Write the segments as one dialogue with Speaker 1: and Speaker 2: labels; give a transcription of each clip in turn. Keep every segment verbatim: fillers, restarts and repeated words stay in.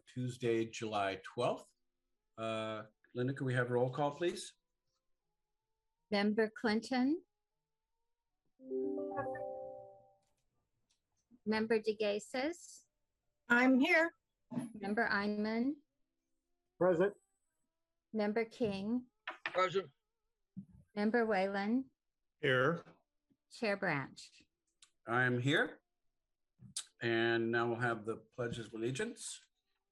Speaker 1: Tuesday, July twelfth. Uh, Linda, can we have roll call, please?
Speaker 2: Member Clinton. Member DeGasis.
Speaker 3: I'm here.
Speaker 2: Member Einman.
Speaker 4: Present.
Speaker 2: Member King.
Speaker 5: Present.
Speaker 2: Member Whalen.
Speaker 4: Here.
Speaker 2: Chair Branch.
Speaker 1: I'm here. And now we'll have the Pledge of Allegiance.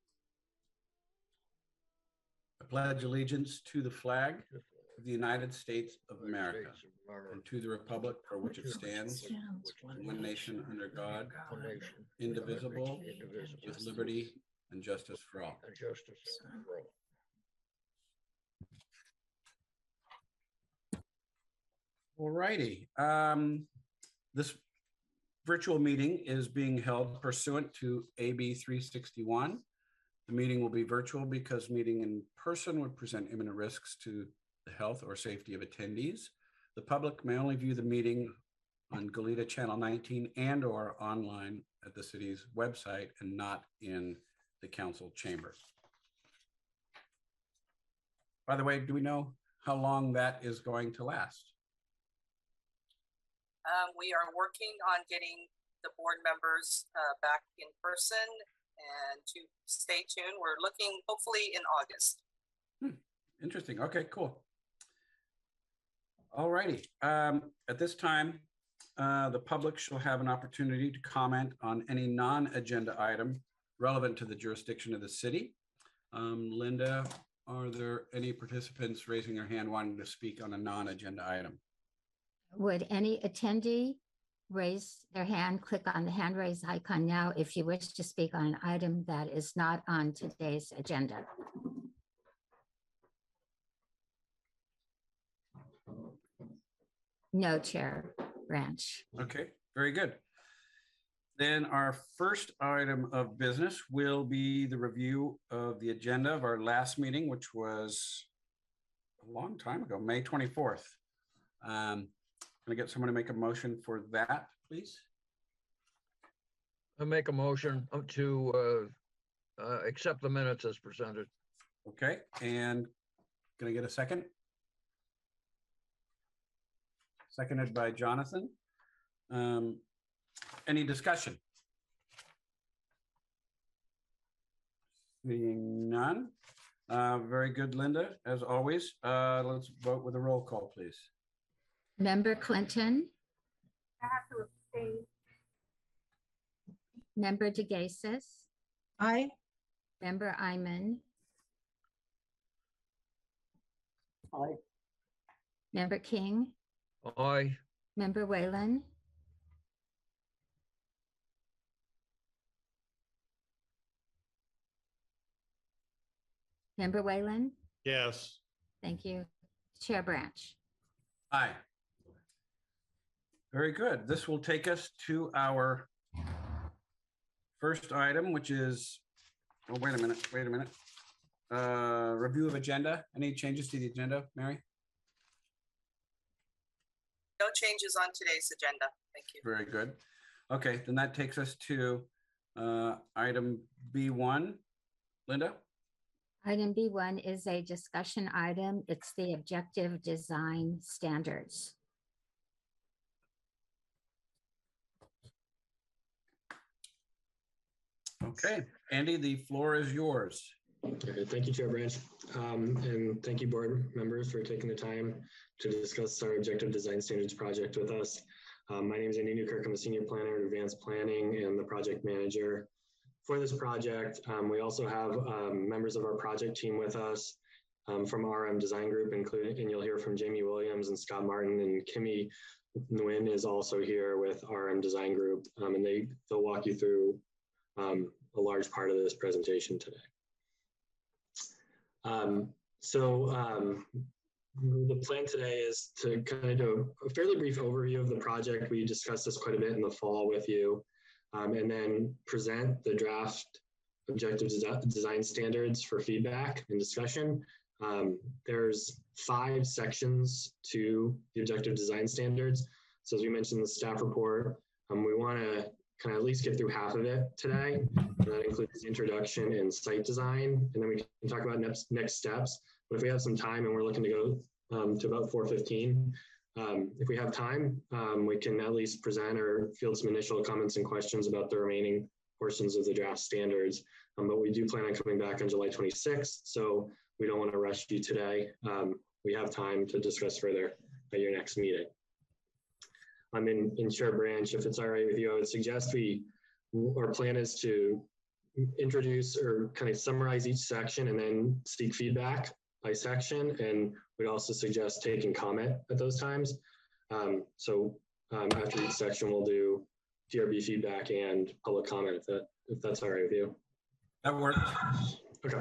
Speaker 1: I pledge allegiance to the flag of the United States of America and to the republic for which it stands, one nation under God, indivisible, with liberty and justice for all.
Speaker 5: And justice for all.
Speaker 1: All righty. Um, this virtual meeting is being held pursuant to A B three sixty-one. The meeting will be virtual because meeting in person would present imminent risks to the health or safety of attendees. The public may only view the meeting on Goleta Channel nineteen and or online at the city's website and not in the council chamber. By the way, do we know how long that is going to last?
Speaker 6: Um, we are working on getting the board members uh, back in person, and to stay tuned. We're looking hopefully in August.
Speaker 1: Hmm. Interesting. Okay, cool. All righty. Um, at this time, uh, the public shall have an opportunity to comment on any non-agenda item relevant to the jurisdiction of the city. Um, Linda, are there any participants raising their hand wanting to speak on a non-agenda item?
Speaker 2: Would any attendee raise their hand? Click on the hand raise icon now if you wish to speak on an item that is not on today's agenda. No, Chair Branch.
Speaker 1: Okay, very good. Then our first item of business will be the review of the agenda of our last meeting, which was a long time ago, May twenty-fourth. Um, Can I get someone to make a motion for that, please?
Speaker 5: I make a motion to uh, uh, accept the minutes as presented.
Speaker 1: Okay, and can I get a second? Seconded by Jonathan. Um, any discussion? Seeing none. Uh, very good, Linda, as always. Uh, let's vote with a roll call, please.
Speaker 2: Member Clinton.
Speaker 3: I have to abstain.
Speaker 2: Member DeGasis.
Speaker 3: Aye.
Speaker 2: Member Einman.
Speaker 4: Aye.
Speaker 2: Member King.
Speaker 5: Aye.
Speaker 2: Member Whalen. Member Whalen.
Speaker 4: Yes.
Speaker 2: Thank you. Chair Branch.
Speaker 1: Aye. Very good. This will take us to our first item, which is, oh, wait a minute, wait a minute. Uh, review of agenda. Any changes to the agenda, Mary?
Speaker 6: No changes on today's agenda. Thank you.
Speaker 1: Very good. Okay, then that takes us to uh, item B one. Linda?
Speaker 2: Item B one is a discussion item. It's the objective design standards.
Speaker 1: Okay, Andy, the floor is yours.
Speaker 7: Okay, thank you, Chair Branch. Um, and thank you, board members, for taking the time to discuss our objective design standards project with us. Um, my name is Andy Newkirk. I'm a senior planner in advanced planning and the project manager for this project. Um, we also have um, members of our project team with us um, from R M Design Group, including, and you'll hear from Jamie Williams and Scott Martin, and Kimmy Nguyen is also here with R M Design Group, um, and they, they'll walk you through um, a large part of this presentation today. Um, so um, the plan today is to kind of do a fairly brief overview of the project. We discussed this quite a bit in the fall with you, um, and then present the draft objective des design standards for feedback and discussion. Um, there's five sections to the objective design standards. So as we mentioned in the staff report, um, we want to kind of at least get through half of it today. And that includes introduction and site design, and then we can talk about next next steps. But if we have some time and we're looking to go um, to about four fifteen, um, if we have time, um, we can at least present or field some initial comments and questions about the remaining portions of the draft standards. Um, but we do plan on coming back on July twenty-sixth, so we don't want to rush you today. Um, we have time to discuss further at your next meeting. I'm in, in Chair Branch. If it's all right with you, I would suggest we, our plan is to introduce or kind of summarize each section and then seek feedback by section. And we'd also suggest taking comment at those times. Um, so um, after each section, we'll do D R B feedback and public comment if that if that's all right with you.
Speaker 1: That works.
Speaker 7: Okay.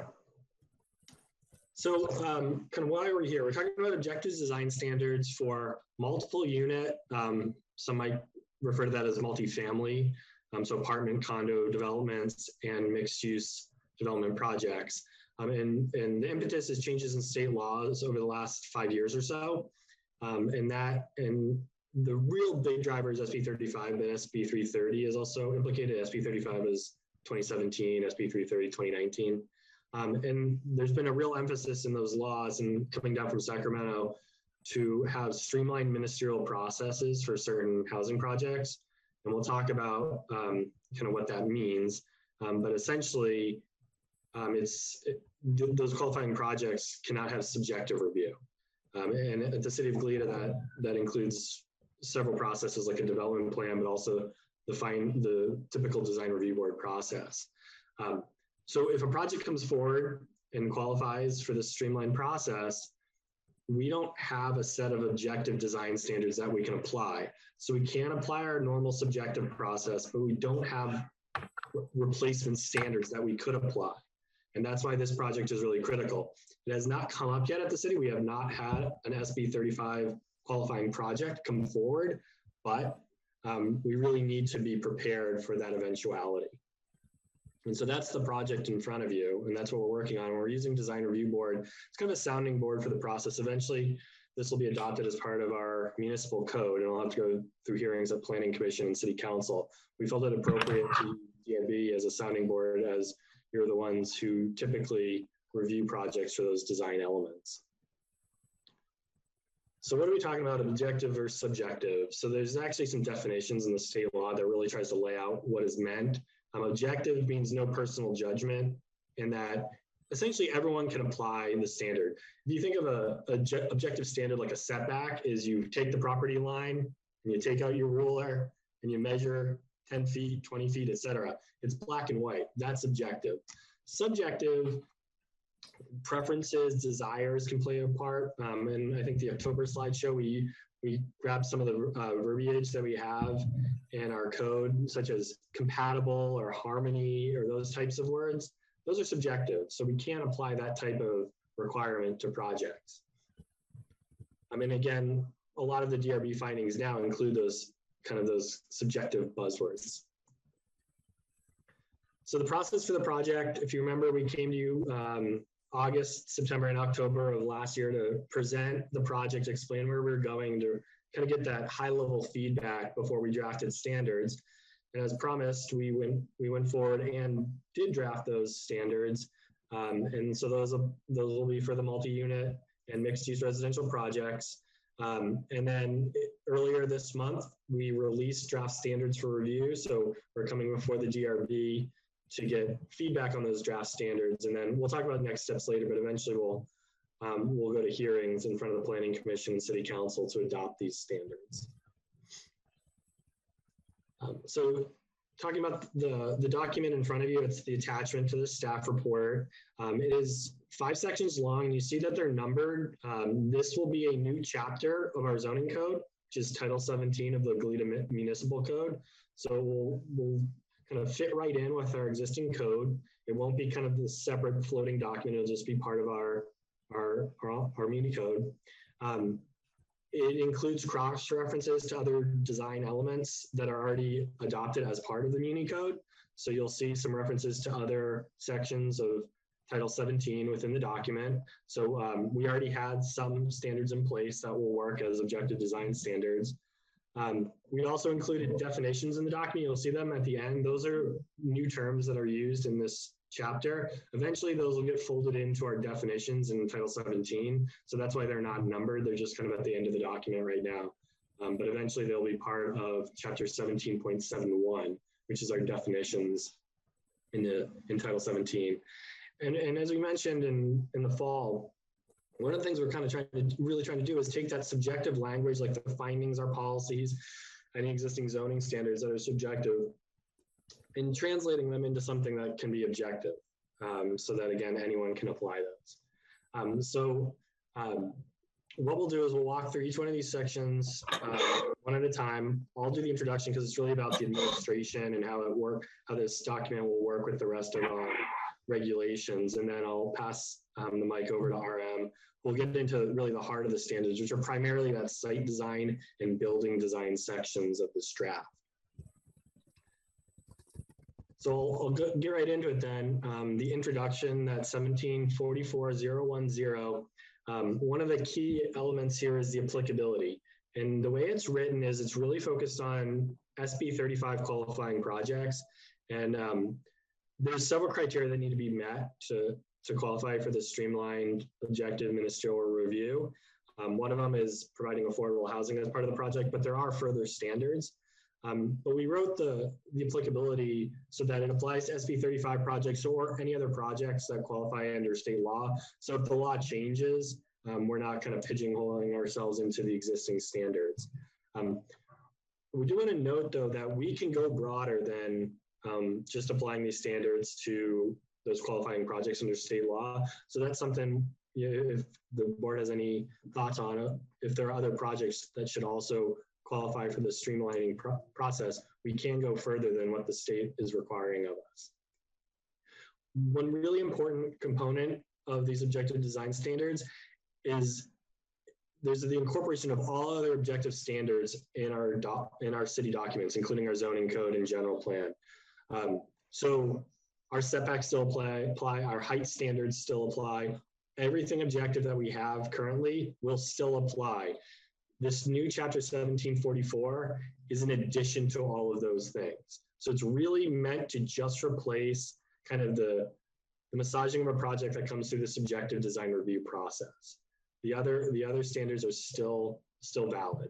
Speaker 7: So um, kind of why we're here, we're talking about objectives design standards for multiple unit. Um, some might refer to that as multifamily. Um, so apartment, condo developments and mixed use development projects. Um, and, and the impetus is changes in state laws over the last five years or so. Um, and that, and the real big driver is S B thirty-five, but S B three thirty is also implicated. S B thirty-five is twenty seventeen, S B three thirty, twenty nineteen. Um, and there's been a real emphasis in those laws and coming down from Sacramento to have streamlined ministerial processes for certain housing projects. And we'll talk about um, kind of what that means. Um, but essentially, um, it's it, those qualifying projects cannot have subjective review. Um, and at the city of Goleta, that, that includes several processes like a development plan, but also the, fine, the typical design review board process. Um, So if a project comes forward and qualifies for this streamlined process, we don't have a set of objective design standards that we can apply. So we can apply our normal subjective process, but we don't have replacement standards that we could apply. And that's why this project is really critical. It has not come up yet at the city. We have not had an S B thirty-five qualifying project come forward, but um, we really need to be prepared for that eventuality. And so that's the project in front of you, and that's what we're working on. We're using Design Review Board. It's kind of a sounding board for the process. Eventually, this will be adopted as part of our municipal code, and we'll have to go through hearings at Planning Commission and City Council. We felt it appropriate to use D R B as a sounding board, as you're the ones who typically review projects for those design elements. So what are we talking about, objective versus subjective? So there's actually some definitions in the state law that really tries to lay out what is meant. Um, objective means no personal judgment, and that essentially everyone can apply the standard. If you think of a, a objective standard like a setback, is you take the property line and you take out your ruler and you measure ten feet, twenty feet, et cetera. It's black and white. That's objective. Subjective, preferences, desires can play a part. Um, and I think the October slideshow, we we grabbed some of the uh, verbiage that we have in our code, such as compatible or harmony or those types of words. Those are subjective, so we can't apply that type of requirement to projects. I mean, again, a lot of the D R B findings now include those kind of those subjective buzzwords. So the process for the project, if you remember, we came to you um, August, September, and October of last year to present the project, explain where we we're going, to kind of get that high-level feedback before we drafted standards. And as promised, we went we went forward and did draft those standards. Um, and so those will, those will be for the multi-unit and mixed-use residential projects. Um, and then it, earlier this month, we released draft standards for review. So we're coming before the D R B to get feedback on those draft standards. And then we'll talk about next steps later, but eventually we'll um, we'll go to hearings in front of the Planning Commission and City Council to adopt these standards. Um, so talking about the, the document in front of you, it's the attachment to the staff report. Um, it is five sections long, and you see that they're numbered. Um, this will be a new chapter of our zoning code, which is Title seventeen of the Goleta Municipal Code. So we'll, we'll kind of fit right in with our existing code. It won't be kind of this separate floating document. It'll just be part of our, our, our, our muni code. Um, it includes cross references to other design elements that are already adopted as part of the muni code. So you'll see some references to other sections of Title seventeen within the document. So um, we already had some standards in place that will work as objective design standards. Um, we also included definitions in the document. You'll see them at the end. Those are new terms that are used in this chapter. Eventually, those will get folded into our definitions in Title seventeen. So that's why they're not numbered. They're just kind of at the end of the document right now. Um, but eventually, they'll be part of Chapter seventeen point seven one, which is our definitions in the in Title seventeen. And, and as we mentioned in, in the fall, one of the things we're kind of trying to really trying to do is take that subjective language, like the findings, our policies, any existing zoning standards that are subjective, and translating them into something that can be objective, um, so that again, anyone can apply those. Um, so um, what we'll do is we'll walk through each one of these sections uh, one at a time. I'll do the introduction because it's really about the administration and how it work, how this document will work with the rest of our regulations, and then I'll pass um, the mic over to R M. We'll get into really the heart of the standards, which are primarily that site design and building design sections of this draft. So I'll, I'll go, get right into it then. Um, the introduction, that seventeen forty-four thousand ten. Um, one of the key elements here is the applicability. And the way it's written is it's really focused on S B thirty-five qualifying projects. And um, there's several criteria that need to be met to, to qualify for the streamlined objective ministerial review. Um, one of them is providing affordable housing as part of the project, but there are further standards. Um, but we wrote the, the applicability so that it applies to S B thirty-five projects or any other projects that qualify under state law. So if the law changes, um, we're not kind of pigeonholing ourselves into the existing standards. Um, we do want to note, though, that we can go broader than um, just applying these standards to those qualifying projects under state law. So that's something, if the board has any thoughts on it, if there are other projects that should also qualify for the streamlining pro process, we can go further than what the state is requiring of us. One really important component of these objective design standards is there's the incorporation of all other objective standards in our doc, in our city documents, including our zoning code and general plan. Um, so our setbacks still apply, apply, our height standards still apply. Everything objective that we have currently will still apply. This new chapter seventeen forty-four is an addition to all of those things. So it's really meant to just replace kind of the, the massaging of a project that comes through the subjective design review process. The other, the other standards are still, still valid.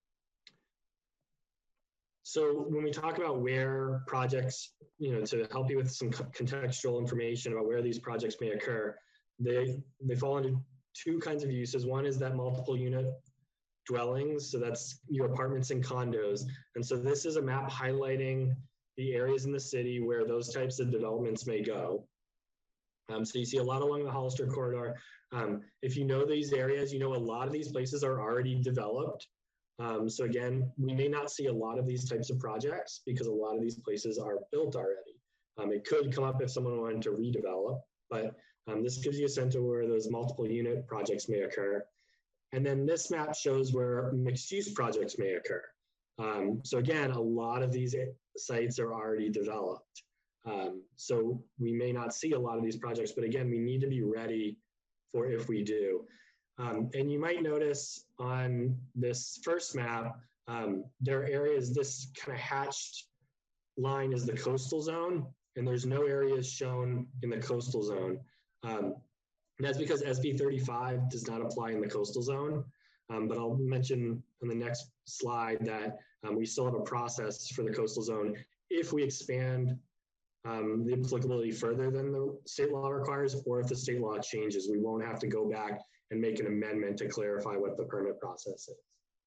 Speaker 7: So when we talk about where projects, you know, to help you with some contextual information about where these projects may occur, they, they fall into two kinds of uses. One is that multiple unit dwellings. So that's your apartments and condos. And so this is a map highlighting the areas in the city where those types of developments may go. Um, so you see a lot along the Hollister corridor. Um, if you know these areas, you know a lot of these places are already developed. Um, so again, we may not see a lot of these types of projects because a lot of these places are built already. Um, it could come up if someone wanted to redevelop, but um, this gives you a sense of where those multiple unit projects may occur. And then this map shows where mixed use projects may occur. Um, so again, a lot of these sites are already developed. Um, so we may not see a lot of these projects, but again, we need to be ready for if we do. Um, and you might notice on this first map, um, there are areas, this kind of hatched line is the coastal zone, and there's no areas shown in the coastal zone. Um, and that's because S B thirty-five does not apply in the coastal zone. Um, but I'll mention on the next slide that um, we still have a process for the coastal zone. If we expand um, the applicability further than the state law requires, or if the state law changes, we won't have to go back and make an amendment to clarify what the permit process is.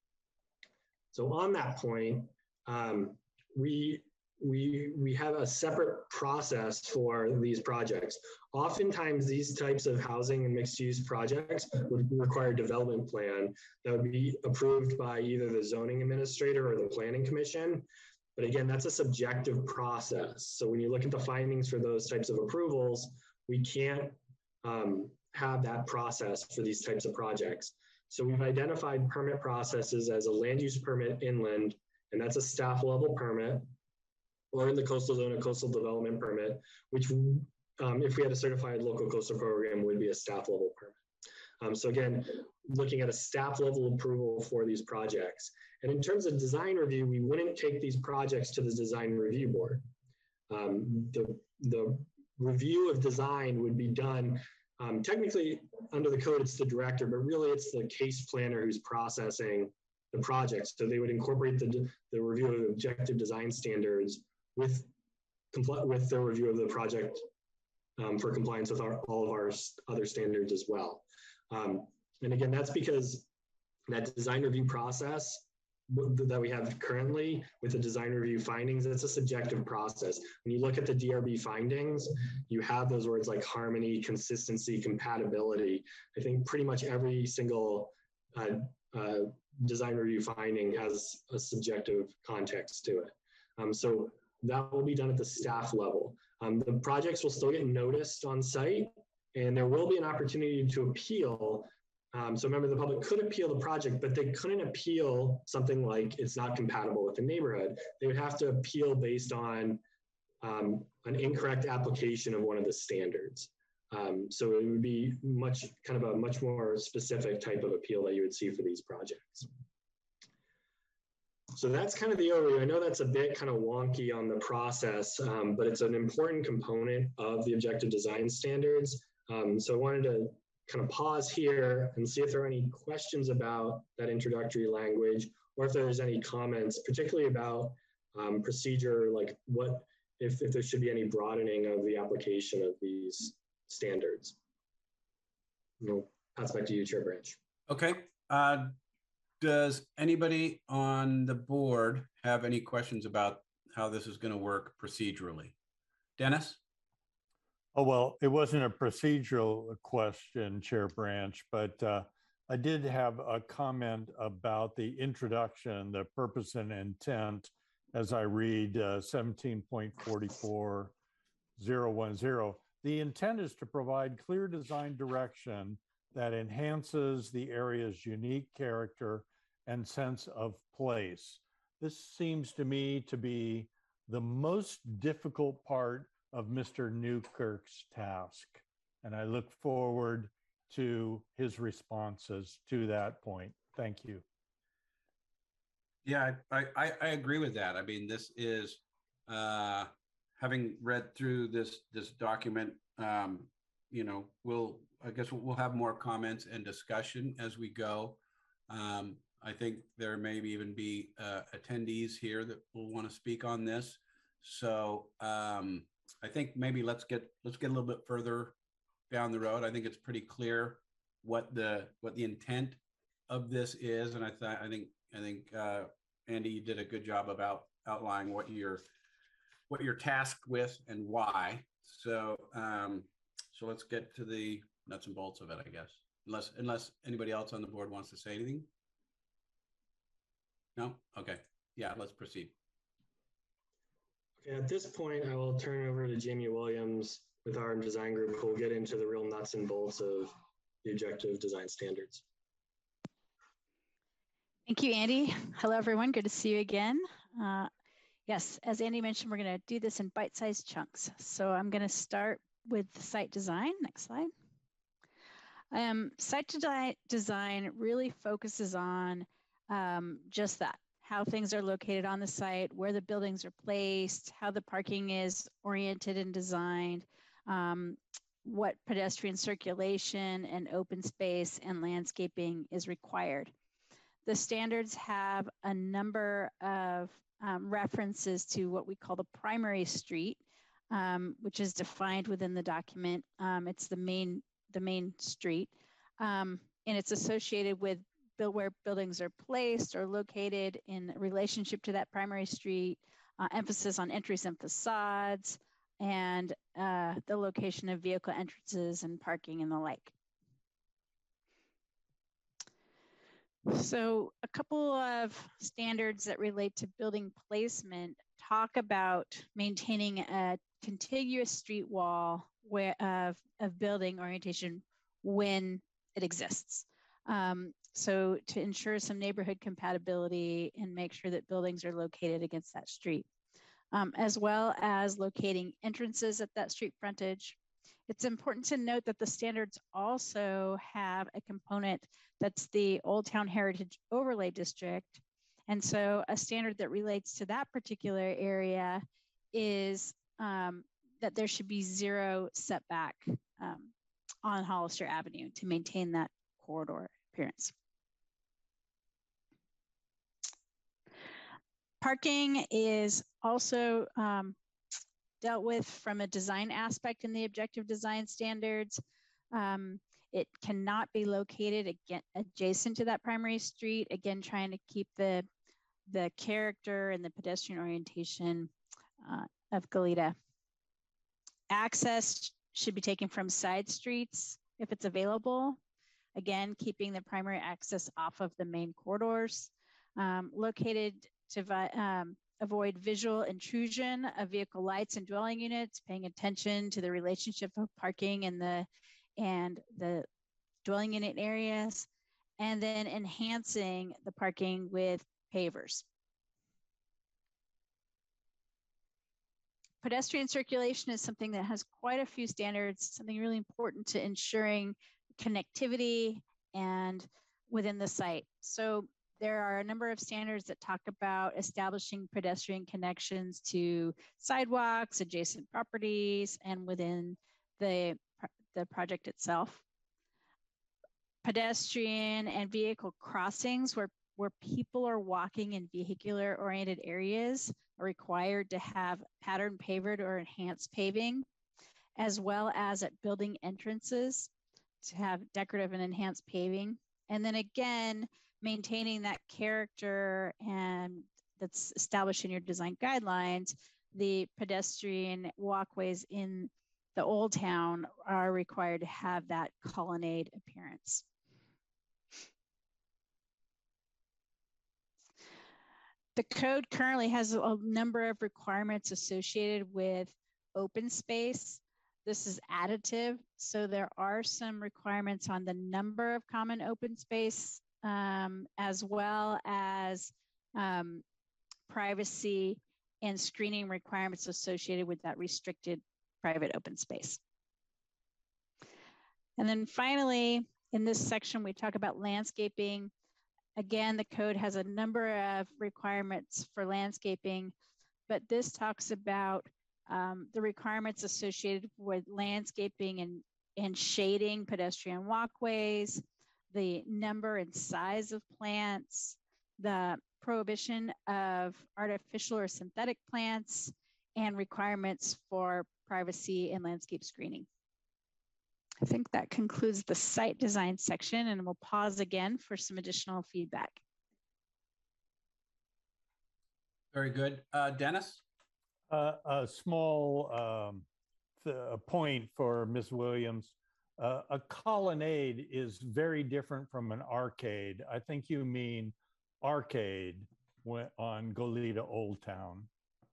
Speaker 7: So on that point, um, we, we, we have a separate process for these projects. Oftentimes these types of housing and mixed use projects would require a development plan that would be approved by either the zoning administrator or the planning commission. But again, that's a subjective process. So when you look at the findings for those types of approvals, we can't um, have that process for these types of projects. So we've identified permit processes as a land use permit inland, and that's a staff level permit, or in the coastal zone, a coastal development permit, which um, if we had a certified local coastal program would be a staff level permit. Um, so again, looking at a staff level approval for these projects. And in terms of design review, we wouldn't take these projects to the design review board. Um, the, the review of design would be done, um, technically under the code, it's the director, but really it's the case planner who's processing the project. So they would incorporate the, the review of objective design standards with, with the review of the project um, for compliance with our, all of our other standards as well. Um, and again, that's because that design review process that we have currently with the design review findings, it's a subjective process. When you look at the D R B findings, you have those words like harmony, consistency, compatibility. I think pretty much every single uh, uh, design review finding has a subjective context to it. Um, so that will be done at the staff level. Um, the projects will still get noticed on site, and there will be an opportunity to appeal. Um, so remember, the public could appeal the project, but they couldn't appeal something like it's not compatible with the neighborhood. They would have to appeal based on um, an incorrect application of one of the standards. Um, so it would be much kind of a much more specific type of appeal that you would see for these projects. So that's kind of the overview. I know that's a bit kind of wonky on the process, um, but it's an important component of the objective design standards. Um, so I wanted to kind of pause here and see if there are any questions about that introductory language, or if there's any comments, particularly about um, procedure, like what, if, if there should be any broadening of the application of these standards. I'll pass back to you, Chair Branch.
Speaker 1: Okay. Uh, does anybody on the board have any questions about how this is going to work procedurally? Dennis?
Speaker 4: Oh, well, it wasn't a procedural question, Chair Branch, but uh, I did have a comment about the introduction, the purpose and intent, as I read uh, seventeen point four four zero one zero. The intent is to provide clear design direction that enhances the area's unique character and sense of place. This seems to me to be the most difficult part of Mister Newkirk's task. And I look forward to his responses to that point. Thank you.
Speaker 1: Yeah, I, I, I agree with that. I mean, this is, uh, having read through this, this document, um, you know, we'll, I guess we'll have more comments and discussion as we go. Um, I think there may even be uh, attendees here that will want to speak on this. So, um, I think maybe let's get let's get a little bit further down the road. I think it's pretty clear what the what the intent of this is, and I thought I think I think uh, Andy, you did a good job about outlining what you're what you're tasked with and why. So um, so let's get to the nuts and bolts of it, I guess. Unless unless anybody else on the board wants to say anything. No? Okay. Yeah, let's proceed.
Speaker 7: At this point, I will turn over to Jamie Williams with our design group, who will get into the real nuts and bolts of the objective design standards.
Speaker 8: Thank you, Andy. Hello, everyone. Good to see you again. Uh, yes, as Andy mentioned, we're going to do this in bite-sized chunks. So I'm going to start with site design. Next slide. Um, site de design really focuses on um, just that. How things are located on the site, where the buildings are placed, how the parking is oriented and designed, um, what pedestrian circulation and open space and landscaping is required. The standards have a number of um, references to what we call the primary street, um, which is defined within the document. Um, it's the main, the main street, um, and it's associated with where buildings are placed or located in relationship to that primary street, uh, emphasis on entries and facades, and uh, the location of vehicle entrances and parking and the like. So a couple of standards that relate to building placement talk about maintaining a contiguous street wall where, of, of building orientation when it exists. Um, so to ensure some neighborhood compatibility and make sure that buildings are located against that street, um, as well as locating entrances at that street frontage. It's important to note that the standards also have a component that's the Old Town Heritage Overlay District, And so a standard that relates to that particular area is um, that there should be zero setback um, on Hollister Avenue to maintain that corridor appearance. Parking is also um, dealt with from a design aspect in the objective design standards. Um, it cannot be located again adjacent to that primary street, again, trying to keep the, the character and the pedestrian orientation uh, of Goleta. Access should be taken from side streets if it's available. Again, keeping the primary access off of the main corridors. Um, located to um, avoid visual intrusion of vehicle lights and dwelling units, paying attention to the relationship of parking and the and the dwelling unit areas, and then enhancing the parking with pavers. Pedestrian circulation is something that has quite a few standards, something really important to ensuring connectivity and within the site. So there are a number of standards that talk about establishing pedestrian connections to sidewalks, adjacent properties, and within the, the project itself. Pedestrian and vehicle crossings where, where people are walking in vehicular oriented areas are required to have pattern pavered or enhanced paving, as well as at building entrances to have decorative and enhanced paving. And then again, maintaining that character and that's established in your design guidelines, the pedestrian walkways in the old town are required to have that colonnade appearance. The code currently has a number of requirements associated with open space. This is additive, so there are some requirements on the number of common open space, um, as well as um, privacy and screening requirements associated with that restricted private open space. And then finally, in this section, we talk about landscaping. Again, the code has a number of requirements for landscaping, but this talks about um, the requirements associated with landscaping and, and shading pedestrian walkways, the number and size of plants, the prohibition of artificial or synthetic plants, and requirements for privacy and landscape screening. I think that concludes the site design section, and we'll pause again for some additional feedback.
Speaker 1: Very good. Uh, Dennis?
Speaker 4: Uh, a small um, th- a point for Miz Williams. Uh, a colonnade is very different from an arcade. I think you mean arcade when, on Goleta Old Town.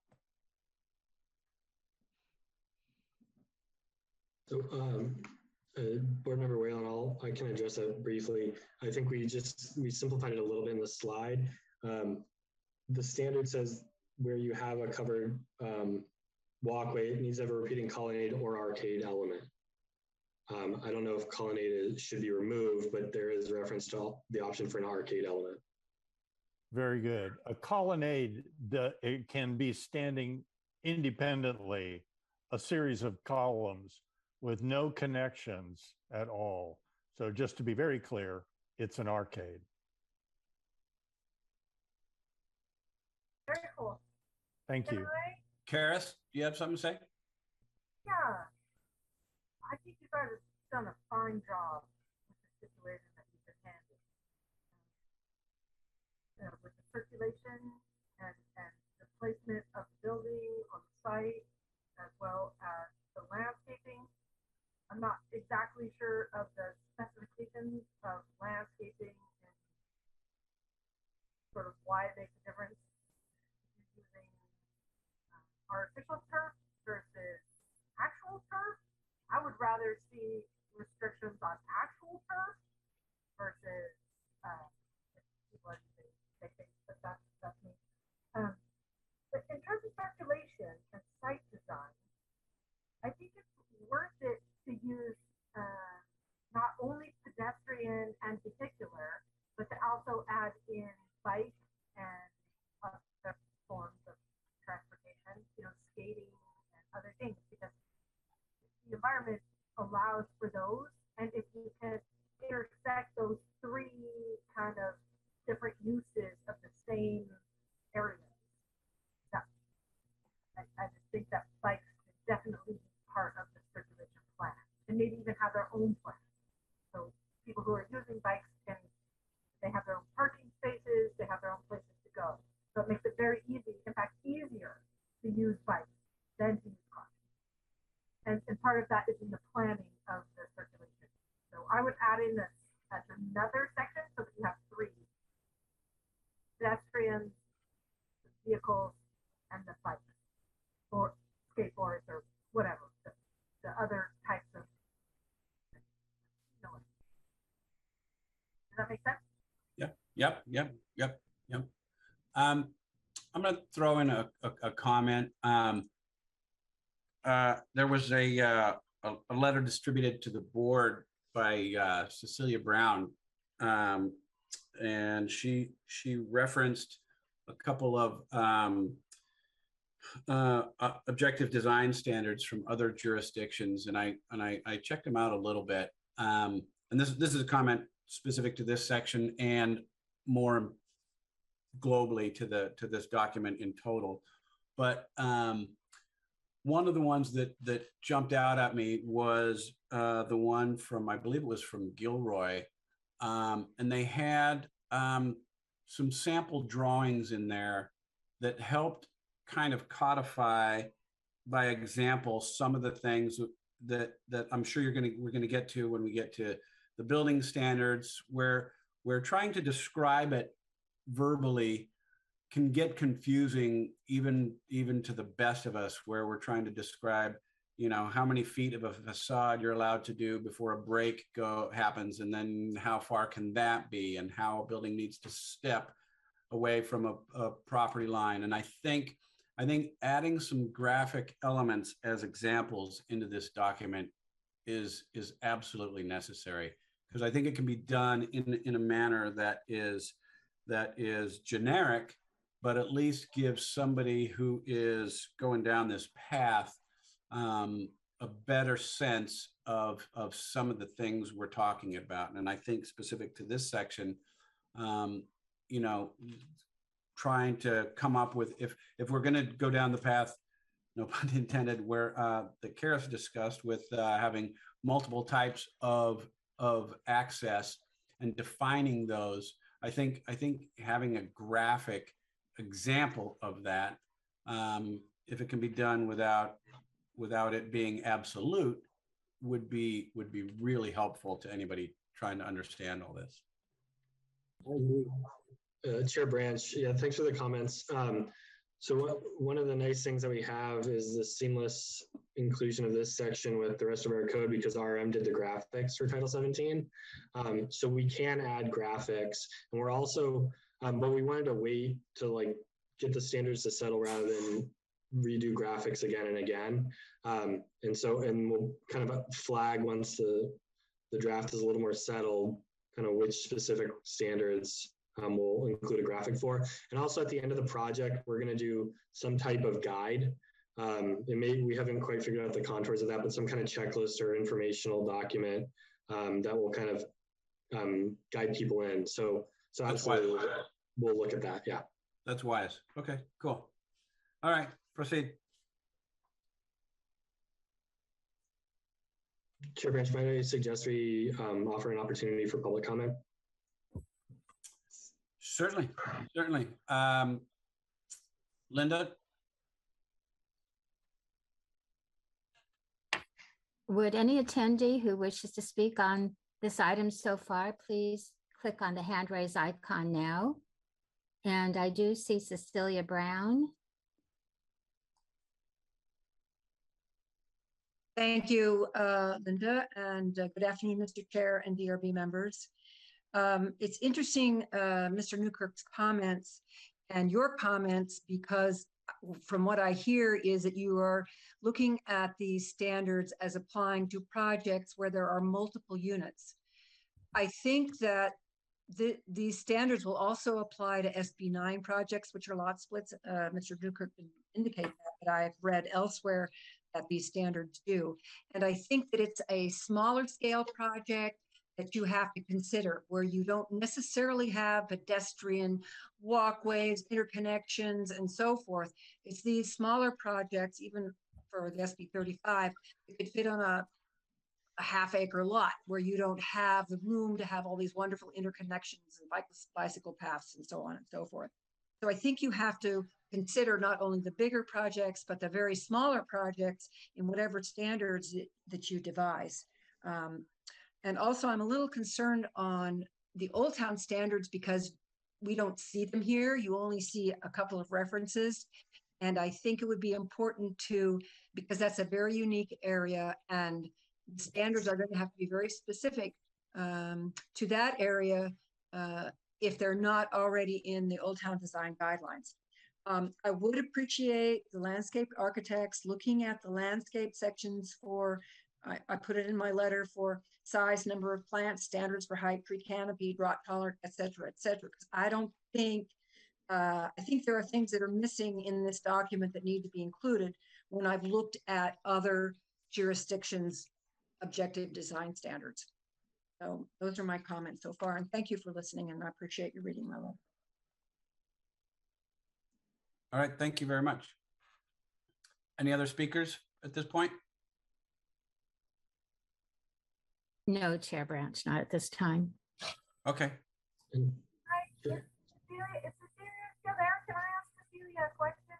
Speaker 7: So, um, uh, Board Member Whalen, I'll, I can address that briefly. I think we just, we simplified it a little bit in the slide. Um, the standard says where you have a covered um, walkway, it needs to have a repeating colonnade or arcade element. Um, I don't know if colonnade is, should be removed, but there is reference to the option for an arcade element.
Speaker 4: Very good. A colonnade, the, it can be standing independently, a series of columns with no connections at all. So just to be very clear, it's an arcade.
Speaker 3: Very cool.
Speaker 4: Thank
Speaker 3: Can
Speaker 4: you.
Speaker 3: I?
Speaker 1: Karis, do you have something to say?
Speaker 3: Yeah. I think you guys have done a fine job with the situation that you've been handling. You know, with the circulation and, and the placement of the building on the site, as well as the landscaping. I'm not exactly sure of the specifications of landscaping and sort of why it makes a difference if you're using uh, artificial turf versus actual turf. I would rather see restrictions on actual turf versus uh, people are using fake things, but that's, that's me. Um, but in terms of circulation and site design, I think it's worth it to use uh, not only pedestrian and vehicular, but to also add in bike and shading and other things, because the environment allows for those. And if you can intersect those three kind of different uses of the same area, that, I, I just think that bikes should definitely be part of the circulation plan, and maybe even have their own plan. So people who are using bikes can, they have their own parking spaces, they have their own places to go. So it makes it very easy, in fact, easier to use bikes than to use cars. And, and part of that is in the planning of the circulation. So I would add in this as another section so that you have three: pedestrians, vehicles, and the bikes, or skateboards, or whatever, the, the other types of, you know, does that make sense?
Speaker 1: Yep, yep, yep, yep, yep. Um, I'm going to throw in a, a, a comment. Um, uh, there was a, uh, a a letter distributed to the board by uh, Cecilia Brown, um, and she she referenced a couple of um, uh, uh, objective design standards from other jurisdictions, and I and I, I checked them out a little bit. Um, and this this is a comment specific to this section and more globally to the to this document in total. But um, one of the ones that that jumped out at me was uh, the one from, I believe it was from Gilroy, um, and they had um, some sample drawings in there that helped kind of codify by example some of the things that that I'm sure you're going to we're going to get to when we get to the building standards, where we're trying to describe it verbally can get confusing even even to the best of us, where we're trying to describe, you know, how many feet of a facade you're allowed to do before a break go happens, and then how far can that be, and how a building needs to step away from a, a property line. And I think I think adding some graphic elements as examples into this document is is absolutely necessary, because I think it can be done in in a manner that is that is generic, but at least gives somebody who is going down this path um, a better sense of of some of the things we're talking about. And I think specific to this section, um, you know, trying to come up with, if if we're going to go down the path, no pun intended, where uh, that Karis discussed with uh, having multiple types of of access and defining those, I think I think having a graphic example of that, um, if it can be done without without it being absolute, would be would be really helpful to anybody trying to understand all this.
Speaker 7: Uh, Chair Branch, yeah, thanks for the comments. Um, so what, one of the nice things that we have is the seamless inclusion of this section with the rest of our code, because R M did the graphics for Title seventeen. Um, so we can add graphics, and we're also, um, but we wanted to wait to like get the standards to settle rather than redo graphics again and again. Um, and so, and we'll kind of flag once the, the draft is a little more settled, kind of which specific standards Um, we'll include a graphic for. And also at the end of the project, we're going to do some type of guide. Um, it may, we haven't quite figured out the contours of that, but some kind of checklist or informational document um, that will kind of um, guide people in. So, so
Speaker 1: That's
Speaker 7: absolutely,
Speaker 1: wise.
Speaker 7: we'll look at that. Yeah.
Speaker 1: That's wise. Okay, cool. All right, proceed.
Speaker 7: Chair Branch, might I suggest we um, offer an opportunity for public comment?
Speaker 1: Certainly, certainly. Um, Linda?
Speaker 2: Would any attendee who wishes to speak on this item so far, please click on the hand raise icon now. And I do see Cecilia Brown.
Speaker 9: Thank you, uh, Linda, and uh, good afternoon, Mister Chair and D R B members. Um, it's interesting, uh, Mister Newkirk's comments and your comments, because from what I hear is that you are looking at these standards as applying to projects where there are multiple units. I think that the, these standards will also apply to S B nine projects, which are lot splits. Uh, Mister Newkirk indicate that, but I've read elsewhere that these standards do. And I think that it's a smaller scale project that you have to consider, where you don't necessarily have pedestrian walkways, interconnections, and so forth. It's these smaller projects, even for the S B thirty-five, that could fit on a, a half acre lot where you don't have the room to have all these wonderful interconnections and bicycle paths and so on and so forth. So I think you have to consider not only the bigger projects, but the very smaller projects in whatever standards that, that you devise. Um, and also I'm a little concerned on the Old Town standards because we don't see them here. You only see a couple of references. And I think it would be important to, because that's a very unique area and the standards are going to have to be very specific um, to that area uh, if they're not already in the Old Town Design Guidelines. Um, I would appreciate the landscape architects looking at the landscape sections for, I, I put it in my letter, for size, number of plants, standards for height, tree canopy, rot tolerant, et cetera, et cetera. Because I don't think, uh, I think there are things that are missing in this document that need to be included when I've looked at other jurisdictions' objective design standards. So those are my comments so far. And thank you for listening, and I appreciate you reading my letter.
Speaker 1: All right, thank you very much. Any other speakers at this point?
Speaker 2: No, Chair Branch, not at this time.
Speaker 1: Okay.
Speaker 3: Hi, is Cecilia, is Cecilia still there? Can I ask Cecilia a question?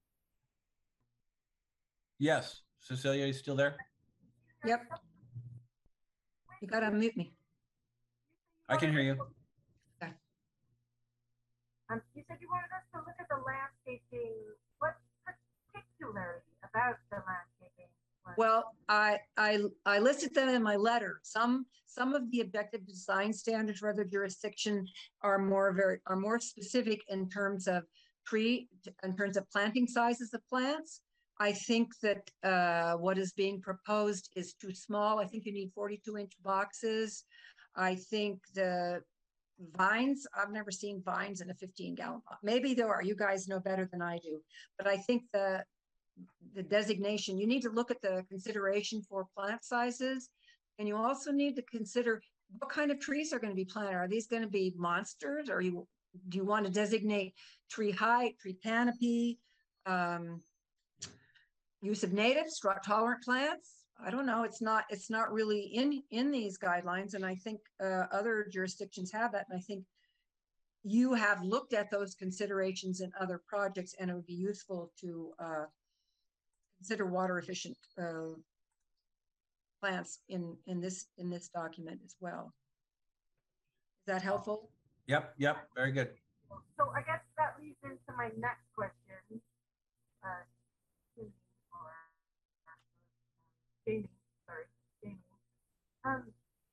Speaker 1: Yes, Cecilia, you still there?
Speaker 9: Yep. You gotta unmute me.
Speaker 1: I can hear you.
Speaker 9: Okay.
Speaker 3: Um, you said you wanted us to look at the landscaping. What particularly about the landscaping?
Speaker 9: Well, I, I, I listed them in my letter. Some, some of the objective design standards for other jurisdiction are more very, are more specific in terms of tree, in terms of planting sizes of plants. I think that uh, what is being proposed is too small. I think you need forty-two inch boxes. I think the vines, I've never seen vines in a fifteen gallon box. Maybe there are, you guys know better than I do. But I think the, the designation, you need to look at the consideration for plant sizes. And you also need to consider what kind of trees are going to be planted. Are these going to be monsters? Or you, do you want to designate tree height, tree canopy, um, use of native, drought tolerant plants? I don't know. It's not, it's not really in, in these guidelines. And I think uh, other jurisdictions have that. And I think you have looked at those considerations in other projects, and it would be useful to uh, consider water efficient uh, plants in, in this, in this document as well. Is that helpful?
Speaker 1: Yep, yep, very good.
Speaker 3: So I guess that leads into my next question. Uh, or Jamie, sorry, Jamie. Um,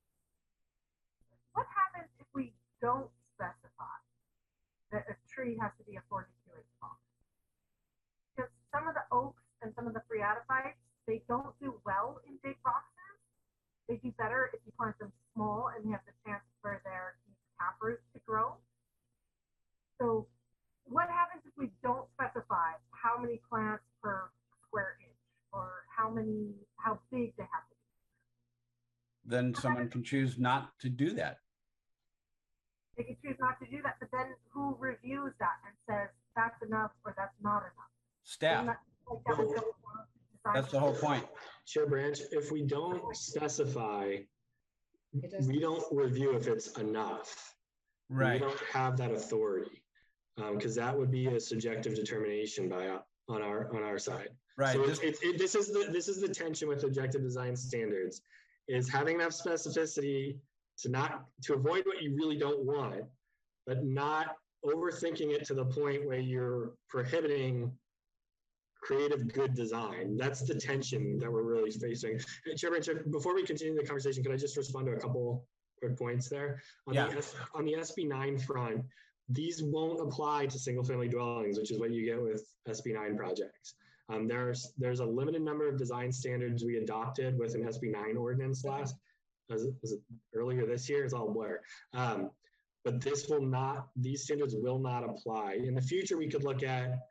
Speaker 3: what happens if we don't specify that a tree has to be a forty-two inch box? Because some of the oaks and some of the phreatophytes, they don't do well in big boxes. They do better if you plant them small and you have the chance for their taproot to grow. So what happens if we don't specify how many plants per square inch, or how many, how big they have to be?
Speaker 1: Then someone can choose not to do that.
Speaker 3: They can choose not to do that, but then who reviews that and says that's enough or that's not enough?
Speaker 1: Staff.
Speaker 3: That, like, that would go on design.
Speaker 1: That's the whole point.
Speaker 7: Chair Branch, if we don't specify, we don't review if it's enough.
Speaker 1: Right.
Speaker 7: We don't have that authority, because um, that would be a subjective determination by uh, on our on our side.
Speaker 1: Right.
Speaker 7: So
Speaker 1: This,
Speaker 7: it, it, it, this is the this is the tension with objective design standards, is having enough specificity to not to avoid what you really don't want, but not overthinking it to the point where you're prohibiting creative good design. That's the tension that we're really facing. Chair Branch, before we continue the conversation, could I just respond to a couple quick points there? On,
Speaker 1: yeah.
Speaker 7: the, on the S B nine front, these won't apply to single family dwellings, which is what you get with S B nine projects. Um, there's there's a limited number of design standards we adopted with an S B nine ordinance last, was it, was it earlier this year? It's all blur. Um, but this will not, these standards will not apply. In the future, we could look at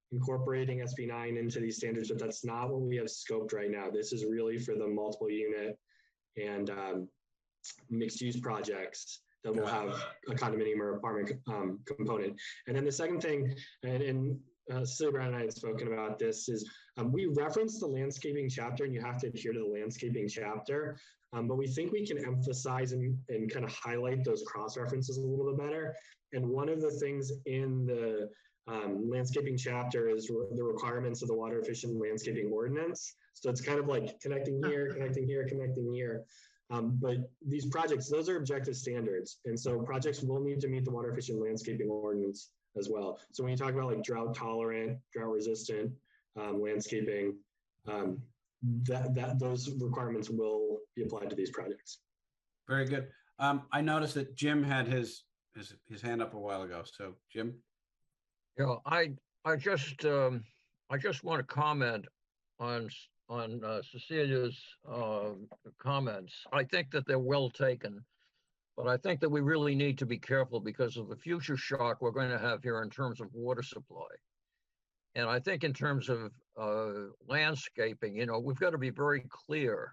Speaker 7: incorporating S B nine into these standards, but that's not what we have scoped right now. This is really for the multiple unit and um, mixed use projects that will have a condominium or apartment um, component. And then the second thing, and, and uh, Cecilia Brown and I have spoken about this, is um, we reference the landscaping chapter, and you have to adhere to the landscaping chapter. Um, but we think we can emphasize and, and kind of highlight those cross references a little bit better. And one of the things in the um, landscaping chapter is re the requirements of the water efficient landscaping ordinance. So it's kind of like connecting here, connecting here, connecting here. Um, but these projects, those are objective standards. And so projects will need to meet the water efficient landscaping ordinance as well. So when you talk about like drought tolerant, drought resistant um, landscaping, um, that, that those requirements will be applied to these projects.
Speaker 1: Very good. Um, I noticed that Jim had his, his, his hand up a while ago. So Jim.
Speaker 5: Yeah, I, I just, um, I just want to comment on on uh, Cecilia's uh, comments. I think that they're well taken, but I think that we really need to be careful because of the future shock we're going to have here in terms of water supply. And I think in terms of uh, landscaping, you know, we've got to be very clear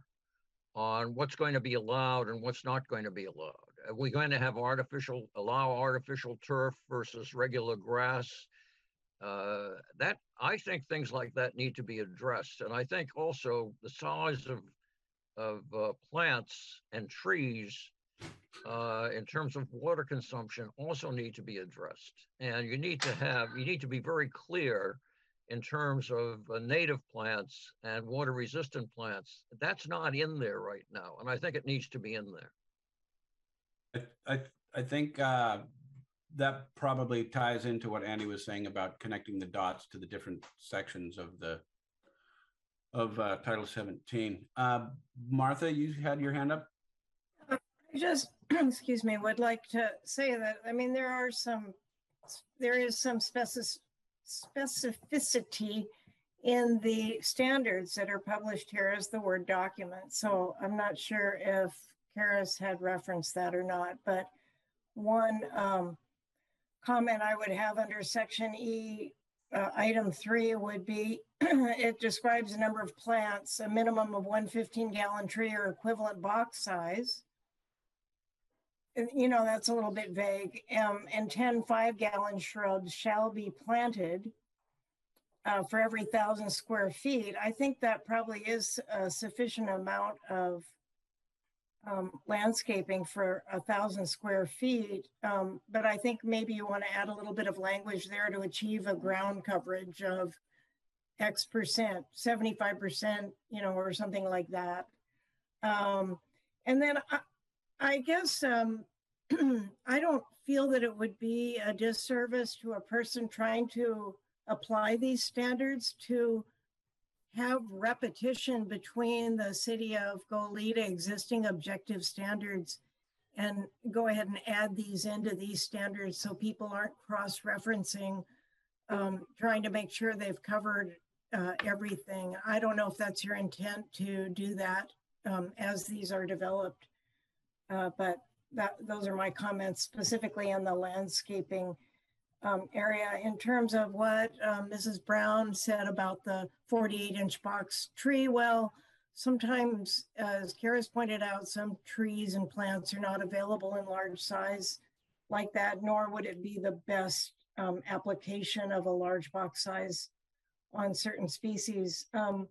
Speaker 5: on what's going to be allowed and what's not going to be allowed. Are we going to have artificial, allow artificial turf versus regular grass? Uh, that I think things like that need to be addressed. And I think also the size of, of uh, plants and trees uh, in terms of water consumption also need to be addressed. And you need to have, you need to be very clear in terms of uh, native plants and water resistant plants. That's not in there right now. And I think it needs to be in there.
Speaker 1: I, I, I think uh, that probably ties into what Andy was saying about connecting the dots to the different sections of the of uh, Title seventeen. Uh, Martha, you had your hand up?
Speaker 10: I just, excuse me, would like to say that, I mean, there are some, there is some specific specificity in the standards that are published here as the Word document. So I'm not sure if Karis had referenced that or not, but one um, comment I would have under section E, uh, item three would be, it describes the number of plants, a minimum of one fifteen gallon tree or equivalent box size. You know, that's a little bit vague. Um, and ten five gallon shrubs shall be planted uh, for every thousand square feet. I think that probably is a sufficient amount of um, landscaping for a thousand square feet. Um, but I think maybe you want to add a little bit of language there to achieve a ground coverage of X percent, seventy-five percent, you know, or something like that. Um, and then I, I guess um, I don't feel that it would be a disservice to a person trying to apply these standards to have repetition between the city of Goleta existing objective standards and go ahead and add these into these standards so people aren't cross-referencing, um, trying to make sure they've covered uh, everything. I don't know if that's your intent to do that um, as these are developed. Uh, but that, those are my comments specifically on the landscaping um, area. In terms of what um, Missus Brown said about the forty-eight inch box tree, well, sometimes, as Karis pointed out, some trees and plants are not available in large size like that, nor would it be the best um, application of a large box size on certain species. Um,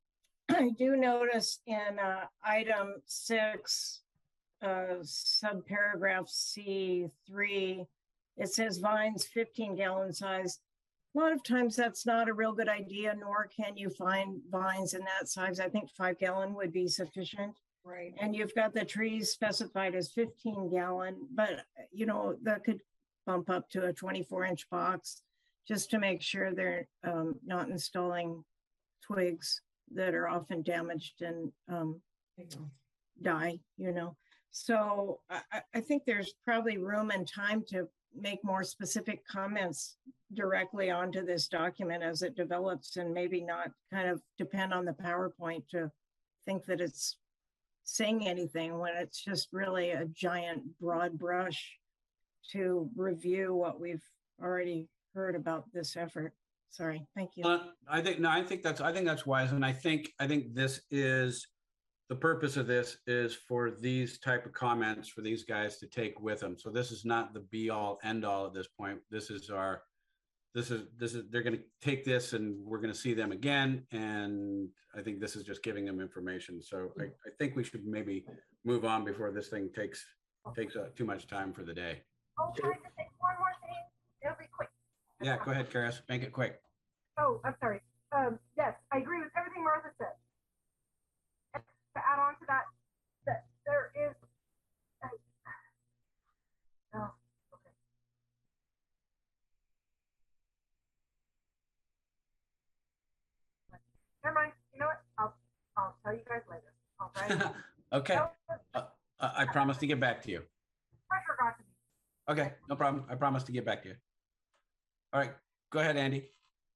Speaker 10: I do notice in uh, item six, Uh, subparagraph C three, it says vines fifteen gallon size. A lot of times that's not a real good idea, nor can you find vines in that size. I think five gallon would be sufficient.
Speaker 3: Right.
Speaker 10: And you've got the trees specified as fifteen gallon, but you know, that could bump up to a twenty-four inch box just to make sure they're um, not installing twigs that are often damaged and um, die, you know. So I, I think there's probably room and time to make more specific comments directly onto this document as it develops, and maybe not kind of depend on the PowerPoint to think that it's saying anything when it's just really a giant broad brush to review what we've already heard about this effort. Sorry, thank you.
Speaker 1: Uh, I think, no, I think that's, I think that's wise. And I think, I think this is, the purpose of this is for these type of comments for these guys to take with them. So this is not the be all end all at this point. This is our, this is, this is, they're going to take this and we're going to see them again. And I think this is just giving them information. So I, I think we should maybe move on before this thing takes, takes uh, too much time for the day.
Speaker 3: Oh, can I just say one more thing? It'll be quick.
Speaker 1: Yeah, go ahead, Karis. Make it quick.
Speaker 3: Oh, I'm sorry. Um, yes, I agree with everything Martha said. And to add on to that, that there is. A, oh, okay. Never mind. You know what? I'll I'll tell you guys later. All right.
Speaker 1: Okay. Uh, I promise to get back to you.
Speaker 3: Pressure got to me.
Speaker 1: Okay, no problem. I promise to get back to you. All right, go ahead, Andy.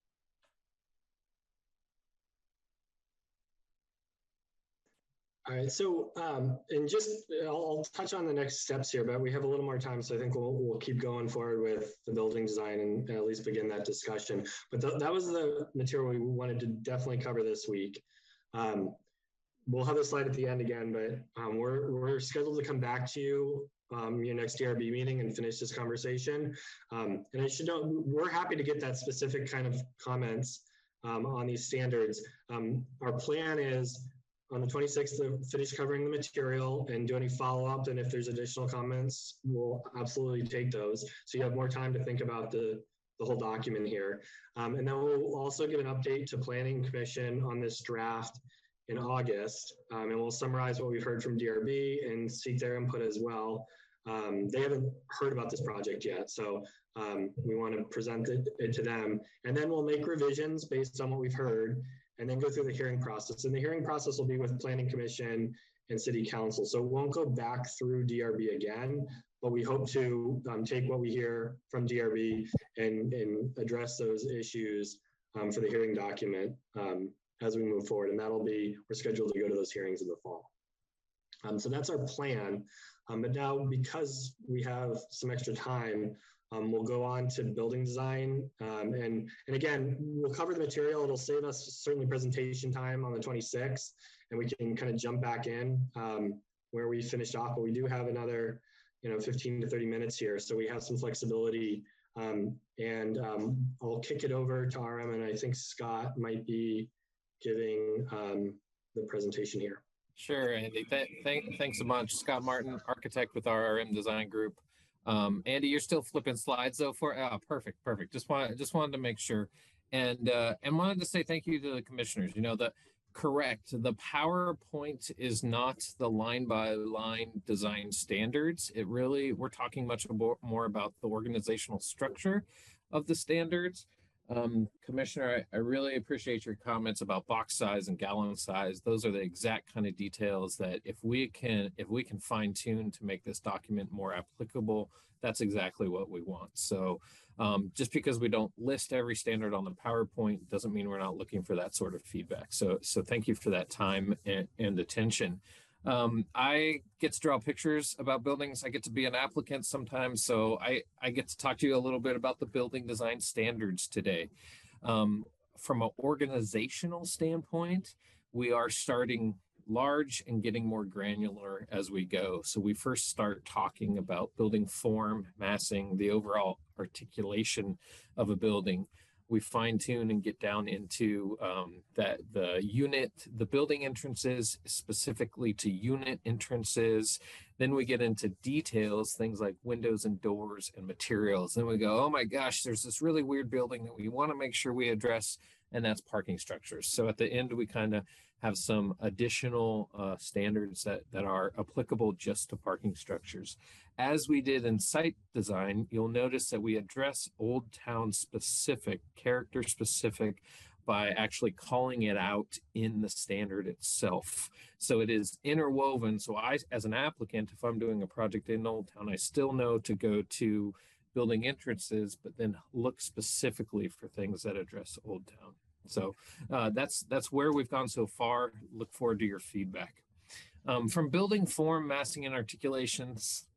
Speaker 7: All right, so um, and just I'll, I'll touch on the next steps here, but we have a little more time, so I think we'll we'll keep going forward with the building design and, and at least begin that discussion. But th that was the material we wanted to definitely cover this week. Um, we'll have the slide at the end again, but um, we're we're scheduled to come back to you um, your next D R B meeting and finish this conversation. Um, and I should note we're happy to get that specific kind of comments um, on these standards. Um, our plan is on the twenty-sixth to finish covering the material and do any follow-up. And if there's additional comments, we'll absolutely take those. So you have more time to think about the, the whole document here. Um, and then we'll also give an update to Planning Commission on this draft in August. Um, and we'll summarize what we've heard from D R B and seek their input as well. Um, they haven't heard about this project yet. So um, we want to present it, it to them. And then we'll make revisions based on what we've heard, and then go through the hearing process. And the hearing process will be with Planning Commission and City Council. So it won't go back through D R B again, but we hope to um, take what we hear from D R B and, and address those issues um, for the hearing document um, as we move forward. And that'll be, we're scheduled to go to those hearings in the fall. Um, so that's our plan. Um, but now, because we have some extra time, Um, we'll go on to building design. Um, and, and again, we'll cover the material. It'll save us certainly presentation time on the twenty-sixth, and we can kind of jump back in um, where we finished off. But we do have another, you know, fifteen to thirty minutes here. So we have some flexibility. Um, and um, I'll kick it over to R M, and I think Scott might be giving um, the presentation here.
Speaker 11: Sure, Andy. Th th thanks so much. Scott Martin, architect with our R M Design Group. Um, Andy, you're still flipping slides though for, oh, perfect, perfect. Just wanted, just wanted to make sure. And, uh, and wanted to say thank you to the commissioners. You know, the correct, the PowerPoint is not the line by line design standards. It really, we're talking much more about the organizational structure of the standards. Um, Commissioner, I, I really appreciate your comments about box size and gallon size. Those are the exact kind of details that if we can, if we can fine tune to make this document more applicable, that's exactly what we want. So um, just because we don't list every standard on the PowerPoint doesn't mean we're not looking for that sort of feedback. So, so thank you for that time and, and attention. Um, I get to draw pictures about buildings. I get to be an applicant sometimes. So I, I get to talk to you a little bit about the building design standards today. Um, from an organizational standpoint, we are starting large and getting more granular as we go. So we first start talking about building form, massing, the overall articulation of a building. We fine tune and get down into um, that the unit, the building entrances, specifically to unit entrances. Then we get into details, things like windows and doors and materials. Then we go, oh my gosh, there's this really weird building that we want to make sure we address, and that's parking structures. So at the end, we kind of have some additional uh, standards that, that are applicable just to parking structures. As we did in site design, you'll notice that we address Old Town specific, character specific, by actually calling it out in the standard itself. So it is interwoven. So I, as an applicant, if I'm doing a project in Old Town, I still know to go to building entrances, but then look specifically for things that address Old Town. So uh, that's that's where we've gone so far. Look forward to your feedback. Um, from building form, massing, and articulations,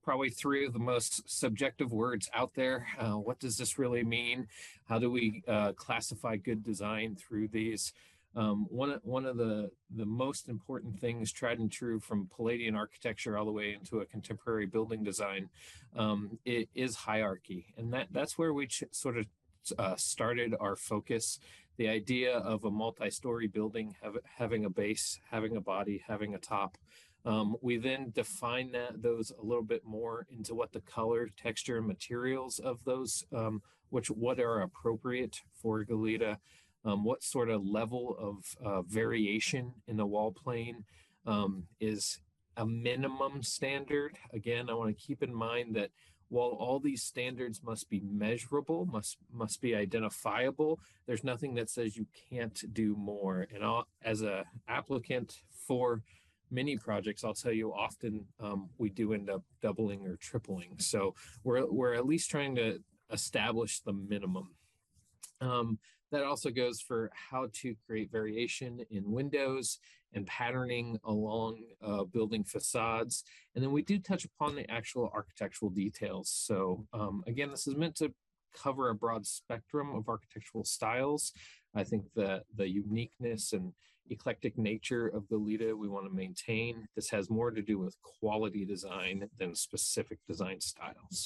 Speaker 11: probably three of the most subjective words out there. Uh, what does this really mean? How do we uh, classify good design through these? Um, one, of- one of the, the most important things, tried and true from Palladian architecture all the way into a contemporary building design, um, it is hierarchy. And that, that's where we ch- sort of uh, started our focus. The idea of a multi-story building, have, having a base, having a body, having a top. Um, we then define that those a little bit more into what the color, texture, and materials of those, um, which what are appropriate for Goleta, um, what sort of level of uh, variation in the wall plane um, is a minimum standard. Again, I want to keep in mind that while all these standards must be measurable, must must be identifiable, there's nothing that says you can't do more. And I'll, as a applicant for many projects, I'll tell you often um, we do end up doubling or tripling. So we're, we're at least trying to establish the minimum. Um, that also goes for how to create variation in windows and patterning along uh, building facades. And then we do touch upon the actual architectural details. So um, again, this is meant to cover a broad spectrum of architectural styles. I think that the uniqueness and eclectic nature of Goleta we want to maintain. This has more to do with quality design than specific design styles.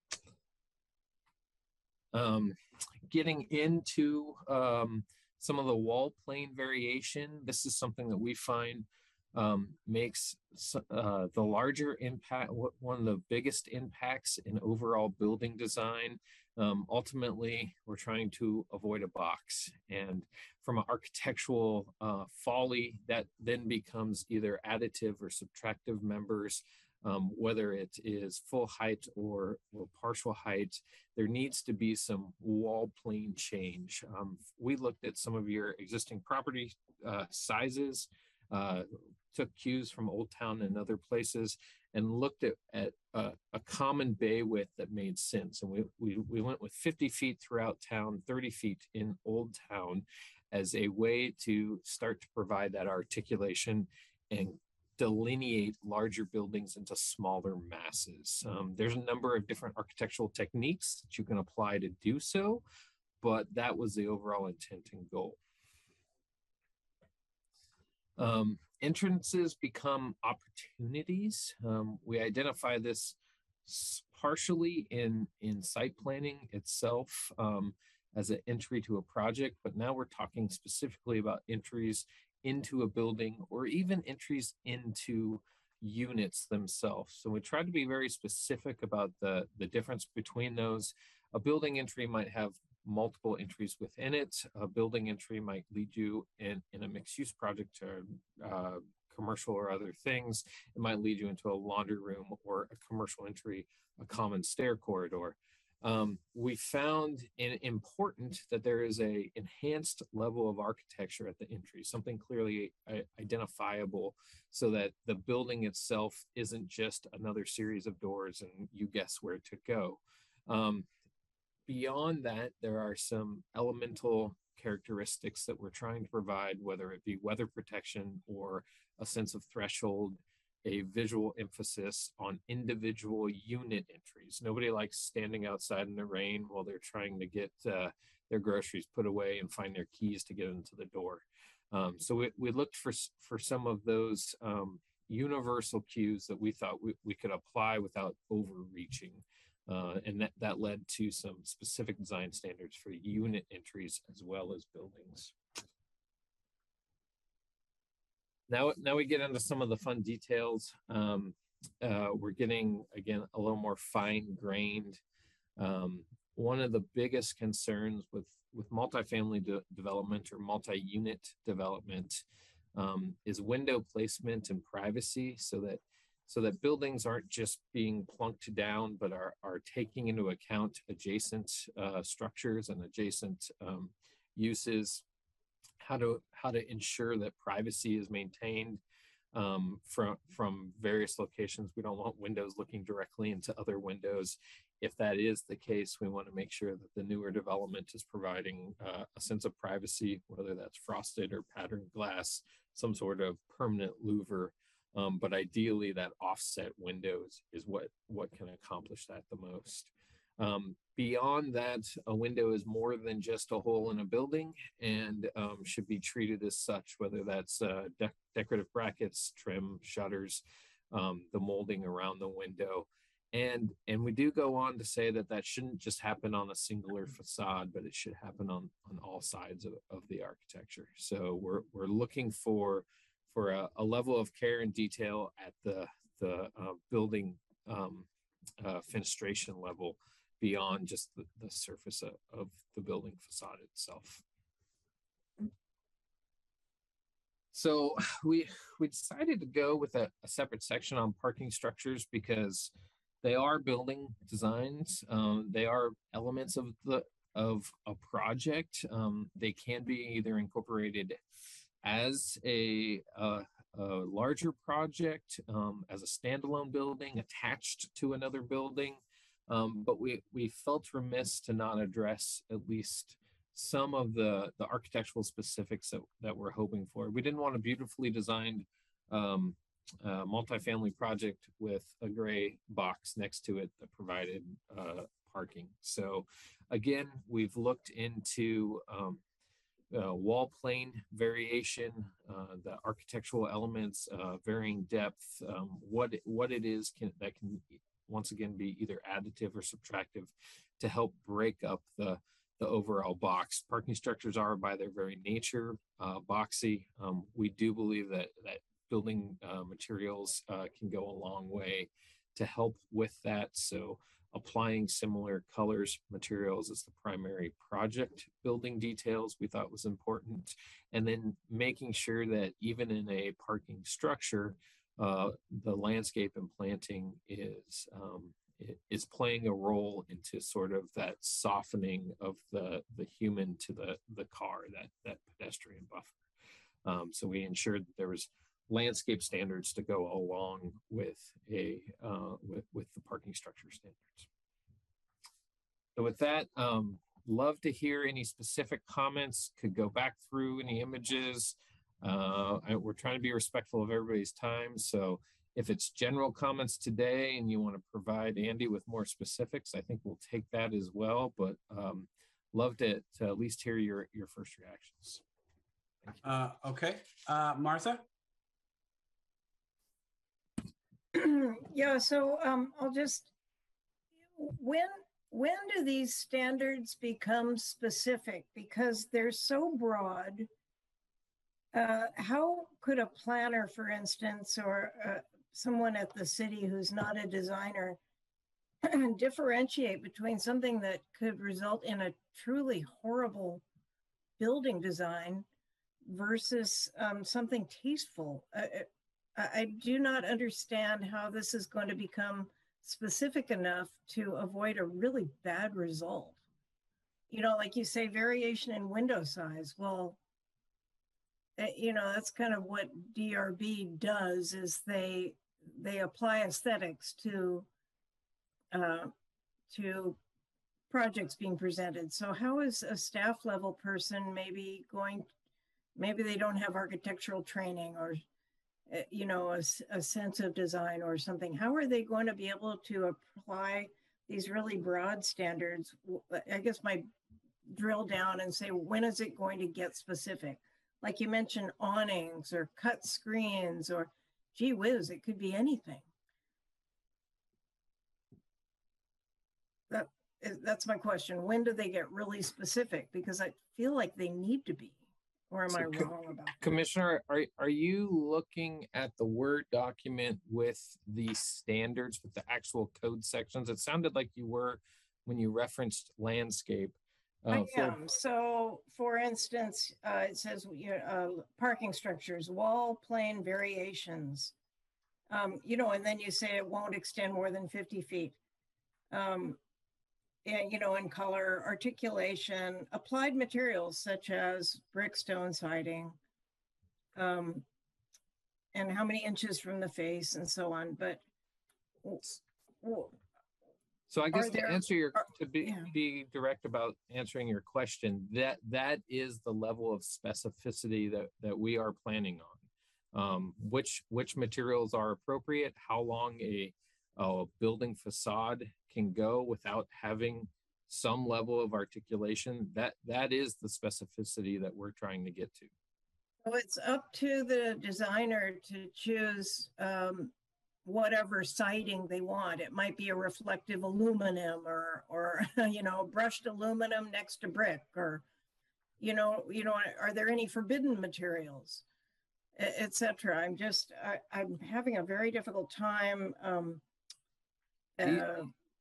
Speaker 11: Um, getting into um, some of the wall plane variation, this is something that we find um, makes uh, the larger impact, one of the biggest impacts in overall building design. Um, ultimately, we're trying to avoid a box. And from an architectural uh, folly, that then becomes either additive or subtractive members. Um, whether it is full height or, or partial height, there needs to be some wall plane change. Um, we looked at some of your existing property uh, sizes, uh, took cues from Old Town and other places, and looked at, at uh, a common bay width that made sense. And we, we, we went with fifty feet throughout town, thirty feet in Old Town as a way to start to provide that articulation and delineate larger buildings into smaller masses. Um, there's a number of different architectural techniques that you can apply to do so, but that was the overall intent and goal. Um, entrances become opportunities. Um, we identify this partially in, in site planning itself um, as an entry to a project, but now we're talking specifically about entries into a building or even entries into units themselves. So we try to be very specific about the, the difference between those. A building entry might have multiple entries within it. A building entry might lead you in, in a mixed use project to uh, commercial or other things. It might lead you into a laundry room or a commercial entry, a common stair corridor. Um, we found it important that there is a enhanced level of architecture at the entry, something clearly uh, identifiable so that the building itself isn't just another series of doors and you guess where to go. Um, beyond that, there are some elemental characteristics that we're trying to provide, whether it be weather protection or a sense of threshold, a visual emphasis on individual unit entries. Nobody likes standing outside in the rain while they're trying to get uh, their groceries put away and find their keys to get into the door. Um, so we, we looked for, for some of those um, universal cues that we thought we, we could apply without overreaching. Uh, and that, that led to some specific design standards for unit entries as well as buildings. Now, now we get into some of the fun details. Um, uh, we're getting, again, a little more fine-grained. Um, one of the biggest concerns with, with multifamily de development or multi-unit development um, is window placement and privacy, so that so that buildings aren't just being plunked down, but are, are taking into account adjacent uh, structures and adjacent um, uses. How to how to ensure that privacy is maintained um, from from various locations. We don't want windows looking directly into other windows. If that is the case, we want to make sure that the newer development is providing uh, a sense of privacy, whether that's frosted or patterned glass, some sort of permanent louver Um, but ideally that offset windows is what, what can accomplish that the most. Um, beyond that, a window is more than just a hole in a building and um, should be treated as such, whether that's uh, de decorative brackets, trim, shutters, um, the molding around the window. And, and we do go on to say that that shouldn't just happen on a singular facade, but it should happen on, on all sides of, of the architecture. So we're, we're looking for, for a, a level of care and detail at the, the uh, building um, uh, fenestration level beyond just the, the surface of, of the building facade itself. So we, we decided to go with a, a separate section on parking structures because they are building designs. Um, they are elements of the of a project. Um, they can be either incorporated as a, a, a larger project, um, as a standalone building attached to another building. Um, but we we felt remiss to not address at least some of the the architectural specifics that that we're hoping for. We didn't want a beautifully designed um, Uh, multifamily project with a gray box next to it that provided uh, parking. So again, we've looked into um, uh, wall plane variation, uh, the architectural elements, uh, varying depth, um, what, what it is can, that can once again be either additive or subtractive to help break up the, the overall box. Parking structures are by their very nature uh, boxy. Um, we do believe that, that building uh, materials uh, can go a long way to help with that. So applying similar colors, materials as the primary project building details we thought was important. And then making sure that even in a parking structure, uh, the landscape and planting is, um, is playing a role into sort of that softening of the, the human to the, the car, that, that pedestrian buffer. Um, so we ensured that there was landscape standards to go along with a uh, with, with the parking structure standards. So with that, um, love to hear any specific comments, could go back through any images. Uh, I, we're trying to be respectful of everybody's time. So if it's general comments today and you want to provide Andy with more specifics, I think we'll take that as well, but um, love to, to at least hear your, your first reactions.
Speaker 1: Uh, okay, uh, Martha?
Speaker 10: Yeah, so um, I'll just, when, when do these standards become specific? Because they're so broad. Uh, how could a planner, for instance, or uh, someone at the city who's not a designer differentiate between something that could result in a truly horrible building design versus um, something tasteful? Uh, I do not understand how this is going to become specific enough to avoid a really bad result. You know, like you say, variation in window size. Well, you know, that's kind of what D R B does, is they they apply aesthetics to uh, to projects being presented. So how is a staff level person maybe going, maybe they don't have architectural training or you know, a, a sense of design or something. How are they going to be able to apply these really broad standards? I guess my drill down and say, when is it going to get specific? Like you mentioned, awnings or cut screens, or gee whiz, it could be anything. That is, that's my question. When do they get really specific? Because I feel like they need to be. Or am
Speaker 11: So
Speaker 10: I wrong about that?
Speaker 11: Commissioner, are, are you looking at the Word document with the standards, with the actual code sections? It sounded like you were when you referenced landscape. Uh,
Speaker 10: I
Speaker 11: for-
Speaker 10: am. So, for instance, uh, it says you know, uh, parking structures, wall plane variations. Um, you know, and then you say it won't extend more than fifty feet. Um, and, you know, in color, articulation, applied materials such as brick, stone siding, um, and how many inches from the face and so on. But well,
Speaker 11: so I guess to
Speaker 10: there,
Speaker 11: answer your,
Speaker 10: are,
Speaker 11: to be,
Speaker 10: yeah.
Speaker 11: be direct about answering your question, that that is the level of specificity that, that we are planning um, which which materials are appropriate, how long a, a building facade can go without having some level of articulation. That that is the specificity that we're trying to get to.
Speaker 10: So it's up to the designer to choose um, whatever siding they want. It might be a reflective aluminum or, or you know, brushed aluminum next to brick, or, you know, you know, are there any forbidden materials, et cetera. I'm just, I, I'm having a very difficult time. Um, uh,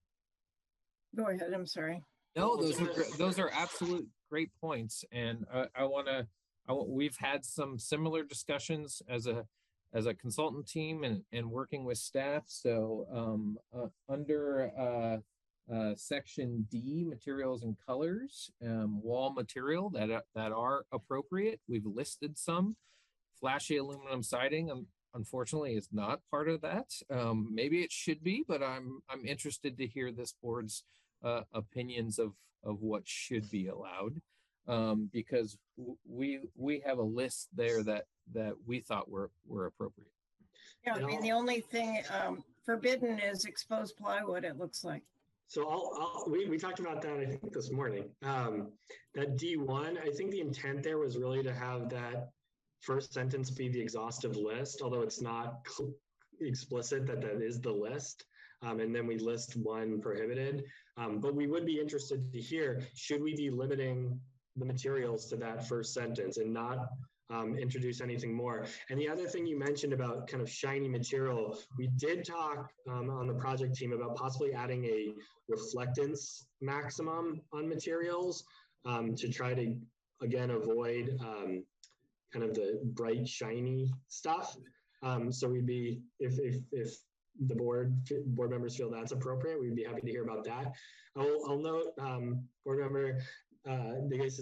Speaker 10: go ahead. I'm sorry.
Speaker 11: No, those are gr- those are absolute great points, and uh, I want to. We've had some similar discussions as a as a consultant team and and working with staff. So um, uh, under uh, uh, section D, materials and colors, um, wall material that uh, that are appropriate. We've listed some. Flashy aluminum siding, um, unfortunately, is not part of that. Um, maybe it should be, but I'm I'm interested to hear this board's Uh, opinions of of what should be allowed, um, because w- we we have a list there that that we thought were were appropriate.
Speaker 10: Yeah, I mean, the only thing um, forbidden is exposed plywood, it looks like.
Speaker 7: So I'll, I'll we, we talked about that, I think, this morning. Um, that D one, I think the intent there was really to have that first sentence be the exhaustive list, although it's not cl- explicit that that is the list. Um, and then we list one prohibited. Um, but we would be interested to hear, should we be limiting the materials to that first sentence and not um, introduce anything more? And the other thing you mentioned about kind of shiny material, we did talk um, on the project team about possibly adding a reflectance maximum on materials um, to try to, again, avoid um, kind of the bright, shiny stuff. Um, so we'd be, if, if, if the board board members feel that's appropriate, we'd be happy to hear about that. I'll, I'll note, um, board member, uh,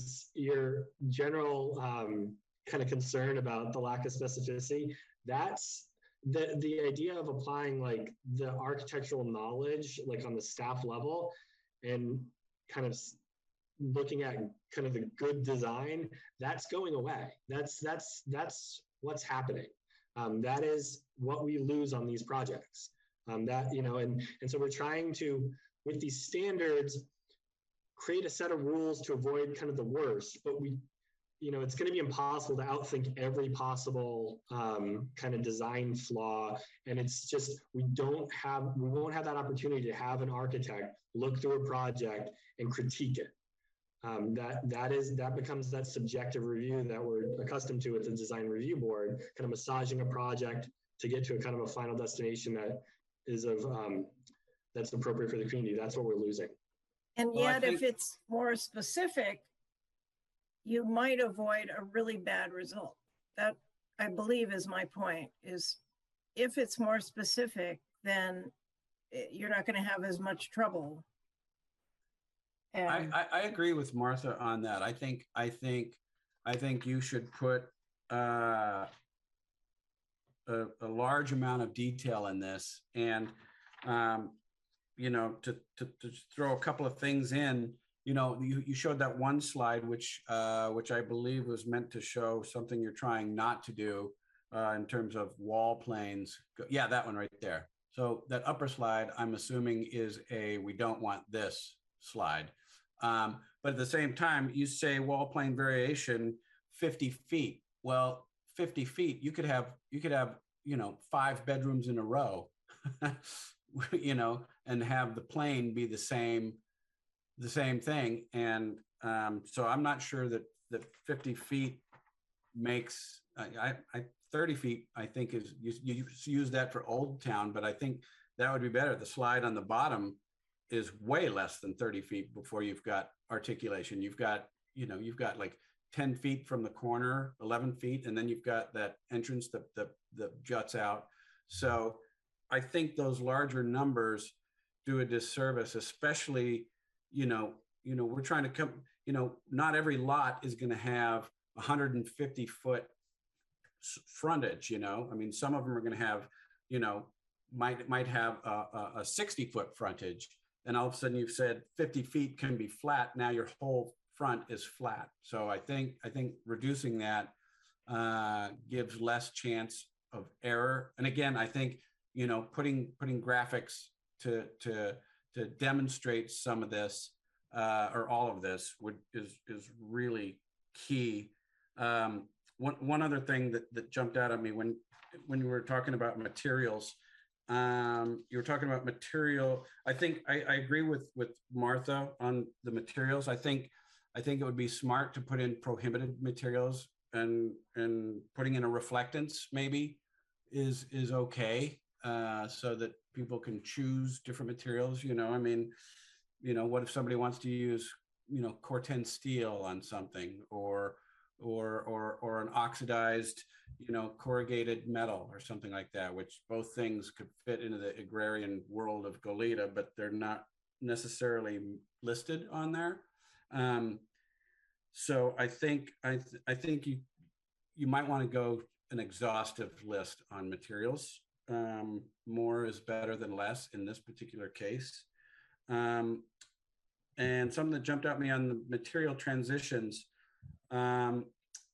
Speaker 7: your general um, kind of concern about the lack of specificity. That's the the idea of applying like the architectural knowledge, like on the staff level, and kind of looking at kind of the good design. That's going away. That's that's that's what's happening. Um, that is what we lose on these projects. Um, that, you know, and, and so we're trying to, with these standards, create a set of rules to avoid kind of the worst, but we, you know, it's going to be impossible to outthink every possible um, kind of design flaw. And it's just, we don't have, we won't have that opportunity to have an architect look through a project and critique it. Um, that that is that becomes that subjective review that we're accustomed to with the design review board, kind of massaging a project to get to a kind of a final destination that is of um, that's appropriate for the community. That's what we're losing.
Speaker 10: And
Speaker 1: Well, I
Speaker 10: yet,
Speaker 1: think-
Speaker 10: if it's more specific, you might avoid a really bad result. That, I believe, is my point. Is if it's more specific, then eh, you're not going to have as much trouble.
Speaker 1: I,
Speaker 10: And
Speaker 1: I, I agree with Martha on that. I think, I think, I think you should put uh, a, a large amount of detail in this, and um, you know, to, to to throw a couple of things in. You know, you, you showed that one slide, which uh, which I believe was meant to show something you're trying not to do uh, in terms of wall planes. Yeah, that one right there. So that upper slide, I'm assuming, is a we don't want this slide. Um, but at the same time, you say wall plane variation fifty feet. Well, fifty feet, you could have, you could have, you know, five bedrooms in a row, you know, and have the plane be the same, the same thing. And um, so I'm not sure that that fifty feet makes, I, I thirty feet, I think is, you, you use that for Old Town, but I think that would be better. The slide on the bottom is way less than thirty feet before you've got articulation. You've got, you know, you've got like ten feet from the corner, eleven feet, and then you've got that entrance that, that, that juts out. So I think those larger numbers do a disservice, especially, you know, you know, we're trying to come, you know, not every lot is going to have one hundred fifty foot frontage, you know, I mean, some of them are going to have, you know, might, might have a, a sixty foot frontage. And all of a sudden you've said fifty feet can be flat. Now your whole front is flat. So I think, I think reducing that uh, gives less chance of error. And again, I think, you know, putting putting graphics to to to demonstrate some of this uh, or all of this would is is really key. Um, one one other thing that that jumped out at me when when you were talking about materials, um, you were talking about material. I think I, I agree with with Martha on the materials. I think I think it would be smart to put in prohibited materials, and and putting in a reflectance maybe is is okay, uh, so that people can choose different materials. You know, I mean, you know, what if somebody wants to use, you know, Corten steel on something, or or or or an oxidized, you know, corrugated metal or something like that, which both things could fit into the agrarian world of Goleta, but they're not necessarily listed on there. Um, so I think I th I think you you might want to go an exhaustive list on materials. Um, more is better than less in this particular case. Um, and something that jumped out at me on the material transitions. Um,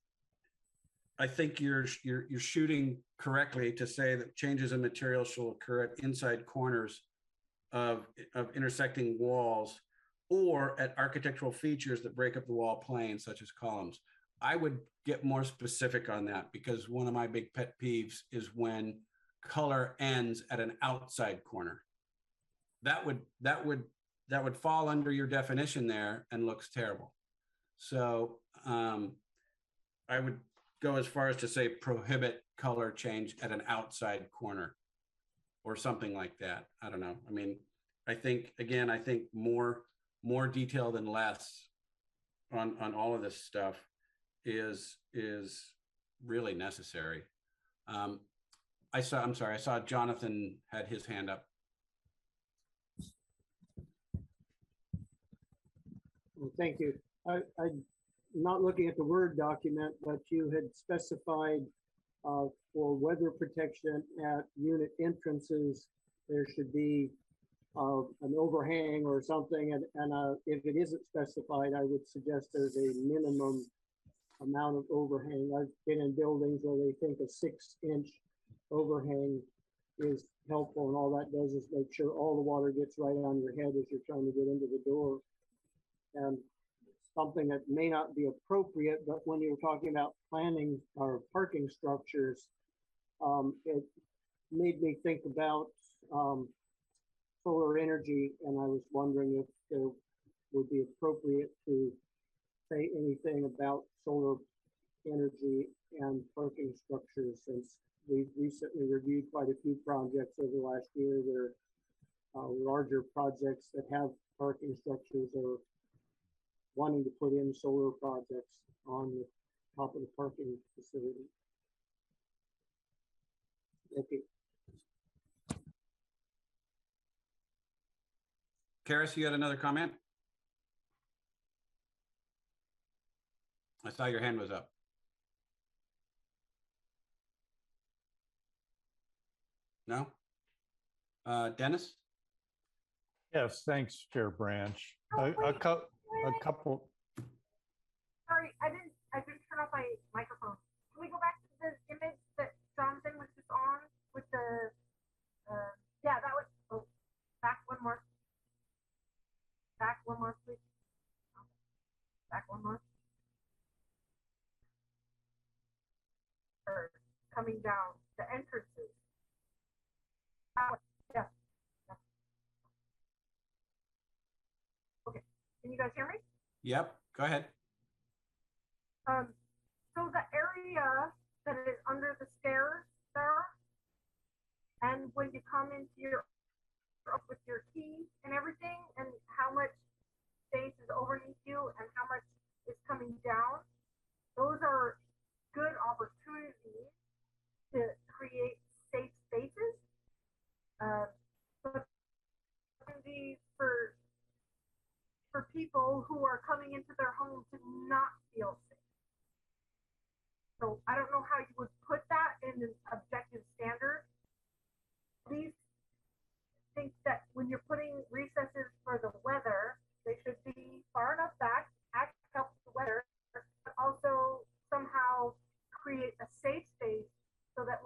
Speaker 1: I think you're, you're you're shooting correctly to say that changes in material shall occur at inside corners of, of intersecting walls, or at architectural features that break up the wall plane, such as columns. I would get more specific on that, because one of my big pet peeves is when color ends at an outside corner. That would that would that would fall under your definition there and looks terrible. So um, I would go as far as to say prohibit color change at an outside corner or something like that. I don't know. I mean, I think, again, I think more more detail than less on on all of this stuff is is really necessary. Um, I saw, I'm sorry, I saw Jonathan had his hand up.
Speaker 12: Well, thank you. I, I'm not looking at the Word document, but you had specified uh, for weather protection at unit entrances, there should be uh, an overhang or something. And, and uh, if it isn't specified, I would suggest there's a minimum amount of overhang. I've been in buildings where they think a six inch overhang is helpful, and all that does is make sure all the water gets right on your head as you're trying to get into the door. And something that may not be appropriate, but when you're talking about planning or parking structures, um, it made me think about um, solar energy, and I was wondering if there would be appropriate to say anything about solar energy and parking structures, since we've recently reviewed quite a few projects over the last year that are uh, larger projects that have parking structures, or wanting to put in solar projects on the top of the parking facility. Thank you.
Speaker 1: Karis, you had another comment? I saw your hand was up. No? Uh, Dennis?
Speaker 4: Yes, thanks, Chair Branch. A, a, co a couple.
Speaker 3: Sorry, I didn't, I didn't turn off my microphone. Can we go back to the image that Jonathan was just on with the, uh, yeah, that was, oh, back one more. Back one more, please. Back one more. Or coming down, the entrances. Uh, yeah. yeah. Okay, can you guys hear me?
Speaker 1: Yep, go ahead.
Speaker 3: Um, so the area that is under the stairs there, and when you come into your, up with your key and everything, and how much space is underneath you and how much is coming down, those are good opportunities to create safe spaces. Uh, but for for people who are coming into their home to not feel safe. So I don't know how you would put that in an objective standard. Please think that when you're putting recesses for the weather, they should be far enough back, act help the weather, but also somehow create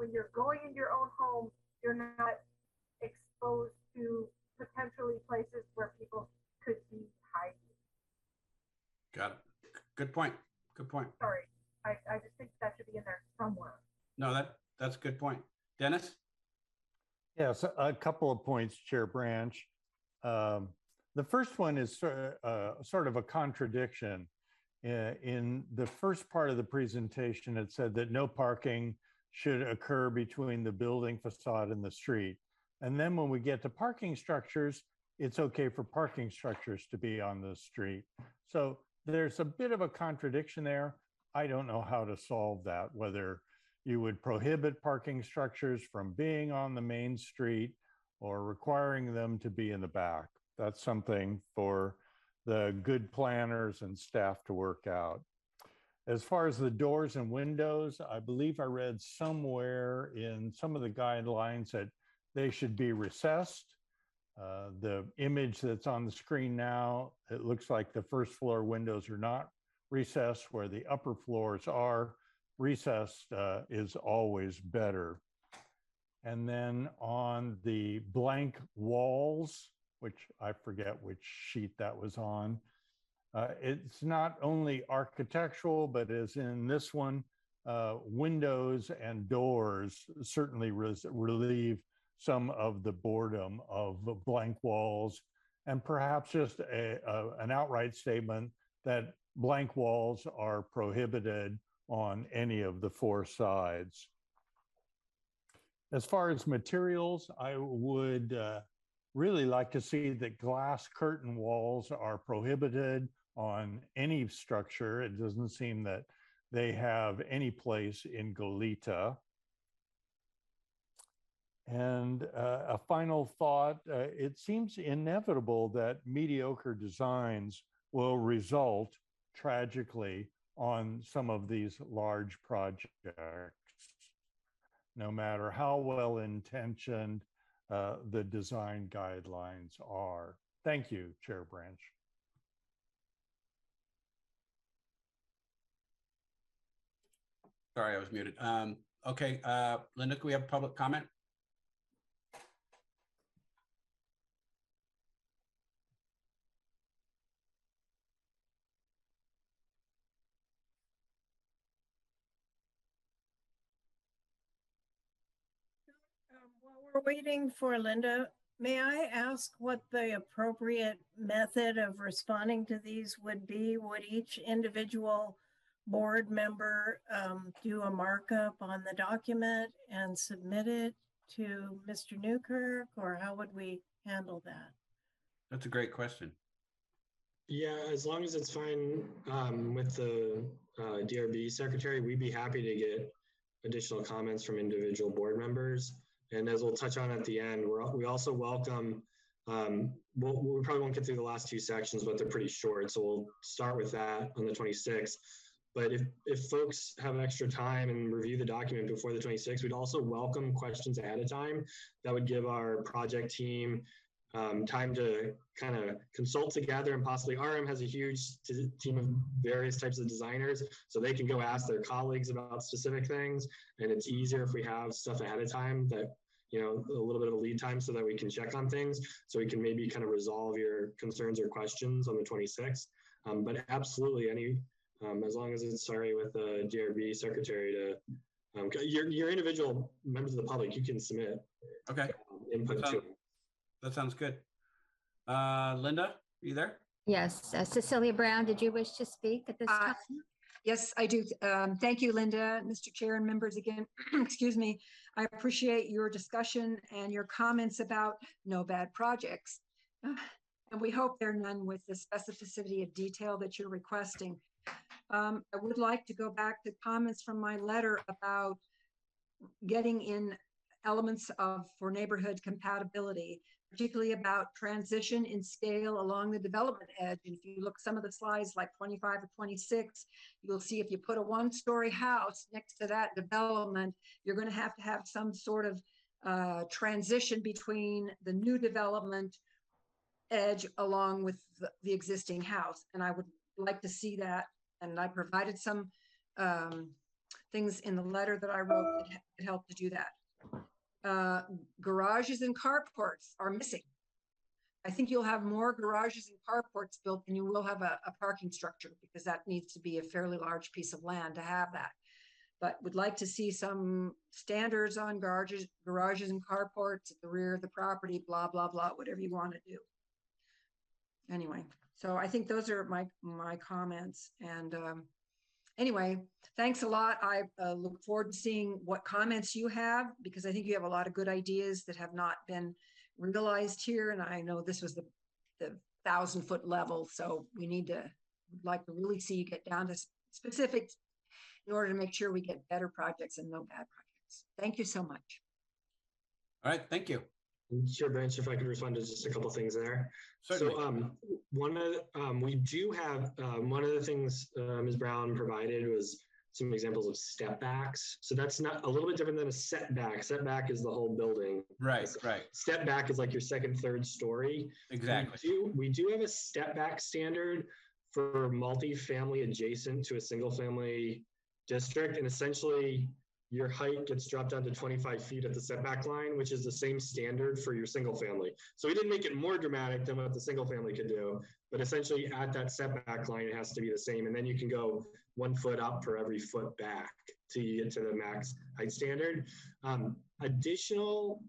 Speaker 3: when you're going in your own home, you're not exposed to potentially places where people could be hiding.
Speaker 1: Got it. Good point. Good point.
Speaker 3: Sorry, I, I just think that should be in there somewhere.
Speaker 1: No, that that's a good point. Dennis?
Speaker 4: Yes, a couple of points, Chair Branch. Um, the first one is sor- uh, sort of a contradiction. Uh, in the first part of the presentation, it said that no parking should occur between the building facade and the street. And then when we get to parking structures, it's okay for parking structures to be on the street. So there's a bit of a contradiction there. I don't know how to solve that, whether you would prohibit parking structures from being on the main street or requiring them to be in the back. That's something for the good planners and staff to work out. As far as the doors and windows, I believe I read somewhere in some of the guidelines that they should be recessed. Uh, the image that's on the screen now, it looks like the first floor windows are not recessed, where the upper floors are. Recessed uh, is always better. And then on the blank walls, which I forget which sheet that was on, uh, it's not only architectural, but as in this one, uh, windows and doors certainly res- relieve some of the boredom of blank walls, and perhaps just a, a, an outright statement that blank walls are prohibited on any of the four sides. As far as materials, I would uh, really like to see that glass curtain walls are prohibited on any structure. It doesn't seem that they have any place in Goleta. And uh, a final thought, uh, it seems inevitable that mediocre designs will result tragically on some of these large projects, no matter how well intentioned uh, the design guidelines are. Thank you, Chair Branch.
Speaker 1: Sorry, I was muted. Um, okay, uh, Linda, can we have public comment?
Speaker 10: Um, while we're waiting for Linda, may I ask what the appropriate method of responding to these would be? Would each individual board member um, do a markup on the document and submit it to Mister Newkirk, or how would we handle that?
Speaker 1: That's a great question.
Speaker 7: Yeah, as long as it's fine um, with the uh, D R B secretary, we'd be happy to get additional comments from individual board members. And as we'll touch on at the end, we're, we also welcome, um, we'll, we probably won't get through the last two sections, but they're pretty short. So we'll start with that on the twenty-sixth. But if, if folks have extra time and review the document before the twenty-sixth, we'd also welcome questions ahead of time. That would give our project team um, time to kind of consult together, and possibly R M has a huge t- team of various types of designers, so they can go ask their colleagues about specific things. And it's easier if we have stuff ahead of time that, you know, a little bit of a lead time so that we can check on things, so we can maybe kind of resolve your concerns or questions on the twenty-sixth. Um, but absolutely, any, um, as long as it's sorry with the D R B secretary to, um, your, your individual members of the public, you can submit
Speaker 1: Okay.
Speaker 7: um, input
Speaker 1: That
Speaker 7: to
Speaker 1: sounds, that sounds good. Uh, Linda, are you there?
Speaker 2: Yes, uh, Cecilia Brown, did you wish to speak at this
Speaker 9: Uh,
Speaker 2: time?
Speaker 9: Yes, I do. Um, thank you, Linda, Mister Chair, and members again. Excuse me. I appreciate your discussion and your comments about no bad projects. Uh, and we hope they're none with the specificity of detail that you're requesting. Um, I would like to go back to comments from my letter about getting in elements of for neighborhood compatibility, particularly about transition in scale along the development edge. And if you look some of the slides like twenty-five or twenty-six, you'll see if you put a one-story house next to that development, you're going to have to have some sort of uh, transition between the new development edge along with the, the existing house. And I would like to see that. And I provided some um, things in the letter that I wrote that that helped to do that. Uh, garages and carports are missing. I think you'll have more garages and carports built than you will have a, a parking structure, because that needs to be a fairly large piece of land to have that. But would like to see some standards on garages, garages and carports at the rear of the property, blah, blah, blah, whatever you want to do. Anyway, so I think those are my, my comments. And um, anyway, thanks a lot. I uh, look forward to seeing what comments you have, because I think you have a lot of good ideas that have not been realized here. And I know this was the, the thousand foot level. So we need to, would like to really see you get down to specifics in order to make sure we get better projects and no bad projects. Thank you so much.
Speaker 1: All right, thank you.
Speaker 7: Chair Branch, if I could respond to just a couple things there.
Speaker 1: Certainly.
Speaker 7: So um, one of um, we do have um, one of the things uh, Miz Brown provided was some examples of step backs. So that's not a little bit different than a setback. Setback is the whole building.
Speaker 1: Right, right.
Speaker 7: Step back is like your second, third story.
Speaker 1: Exactly.
Speaker 7: We do, we do have a step back standard for multifamily adjacent to a single family district, and essentially your height gets dropped down to twenty-five feet at the setback line, which is the same standard for your single family. So we didn't make it more dramatic than what the single family could do, but essentially at that setback line, it has to be the same. And then you can go one foot up for every foot back till you get to the max height standard. Um, additional,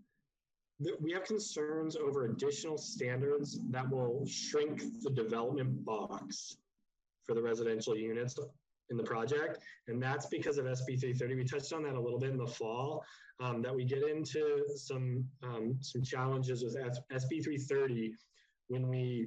Speaker 7: we have concerns over additional standards that will shrink the development box for the residential units in the project. And that's because of S B three thirty. We touched on that a little bit in the fall, um, that we get into some, um, some challenges with S B three thirty when we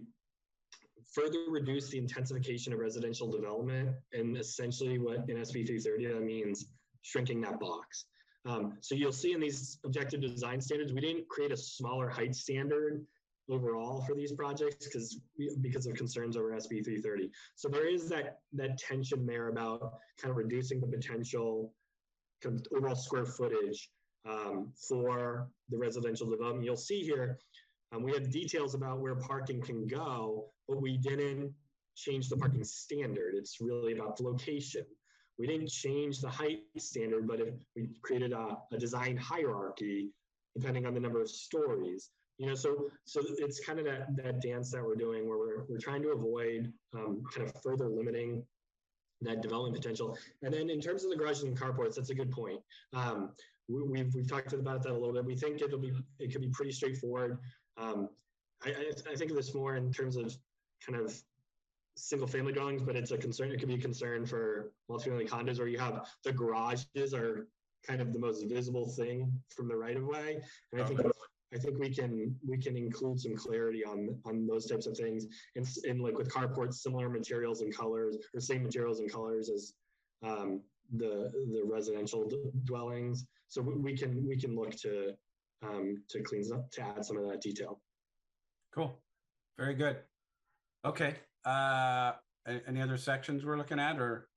Speaker 7: further reduce the intensification of residential development. And essentially what in S B three thirty, that means shrinking that box. Um, so you'll see in these objective design standards, we didn't create a smaller height standard overall for these projects because because of concerns over S B three thirty. So there is that that tension there about kind of reducing the potential kind of overall square footage um, for the residential development. You'll see here, um, we have details about where parking can go, but we didn't change the parking standard. It's really about the location. We didn't change the height standard, but it, we created a, a design hierarchy depending on the number of stories. You know, so so it's kind of that that dance that we're doing where we're we're trying to avoid um, kind of further limiting that development potential. And then in terms of the garages and carports, that's a good point. Um, we, we've we've talked about that a little bit. We think it'll be it could be pretty straightforward. Um, I, I I think of this more in terms of kind of single family dwellings, but it's a concern. It could be a concern for multifamily condos where you have the garages are kind of the most visible thing from the right of way. And I think. I think we can we can include some clarity on on those types of things, and, and like with carports, similar materials and colors, or same materials and colors as um, the the residential d- dwellings. So we, we can we can look to um, to clean up to add some of that detail.
Speaker 1: Cool, very good. Okay, uh, any other sections we're looking at, or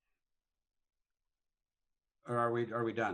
Speaker 1: or are we are we done?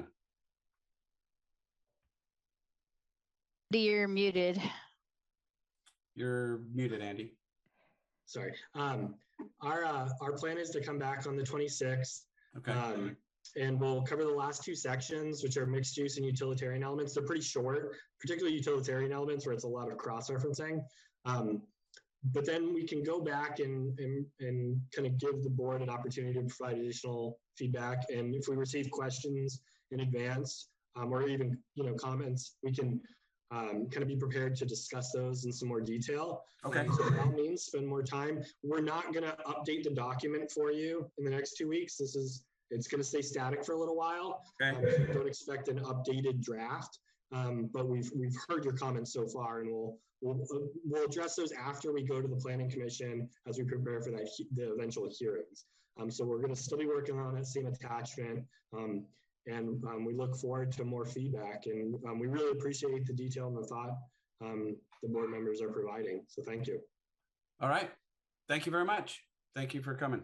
Speaker 8: You're muted.
Speaker 1: You're muted, Andy.
Speaker 7: Sorry. Um, our uh, our plan is to come back on the twenty-sixth.
Speaker 1: Okay.
Speaker 7: Um, and we'll cover the last two sections, which are mixed use and utilitarian elements. They're pretty short, particularly utilitarian elements where it's a lot of cross-referencing. Um, but then we can go back and, and, and kind of give the board an opportunity to provide additional feedback. And if we receive questions in advance um, or even, you know, comments, we can Um, kind of be prepared to discuss those in some more detail.
Speaker 1: Okay.
Speaker 7: Um, so by all means, spend more time. We're not going to update the document for you in the next two weeks. This is, it's going to stay static for a little while.
Speaker 1: Okay.
Speaker 7: Um, so don't expect an updated draft, um, but we've we've heard your comments so far, and we'll we'll we'll address those after we go to the Planning Commission as we prepare for that the eventual hearings. Um, so we're going to still be working on that same attachment. Um, And um, we look forward to more feedback. And um, we really appreciate the detail and the thought um, the board members are providing. So thank you.
Speaker 1: All right. Thank you very much. Thank you for coming.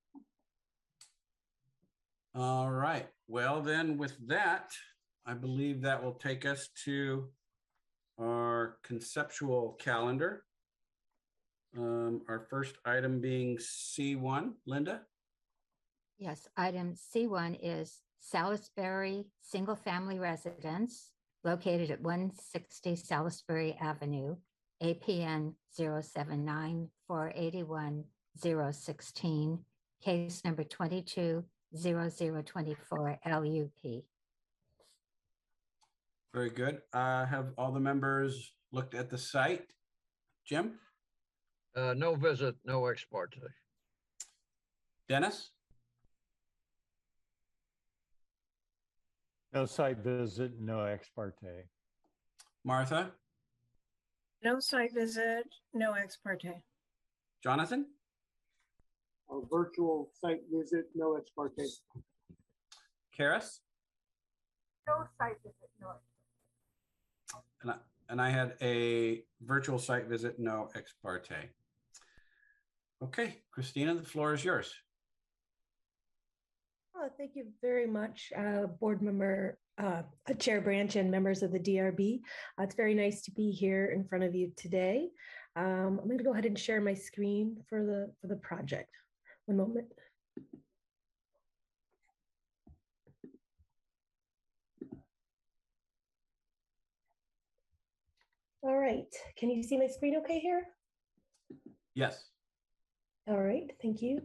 Speaker 1: All right. Well, then with that, I believe that will take us to our conceptual calendar. Um, our first item being C one, Linda.
Speaker 2: Yes, item C one is Salisbury Single Family Residence located at one sixty Salisbury Avenue, A P N zero seven nine four eight one zero one six, case number twenty-two zero zero twenty-four L U P.
Speaker 1: Very good. Uh, have all the members looked at the site? Jim?
Speaker 5: Uh, no visit, no ex parte.
Speaker 1: Dennis?
Speaker 4: No site visit, no ex parte.
Speaker 1: Martha?
Speaker 10: No site visit, no ex parte.
Speaker 1: Jonathan?
Speaker 12: A virtual site visit, no ex parte.
Speaker 1: Karis?
Speaker 3: No site visit, no ex parte.
Speaker 1: And I, and I had a virtual site visit, no ex parte. Okay, Christina, the floor is yours.
Speaker 13: Oh, thank you very much, uh, Board Member uh, Chair Branch and members of the D R B. Uh, it's very nice to be here in front of you today. Um, I'm going to go ahead and share my screen for the for the project. One moment. All right, can you see my screen okay here?
Speaker 1: Yes.
Speaker 13: All right, thank you.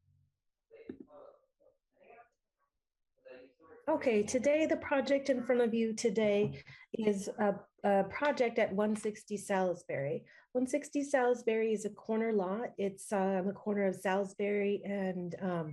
Speaker 13: Okay, today the project in front of you today is a, a project at one sixty Salisbury. one sixty Salisbury is a corner lot. It's on the corner of Salisbury and, um,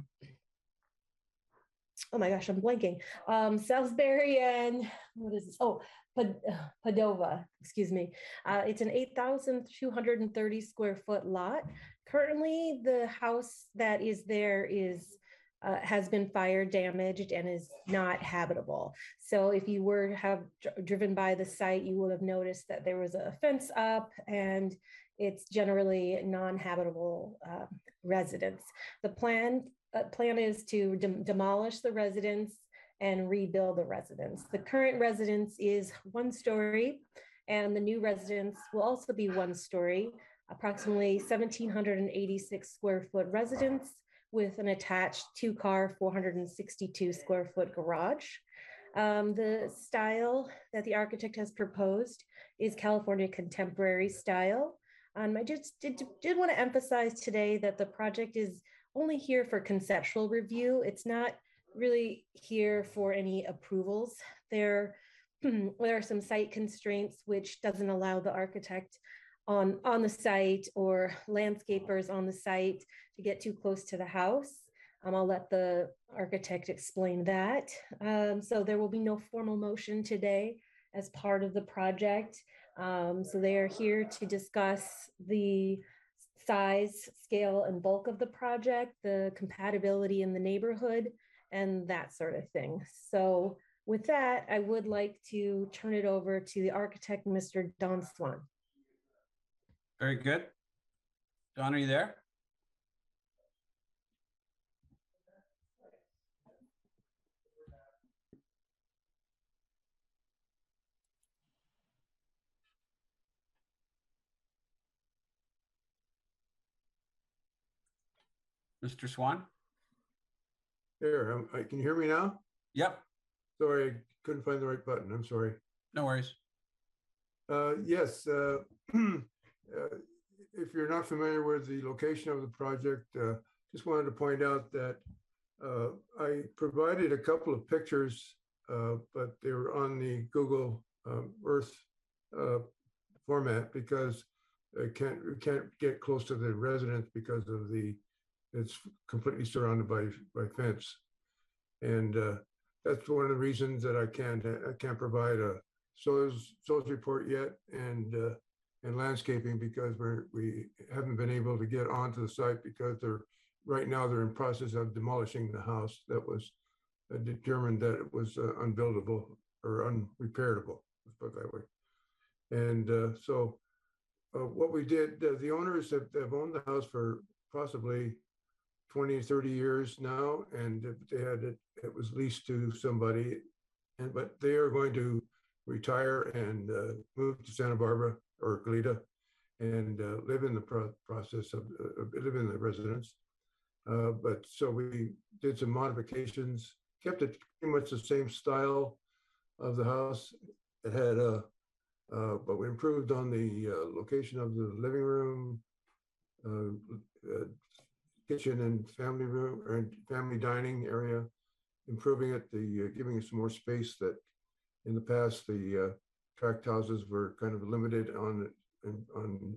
Speaker 13: oh my gosh, I'm blanking. Um, Salisbury and, what is this? Oh, Padova, excuse me. Uh, it's an eight thousand two hundred thirty square foot lot. Currently, the house that is there is Uh, has been fire damaged and is not habitable. So if you were have dr- driven by the site, you would have noticed that there was a fence up and it's generally non-habitable uh, residence. The plan uh, plan is to dem- demolish the residence and rebuild the residence. The current residence is one story and the new residence will also be one story, approximately one thousand seven hundred eighty-six square foot residence with an attached two-car, four hundred sixty-two square foot garage. Um, the style that the architect has proposed is California contemporary style. Um, I just did, did want to emphasize today that the project is only here for conceptual review. It's not really here for any approvals. There, there are some site constraints which doesn't allow the architect on, on the site or landscapers on the site to get too close to the house. Um, I'll let the architect explain that. Um, so there will be no formal motion today as part of the project. Um, so they are here to discuss the size, scale, and bulk of the project, the compatibility in the neighborhood, and that sort of thing. So with that, I would like to turn it over to the architect, Mister Don Swan.
Speaker 1: Very good. Don, are you there? Mister Swan?
Speaker 14: There, um, I, can you hear me now?
Speaker 1: Yep.
Speaker 14: Sorry, I couldn't find the right button. I'm sorry.
Speaker 1: No worries.
Speaker 14: Uh, yes, uh, uh, if you're not familiar with the location of the project, uh, just wanted to point out that uh, I provided a couple of pictures, uh, but they were on the Google um, Earth uh, format because I can't, we can't get close to the residence because of the, it's completely surrounded by, by fence. And uh, that's one of the reasons that I can't, I can't provide a soils, soils report yet and uh, and landscaping because we're, we haven't been able to get onto the site because they're, right now they're in process of demolishing the house that was uh, determined that it was uh, unbuildable or unrepairable, let's put it that way. And uh, so uh, what we did, uh, the owners have, have owned the house for possibly twenty, thirty years now, and they had it, it was leased to somebody, and but they are going to retire and uh, move to Santa Barbara or Goleta and uh, live in the pro process of uh, live in the residence. Uh, but so we did some modifications, kept it pretty much the same style of the house. It had a, uh, but we improved on the uh, location of the living room, uh, uh, kitchen and family room and family dining area, improving it, the uh, giving it some more space that in the past the uh, tract houses were kind of limited on on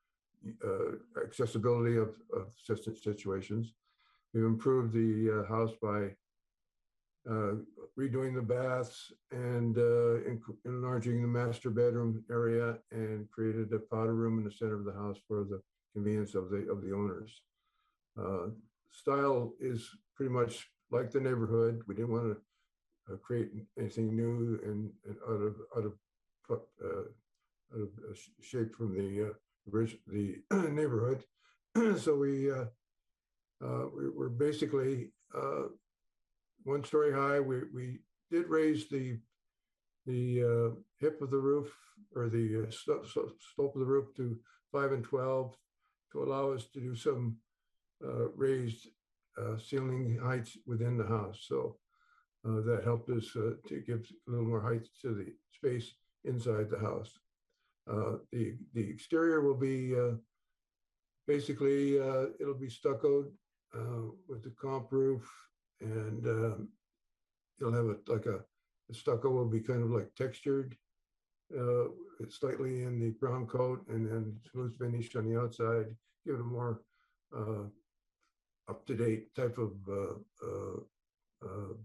Speaker 14: uh, accessibility of, of situations. We've improved the uh, house by uh, redoing the baths and uh, enlarging the master bedroom area and created a powder room in the center of the house for the convenience of the of the owners. Uh, style is pretty much like the neighborhood. We didn't want to uh, create anything new and, and out of out of uh, out of uh, shape from the uh, the neighborhood. So we uh, uh, we were basically uh, one story high. We we did raise the the uh, hip of the roof or the uh, slope of the roof to five and twelve to allow us to do some uh, raised uh, ceiling heights within the house. So uh, that helped us uh, to give a little more height to the space inside the house. Uh, the the exterior will be uh, basically uh, it'll be stuccoed uh, with the comp roof, and um, it'll have a like a the stucco will be kind of like textured, uh, slightly in the brown coat, and then smooth finish on the outside, give it a more uh, up-to-date type of uh, uh, uh,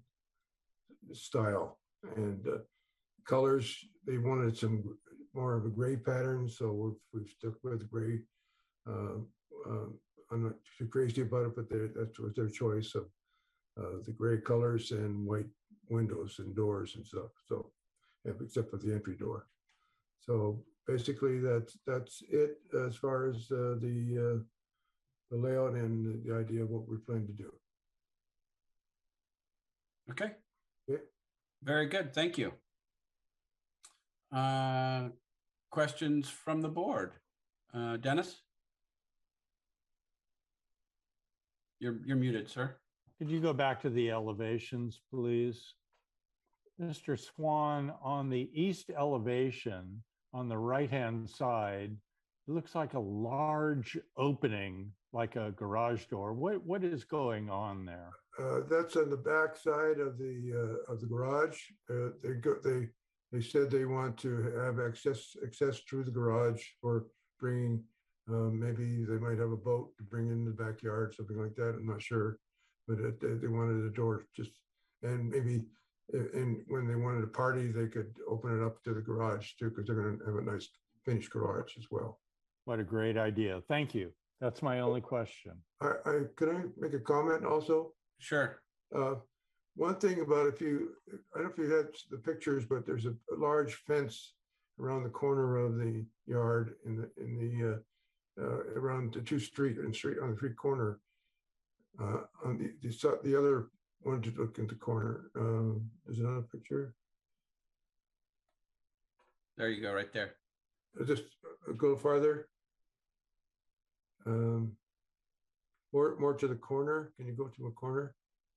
Speaker 14: style. And uh, colors, they wanted some more of a gray pattern, so we've, we've stuck with gray. Uh, uh, I'm not too crazy about it, but that was their choice of uh, the gray colors and white windows and doors and stuff. So, except for the entry door. So basically, that's that's it as far as uh, the uh, the layout and the idea of what we're planning to do.
Speaker 1: Okay.
Speaker 14: Okay.
Speaker 1: Very good. Thank you. Uh, questions from the board? Uh, Dennis? You're, you're muted, sir.
Speaker 4: Could you go back to the elevations, please? Mister Swan, on the east elevation, on the right-hand side, it looks like a large opening, like a garage door. What, what is going on there?
Speaker 14: Uh, that's on the back side of the uh, of the garage. Uh, they go. They they said they want to have access access through the garage for bringing. Uh, maybe they might have a boat to bring in the backyard, something like that. I'm not sure, but it, they, they wanted a door just, and maybe, and when they wanted a party, they could open it up to the garage too, because they're going to have a nice finished garage as well.
Speaker 4: What a great idea! Thank you. That's my only question.
Speaker 14: I, I can I make a comment also?
Speaker 1: Sure.
Speaker 14: Uh, one thing about if you, I don't know if you had the pictures, but there's a, a large fence around the corner of the yard in the in the uh, uh, around the two street and street on the street corner. Uh, on the the, the other one to look into the corner. Um, there's another picture.
Speaker 1: There you go, right there.
Speaker 14: Just go farther. Um, more more to the corner. Can you go to a corner?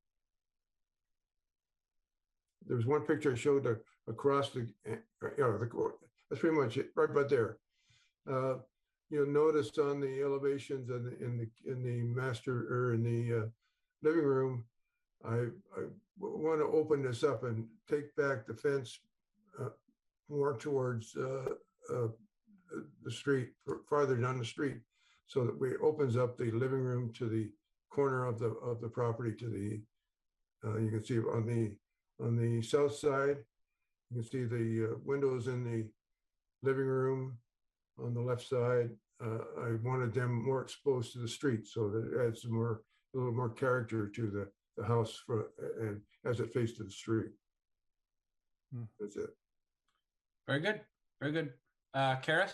Speaker 14: There was one picture I showed uh, across the, uh, you know, the, that's pretty much it, right about there. Uh, you'll notice on the elevations and in, in the in the master or in the uh, living room, I, I want to open this up and take back the fence uh, more towards uh, uh, the street, farther down the street, so that it opens up the living room to the corner of the of the property to the. Uh, you can see on the on the south side, you can see the uh, windows in the living room. On the left side, uh, I wanted them more exposed to the street, so that it adds some more, a little more character to the, the house for, and as it faces the street. Hmm. That's it.
Speaker 1: Very good. Very good. Uh, Karis?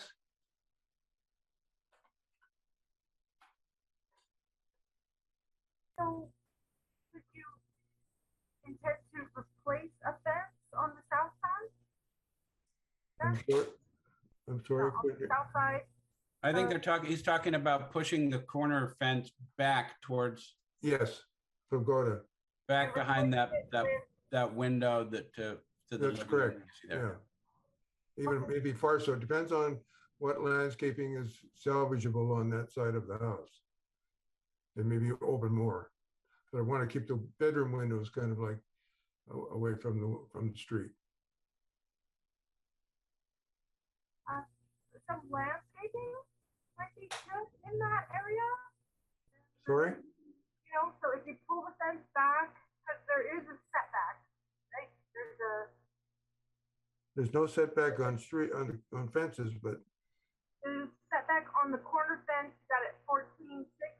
Speaker 3: So, would you intend to replace a fence on the south side?
Speaker 14: I'm sorry. I'm sorry.
Speaker 3: No, on the south side.
Speaker 1: I think
Speaker 3: uh,
Speaker 1: they're talking, he's talking about pushing the corner fence back towards.
Speaker 14: Yes, Pagoda.
Speaker 1: Back behind that, that that window that to, to the
Speaker 14: That's
Speaker 1: living room
Speaker 14: correct.
Speaker 1: you see there.
Speaker 14: Yeah. Even maybe far, so it depends on what landscaping is salvageable on that side of the house. They maybe open more, but I want to keep the bedroom windows kind of like a- away from the, from the street.
Speaker 3: Uh, some landscaping might be good in that area.
Speaker 14: Sorry?
Speaker 3: You know, so if you pull the fence back, because there is a setback, right? There's a,
Speaker 14: There's no setback on street, on, on fences, but
Speaker 3: there's a setback on the corner fence, got it fourteen six.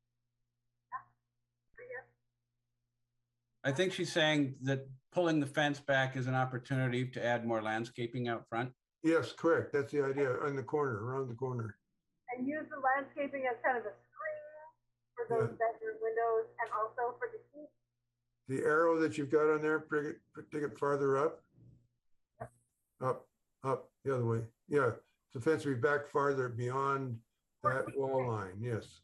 Speaker 1: I think she's saying that pulling the fence back is an opportunity to add more landscaping out front.
Speaker 14: yes, correct. That's the idea, on the corner, around the corner.
Speaker 3: And use the landscaping as kind of a screen for those
Speaker 14: Yeah.
Speaker 3: bedroom windows and also for the heat.
Speaker 14: The arrow that you've got on there, bring it, take it farther up. Up, up, the other way. Yeah, the fence will be back farther beyond that wall line, yes.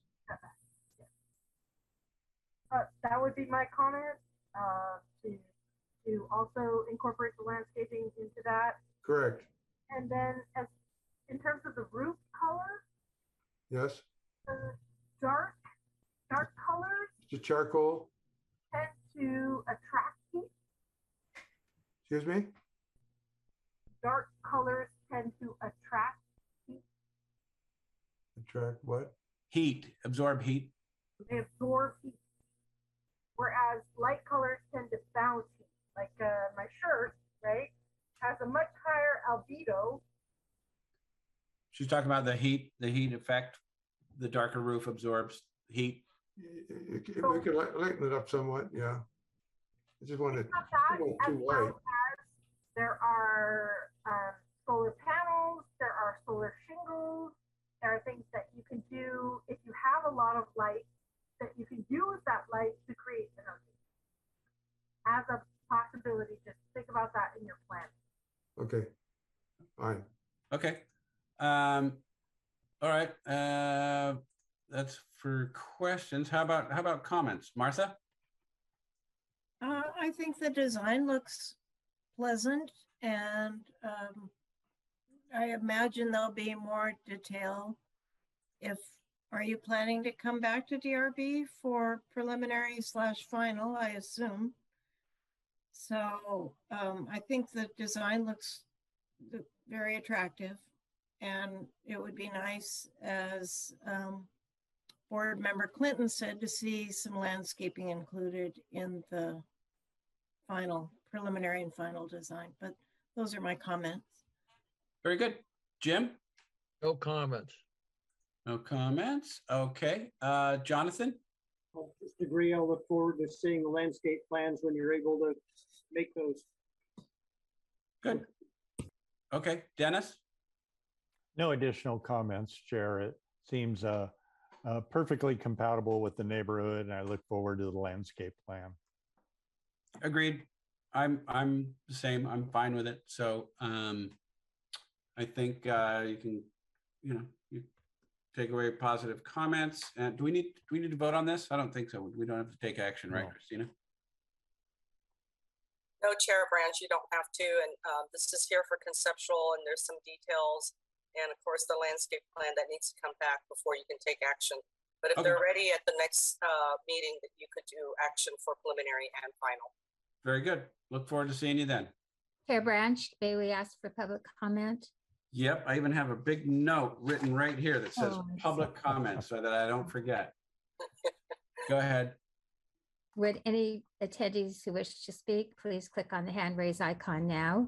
Speaker 3: Uh, that would be my comment, uh, to, to also incorporate the landscaping into that.
Speaker 14: Correct,
Speaker 3: And then as, in terms of the roof color,
Speaker 14: yes.
Speaker 3: the dark, dark colors
Speaker 14: The charcoal,
Speaker 3: tend to attract heat.
Speaker 14: excuse me?
Speaker 3: Dark colors tend to attract heat.
Speaker 14: Attract what?
Speaker 1: Heat, absorb heat.
Speaker 3: They absorb heat. Whereas light colors tend to bounce heat. Like uh, my shirt, right, has a much higher albedo.
Speaker 1: She's talking about the heat, the heat effect. The darker roof absorbs heat.
Speaker 14: You can- We can light- lighten it up somewhat, yeah. I just wanted,
Speaker 3: Not that,
Speaker 14: too
Speaker 3: as
Speaker 14: too
Speaker 3: well
Speaker 14: white.
Speaker 3: as there are um, solar panels, there are solar shingles, there are things that you can do if you have a lot of light that you can use that light to create energy. As a possibility, just think about that in your plan.
Speaker 14: Okay, fine.
Speaker 1: Okay. Um, all right. Uh, that's for questions. How about how about comments, Martha?
Speaker 10: Uh, I think the design looks pleasant and um, I imagine there'll be more detail. If, are you planning to come back to D R B for preliminary slash final, I assume? So um, I think the design looks th- very attractive and it would be nice, as um, Board Member Clinton said, to see some landscaping included in the final, preliminary and final design, but those are my comments.
Speaker 1: Very good. Jim?
Speaker 5: No comments.
Speaker 1: No comments. Okay. Uh, Jonathan?
Speaker 12: I'll just agree. I'll look forward to seeing the landscape plans when you're able to make those.
Speaker 1: Good. Okay. Dennis?
Speaker 4: No additional comments, Chair. It seems uh, uh, perfectly compatible with the neighborhood, and I look forward to the landscape plan.
Speaker 1: Agreed. I'm I'm the same. I'm fine with it. So um, I think uh, you can, you know, you take away positive comments. And do we need do we need to vote on this? I don't think so. We don't have to take action, right,
Speaker 4: No.
Speaker 1: Christina?
Speaker 6: No, Chair Branch, you don't have to. And um, this is here for conceptual and there's some details. And of course, the landscape plan that needs to come back before you can take action. But if
Speaker 1: Okay.
Speaker 6: they're ready at the next uh, meeting, that you could do action for preliminary and final.
Speaker 1: Very good. Look forward to seeing you then.
Speaker 2: Chair Branch, may we ask for public comment?
Speaker 1: Yep, I even have a big note written right here that says
Speaker 2: Oh, I see.
Speaker 1: public comment so that I don't forget. Go ahead.
Speaker 2: Would any attendees who wish to speak, please click on the hand raise icon now.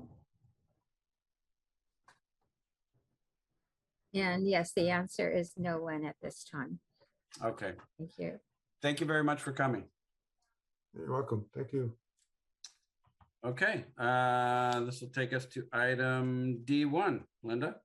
Speaker 2: And yes, the answer is no one at this time.
Speaker 1: Okay.
Speaker 2: Thank you.
Speaker 1: Thank you very much for coming.
Speaker 14: You're welcome. Thank you.
Speaker 1: Okay, uh, this will take us to item D one. Linda?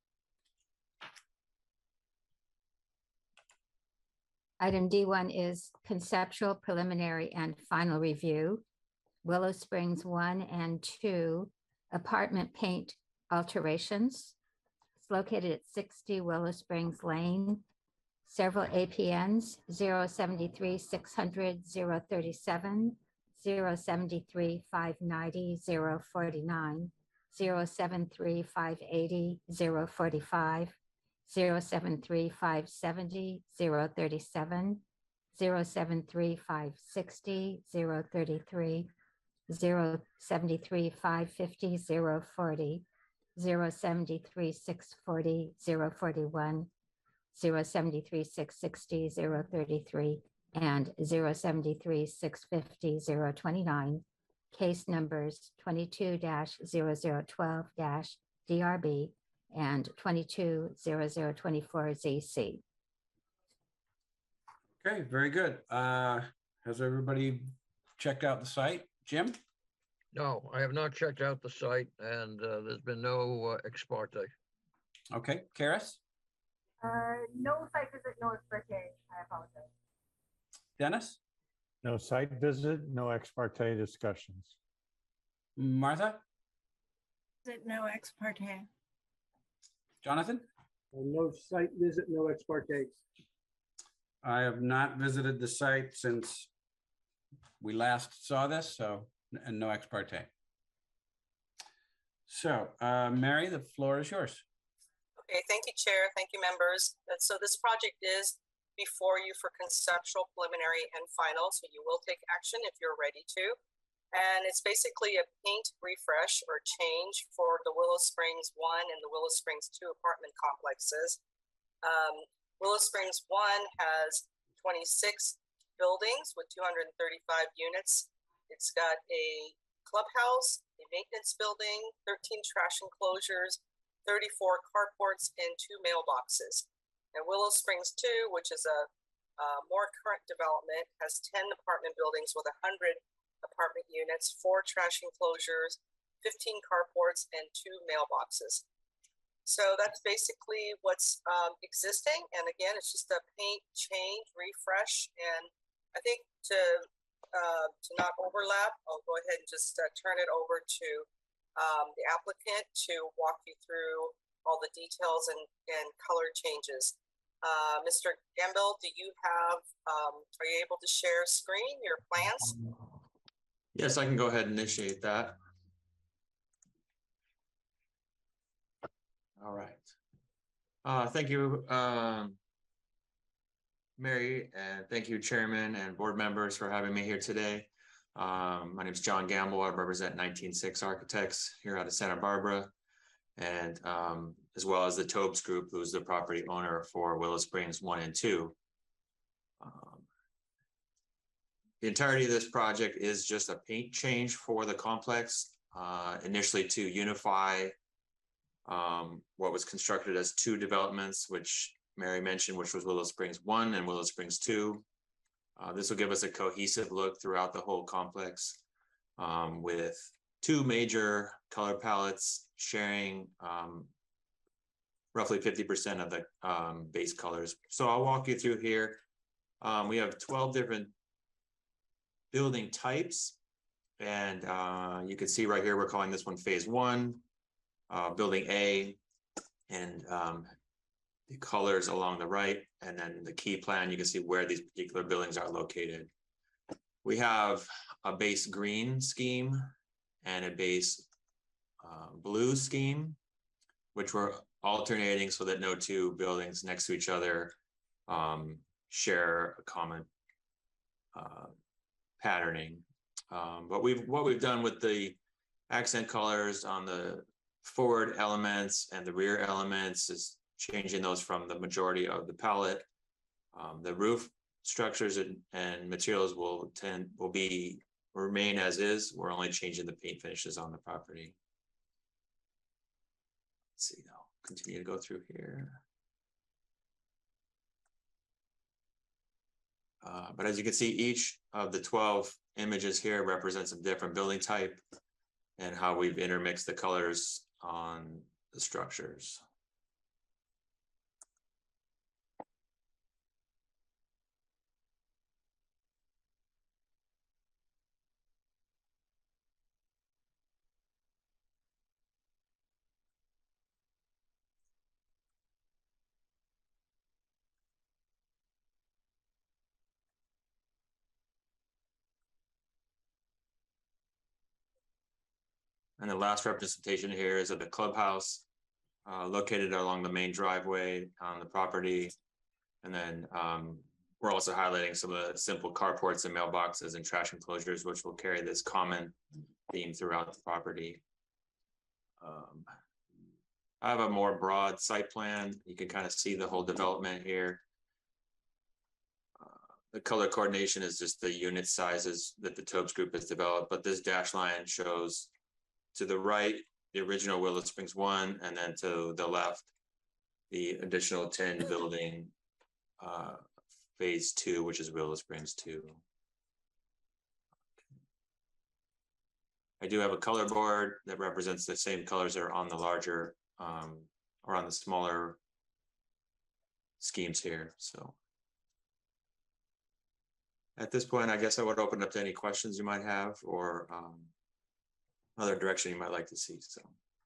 Speaker 2: Item D one is conceptual, preliminary, and final review. Willow Springs one and two apartment paint alterations. It's located at sixty Willow Springs Lane. Several A P Ns, zero seventy-three, six hundred, zero thirty-seven, zero seventy-three five ninety zero forty-nine, zero seventy-three five eighty zero forty-five, zero seventy-three five seventy zero thirty-seven, zero seventy-three five sixty zero thirty-three, zero seventy-three five fifty zero forty, zero seventy-three six forty zero forty-one, zero seventy-three six sixty zero thirty-three, and zero seventy-three six fifty zero twenty-nine, case numbers twenty-two dash zero zero twelve dash D R B and twenty-two zero zero twenty-four Z C.
Speaker 1: Okay, very good. Uh, has everybody checked out the site? Jim?
Speaker 5: No, I have not checked out the site, and uh, there's been no uh, ex parte.
Speaker 1: Okay, Karis?
Speaker 3: Uh, no site visit, no express day. I apologize.
Speaker 1: Dennis?
Speaker 4: No site visit, no ex parte discussions.
Speaker 1: Martha?
Speaker 10: Visit, no ex parte.
Speaker 1: Jonathan?
Speaker 12: And no site visit, no ex parte.
Speaker 1: I have not visited the site since we last saw this, so, and no ex parte. So, uh, Mary, the floor is yours.
Speaker 6: Okay, thank you, Chair. Thank you, members. And so this project is before you for conceptual, preliminary, and final. So you will take action if you're ready to. And it's basically a paint refresh or change for the Willow Springs one and the Willow Springs two apartment complexes. Um, Willow Springs one has twenty-six buildings with two hundred thirty-five units. It's got a clubhouse, a maintenance building, thirteen trash enclosures, thirty-four carports, and two mailboxes. And Willow Springs two, which is a, a more current development, has ten apartment buildings with one hundred apartment units, four trash enclosures, fifteen carports, and two mailboxes. So that's basically what's um, existing. And again, it's just a paint change, refresh. And I think to, uh, to not overlap, I'll go ahead and just uh, turn it over to um, the applicant to walk you through all the details and, and color changes. Uh, Mister Gamble, do you have, um, are you able to share screen, your plans?
Speaker 15: Yes, I can go ahead and initiate that. All right. Uh, thank you, um, Mary, and thank you, Chairman and board members, for having me here today. Um, my name is John Gamble. I represent nineteen six Architects here out of Santa Barbara, and um, as well as the Tobes Group, who's the property owner for Willow Springs one and two. Um, the entirety of this project is just a paint change for the complex, uh, initially to unify um, what was constructed as two developments, which Mary mentioned, which was Willow Springs one and Willow Springs two. Uh, this will give us a cohesive look throughout the whole complex, um, with two major color palettes sharing um, roughly fifty percent of the um, base colors. So I'll walk you through here. Um, we have twelve different building types, and uh, you can see right here, we're calling this one phase one, uh, building A, and um, the colors along the right, and then the key plan, you can see where these particular buildings are located. We have a base green scheme and a base uh, blue scheme, which we're alternating so that no two buildings next to each other um, share a common uh, patterning. Um, but we've what we've done with the accent colors on the forward elements and the rear elements is changing those from the majority of the palette. Um, the roof structures and, and materials will tend will be remain as is. We're only changing the paint finishes on the property. Let's see, I'll continue to go through here. Uh, but as you can see, each of the twelve images here represents a different building type and how we've intermixed the colors on the structures. And the last representation here is of the clubhouse uh, located along the main driveway on the property. And then um, we're also highlighting some of the simple carports and mailboxes and trash enclosures, which will carry this common theme throughout the property. Um, I have a more broad site plan. You can kind of see the whole development here. Uh, the color coordination is just the unit sizes that the Tobes Group has developed, but this dash line shows to the right, the original Willow Springs one, and then to the left, the additional ten building uh, phase two, which is Willow Springs two. I do have a color board that represents the same colors that are on the larger um, or on the smaller schemes here. So at this point, I guess I would open up to any questions you might have or um, other direction you might like to see. So.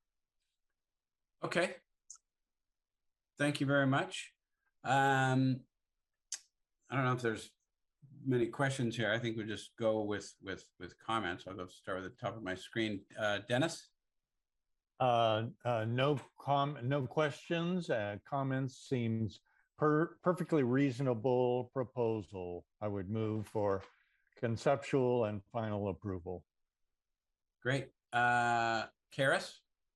Speaker 1: Okay. Thank you very much. Um, I don't know if there's many questions here. I think we'll just go with with with comments. I'll go start with the top of my screen. Uh, Dennis?
Speaker 4: Uh, uh, no com no questions. Uh, comments seems per perfectly reasonable proposal. I would move for conceptual and final approval.
Speaker 1: Great. Uh, Karis?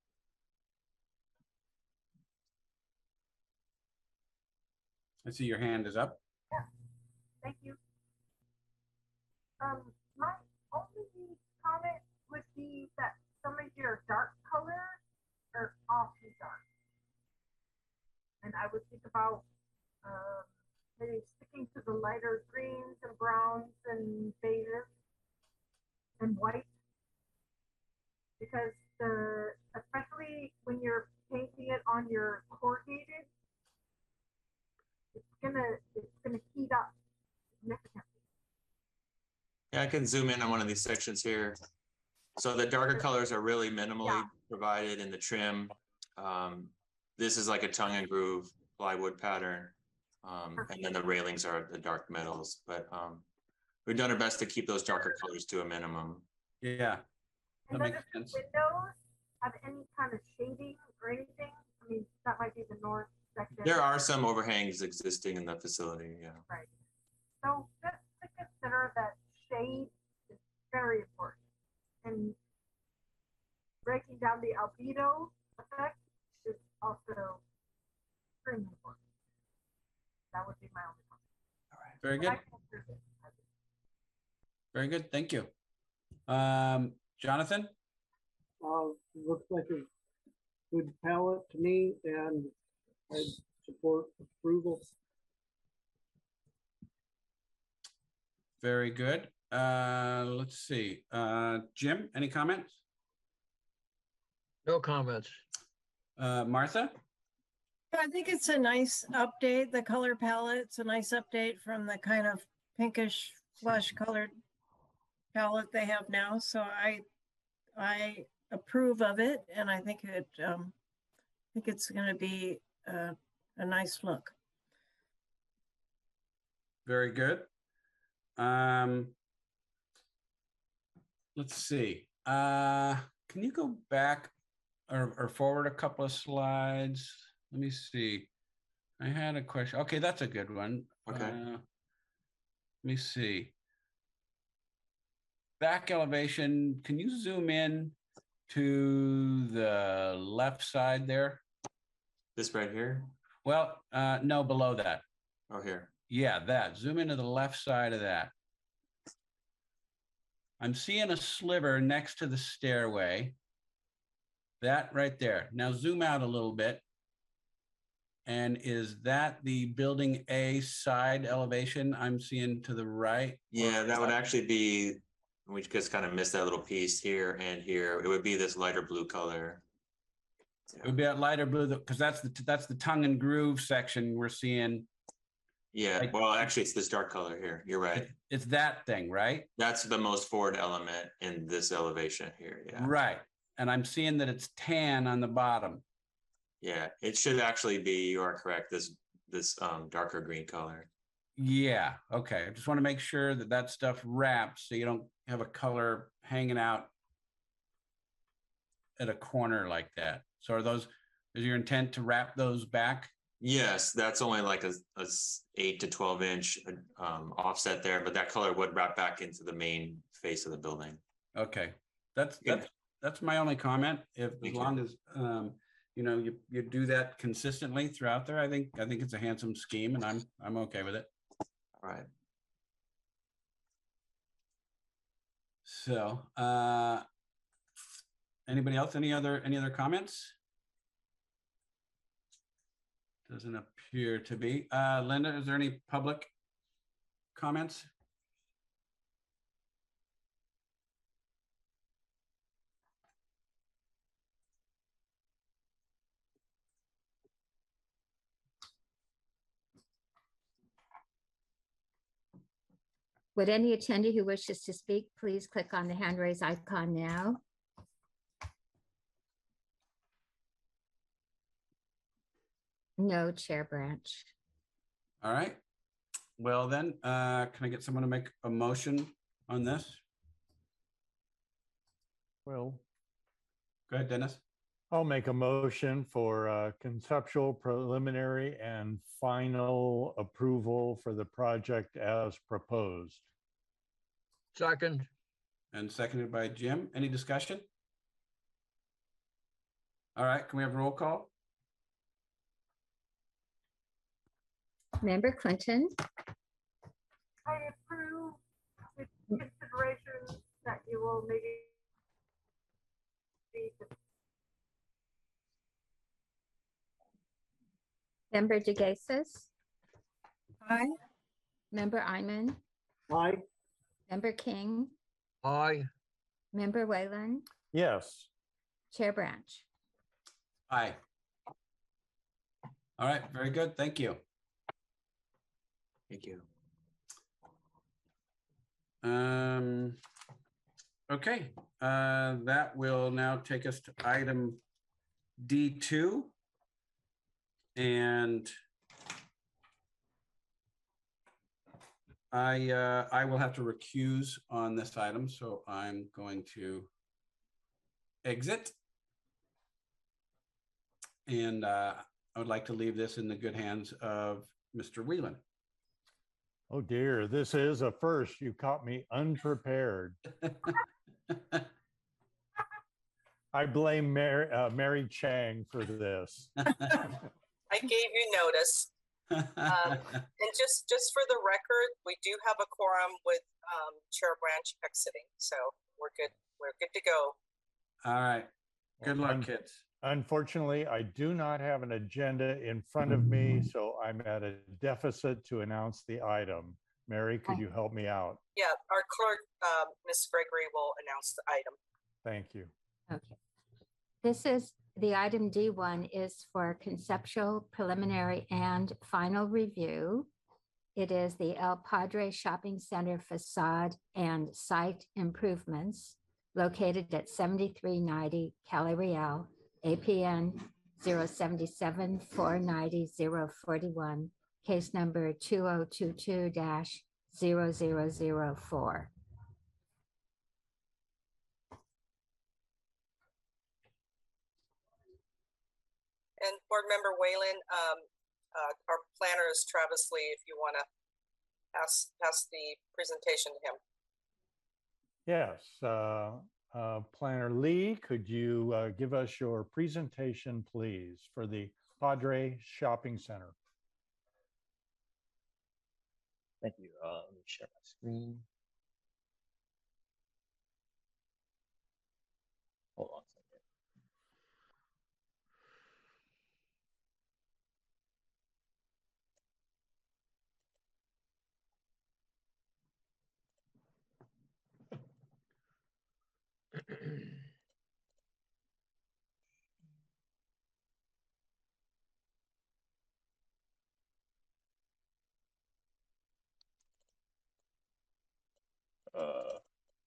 Speaker 1: I see your hand is up.
Speaker 3: Yeah, thank you. Um, my only comment would be that some of your dark colors are awfully dark. And I would think about um, maybe sticking to the lighter greens and browns and beiges and white. Because the, especially when you're painting it on your corrugated, it's gonna, it's gonna heat up significantly.
Speaker 15: Yeah, I can zoom in on one of these sections here. So the darker colors are really minimally yeah. provided in the trim. Um, this is like a tongue and groove plywood pattern. Um, and then the railings are the dark metals, but um, we've done our best to keep those darker colors to a minimum.
Speaker 1: Yeah, that
Speaker 3: and
Speaker 1: makes sense.
Speaker 3: Windows have any kind of shading or anything? I mean, that might be the north section.
Speaker 15: There are some overhangs existing in the facility, yeah.
Speaker 3: Right. So just to consider that shade is very important. And breaking down the albedo effect is also extremely important. That would be my only comment.
Speaker 1: All right. Very good. Very good. Thank you. Um, Jonathan?
Speaker 12: Uh, looks like a good palette to me, and I support approval.
Speaker 1: Very good. Uh, let's see. Uh, Jim, any comments?
Speaker 5: No comments.
Speaker 1: Uh, Martha?
Speaker 10: I think it's a nice update. The color palette, it's a nice update from the kind of pinkish flush colored palette they have now. So I, I approve of it, and I think it, um, I think it's going to be a, a nice look.
Speaker 1: Very good. Um, let's see. Uh, can you go back or, or forward a couple of slides? Let me see. I had a question. Okay, that's a good one.
Speaker 15: Okay.
Speaker 1: Uh, let me see. Back elevation. Can you zoom in to the left side there?
Speaker 15: This right here?
Speaker 1: Well, uh, no, below that.
Speaker 15: Oh, here.
Speaker 1: Yeah, that. Zoom into the left side of that. I'm seeing a sliver next to the stairway. That right there. Now zoom out a little bit. And is that the building A side elevation I'm seeing to the right?
Speaker 15: Yeah, that would actually be, we just kind of missed that little piece here and here. It would be this lighter blue color.
Speaker 1: Yeah. It would be that lighter blue, because that's the that's the tongue and groove section we're seeing.
Speaker 15: Yeah, like, well, actually, it's this dark color here. You're right.
Speaker 1: It, it's that thing, right?
Speaker 15: That's the most forward element in this elevation here. Yeah.
Speaker 1: Right. And I'm seeing that it's tan on the bottom.
Speaker 15: Yeah, it should actually be, you are correct, this this um, darker green color.
Speaker 1: Yeah, okay. I just want to make sure that that stuff wraps so you don't have a color hanging out. at a corner like that. So are those, is your intent to wrap those back?
Speaker 15: Yes, that's only like a, a s- eight to twelve inch um, offset there, but that color would wrap back into the main face of the building.
Speaker 1: Okay, that's,
Speaker 15: Yeah.
Speaker 1: that's, that's my only comment. If, as
Speaker 15: Thank you.
Speaker 1: long as, um, you know, you, you do that consistently throughout there, I think, I think it's a handsome scheme and I'm, I'm okay with it.
Speaker 15: All right.
Speaker 1: So, uh, anybody else, any other, any other comments? Doesn't appear to be. Uh, Linda, is there any public comments?
Speaker 2: Would any attendee who wishes to speak, please click on the hand raise icon now. No, Chair Branch.
Speaker 1: All right. Well then, uh, can I get someone to make a motion on this?
Speaker 4: Well,
Speaker 1: Go ahead, Dennis.
Speaker 4: I'll make a motion for uh, conceptual, preliminary, and final approval for the project as proposed.
Speaker 5: Second.
Speaker 1: And seconded by Jim. Any discussion? All right, can we have a roll call?
Speaker 2: Member Clinton,
Speaker 3: I approve with consideration that you will maybe be
Speaker 2: Member DeGasis,
Speaker 10: Aye.
Speaker 2: Member Iman,
Speaker 12: Aye.
Speaker 2: Member King,
Speaker 5: Aye.
Speaker 2: Member Whalen,
Speaker 4: Yes.
Speaker 2: Chair Branch.
Speaker 1: Aye. All right, very good. Thank you.
Speaker 15: Thank you.
Speaker 1: Um, okay, uh, that will now take us to item D two. And I, uh, I will have to recuse on this item, so I'm going to exit. And uh, I would like to leave this in the good hands of Mister Whelan.
Speaker 4: Oh dear, this is a first. You caught me unprepared. I blame Mary, uh, Mary Chang for this.
Speaker 6: I gave you notice. Um, and just, just for the record, we do have a quorum with um, Chair Branch exiting, so we're good. We're good to go.
Speaker 1: All right. Good luck,
Speaker 4: Un-
Speaker 1: kids.
Speaker 4: Unfortunately, I do not have an agenda in front of me, so I'm at a deficit to announce the item. Mary, could you help me out?
Speaker 6: Yeah, our clerk, um, Miz Gregory, will announce the item.
Speaker 4: Thank you.
Speaker 2: Okay. This is, the item D one is for conceptual, preliminary, and final review. It is the El Padre Shopping Center facade and site improvements located at seventy-three ninety Cali Real, A P N zero seven seven four nine zero zero four one, case number two zero two two dash zero zero zero four.
Speaker 6: And Board Member Whalen, um, uh, our planner is Travis Lee, if you want to pass, pass the presentation to him.
Speaker 4: Yes, uh, uh, Planner Lee, could you uh, give us your presentation, please, for the Padre Shopping Center?
Speaker 16: Thank you. Uh, let me share my screen. Hold on a second. Uh,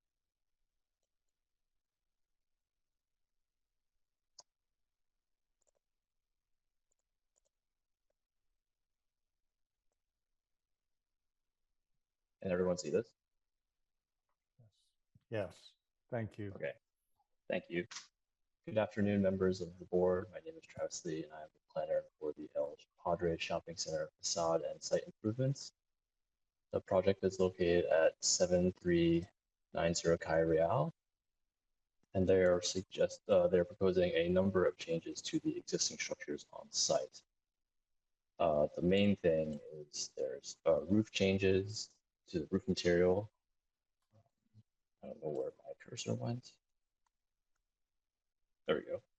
Speaker 16: Can everyone see this?
Speaker 4: Yes, thank you.
Speaker 16: Okay, thank you. Good afternoon, members of the board. My name is Travis Lee, and I am the planner for the El Padre Shopping Center facade and site improvements. The project is located at seven three nine zero Calle Real, and they are suggest uh, they're proposing a number of changes to the existing structures on site. Uh, the main thing is there's uh, roof changes to the roof material. I don't know where my cursor went. There we go.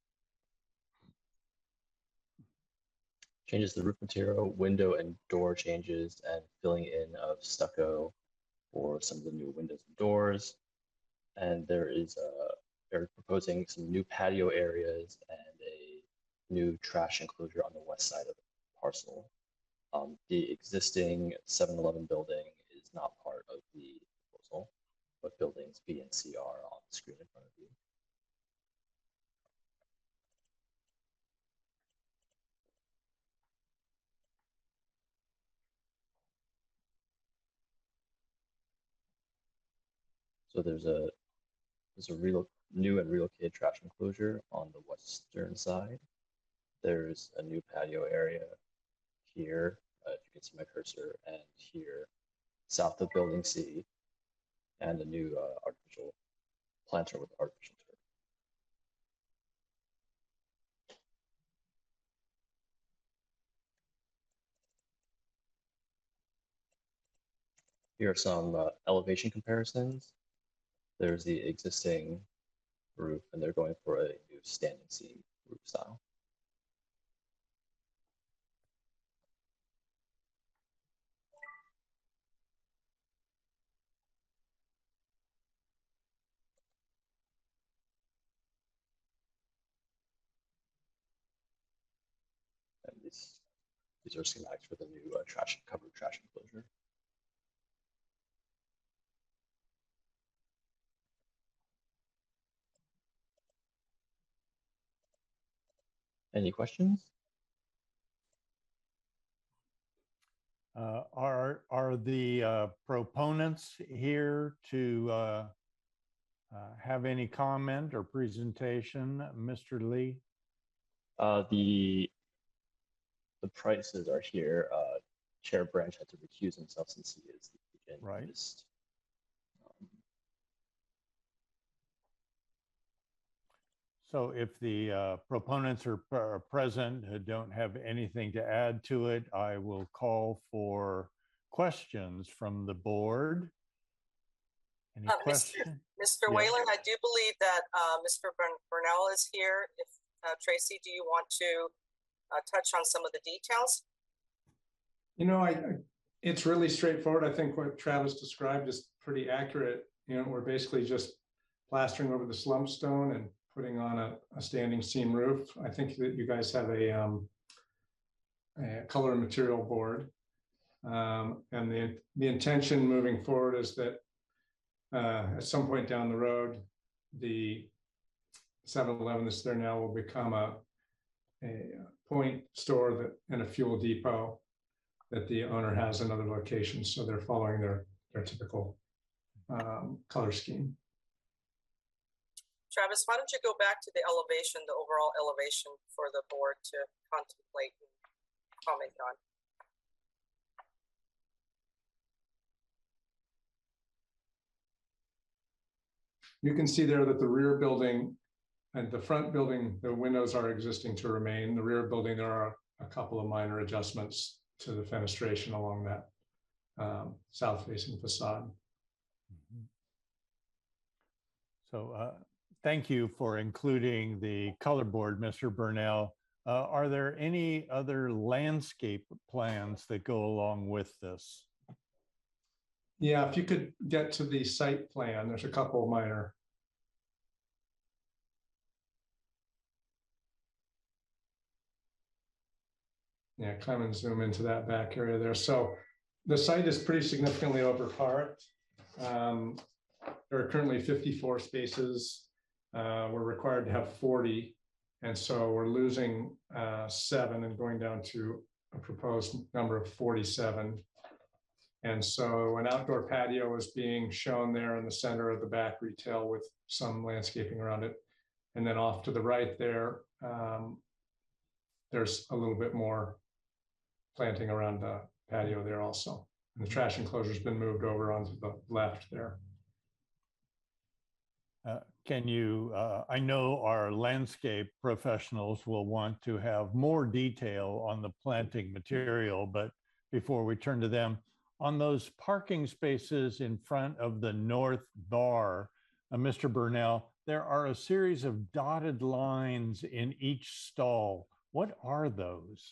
Speaker 16: Changes to the roof material, window and door changes, and filling in of stucco for some of the new windows and doors. And there is a, they're proposing some new patio areas and a new trash enclosure on the west side of the parcel. Um, the existing seven eleven building is not part of the proposal, but buildings B and C are on the screen in front of you. So there's a there's a real new and relocated trash enclosure on the western side. There's a new patio area here, uh, if you can see my cursor, and here south of building C, and a new uh, artificial planter with artificial turf. Here are some uh, elevation comparisons. There's the existing roof, and they're going for a new standing seam roof style. And these, these are schematics for the new uh, trash covered trash enclosure. Any questions?
Speaker 4: Uh, are are the uh, proponents here to uh, uh, have any comment or presentation, Mister Lee?
Speaker 16: Uh, the the prices are here. Uh, Chair Branch had to recuse himself since he is the agent.
Speaker 4: Right.
Speaker 16: Just, um,
Speaker 4: So if the uh, proponents are, are present, who don't have anything to add to it, I will call for questions from the board. Any
Speaker 6: Uh,
Speaker 4: questions?
Speaker 6: Mister
Speaker 4: Yes.
Speaker 6: Whalen, I do believe that uh, Mister Bern Burnell is here. If uh, Tracy, do you want to uh, touch on some of the details?
Speaker 17: You know, I, I it's really straightforward. I think what Travis described is pretty accurate. You know, we're basically just plastering over the slump stone and putting on a, a standing seam roof. I think that you guys have a, um, a color and material board. Um, and the, the intention moving forward is that uh, at some point down the road, the seven eleven that's there now will become a, a point store that and a fuel depot that the owner has in other locations. So they're following their, their typical um, color scheme.
Speaker 6: Travis, why don't you go back to the elevation, the overall elevation for the board to contemplate and comment on?
Speaker 17: You can see there that the rear building and the front building, the windows are existing to remain. The rear building, there are a couple of minor adjustments to the fenestration along that um, south-facing facade.
Speaker 4: Mm-hmm. So uh, thank you for including the color board, Mister Burnell. Uh, are there any other landscape plans that go along with this?
Speaker 17: Yeah, if you could get to the site plan, there's a couple of minor. Yeah, come and zoom into that back area there. So the site is pretty significantly overparked. Um, there are currently fifty-four spaces. Uh, we're required to have forty. And so we're losing uh, seven and going down to a proposed number of forty-seven. And so an outdoor patio is being shown there in the center of the back retail with some landscaping around it. And then off to the right there, um, there's a little bit more planting around the patio there also. And the trash enclosure's been moved over onto the left there.
Speaker 4: Uh, can you, uh, I know our landscape professionals will want to have more detail on the planting material, but before we turn to them, on those parking spaces in front of the north bar, uh, Mister Burnell, there are a series of dotted lines in each stall. What are those?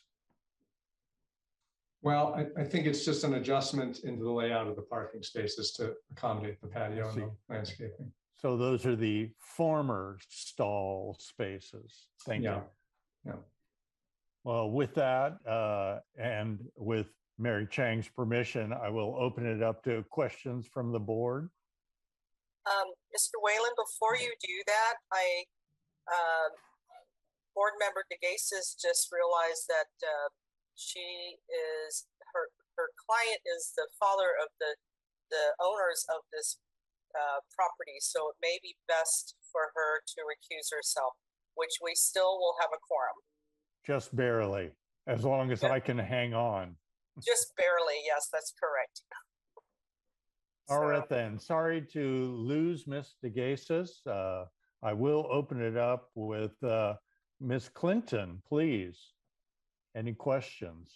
Speaker 17: Well, I, I think it's just an adjustment into the layout of the parking spaces to accommodate the patio and the landscaping.
Speaker 4: So those are the former stall spaces. Thank
Speaker 17: Yeah.
Speaker 4: you.
Speaker 17: Yeah.
Speaker 4: Well, with that, uh, and with Mary Chang's permission, I will open it up to questions from the board.
Speaker 6: Um, Mister Whalen, before you do that, I, um, board member DeGasis just realized that uh, she is, her, her client is the father of the, the owners of this uh, property. So it may be best for her to recuse herself, which we still will have a quorum.
Speaker 4: Just barely, as long as I can hang on.
Speaker 6: Just barely, yes, that's correct.
Speaker 4: All right then, sorry to lose Miz DeGasis. Uh, I will open it up with uh, Miz Clinton, please. Any questions?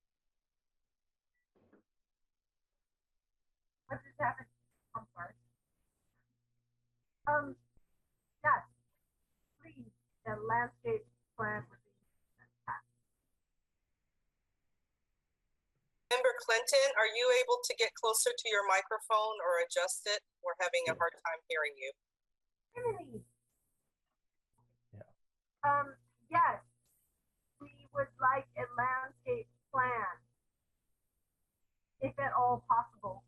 Speaker 3: What just happened? I'm sorry. Um, yes, please, the landscape plan would be fantastic.
Speaker 6: Member Clinton, are you able to get closer to your microphone or adjust it? We're having a hard time hearing you.
Speaker 3: Really?
Speaker 4: Yeah.
Speaker 3: Um, yes, we would like a landscape plan, if at all possible.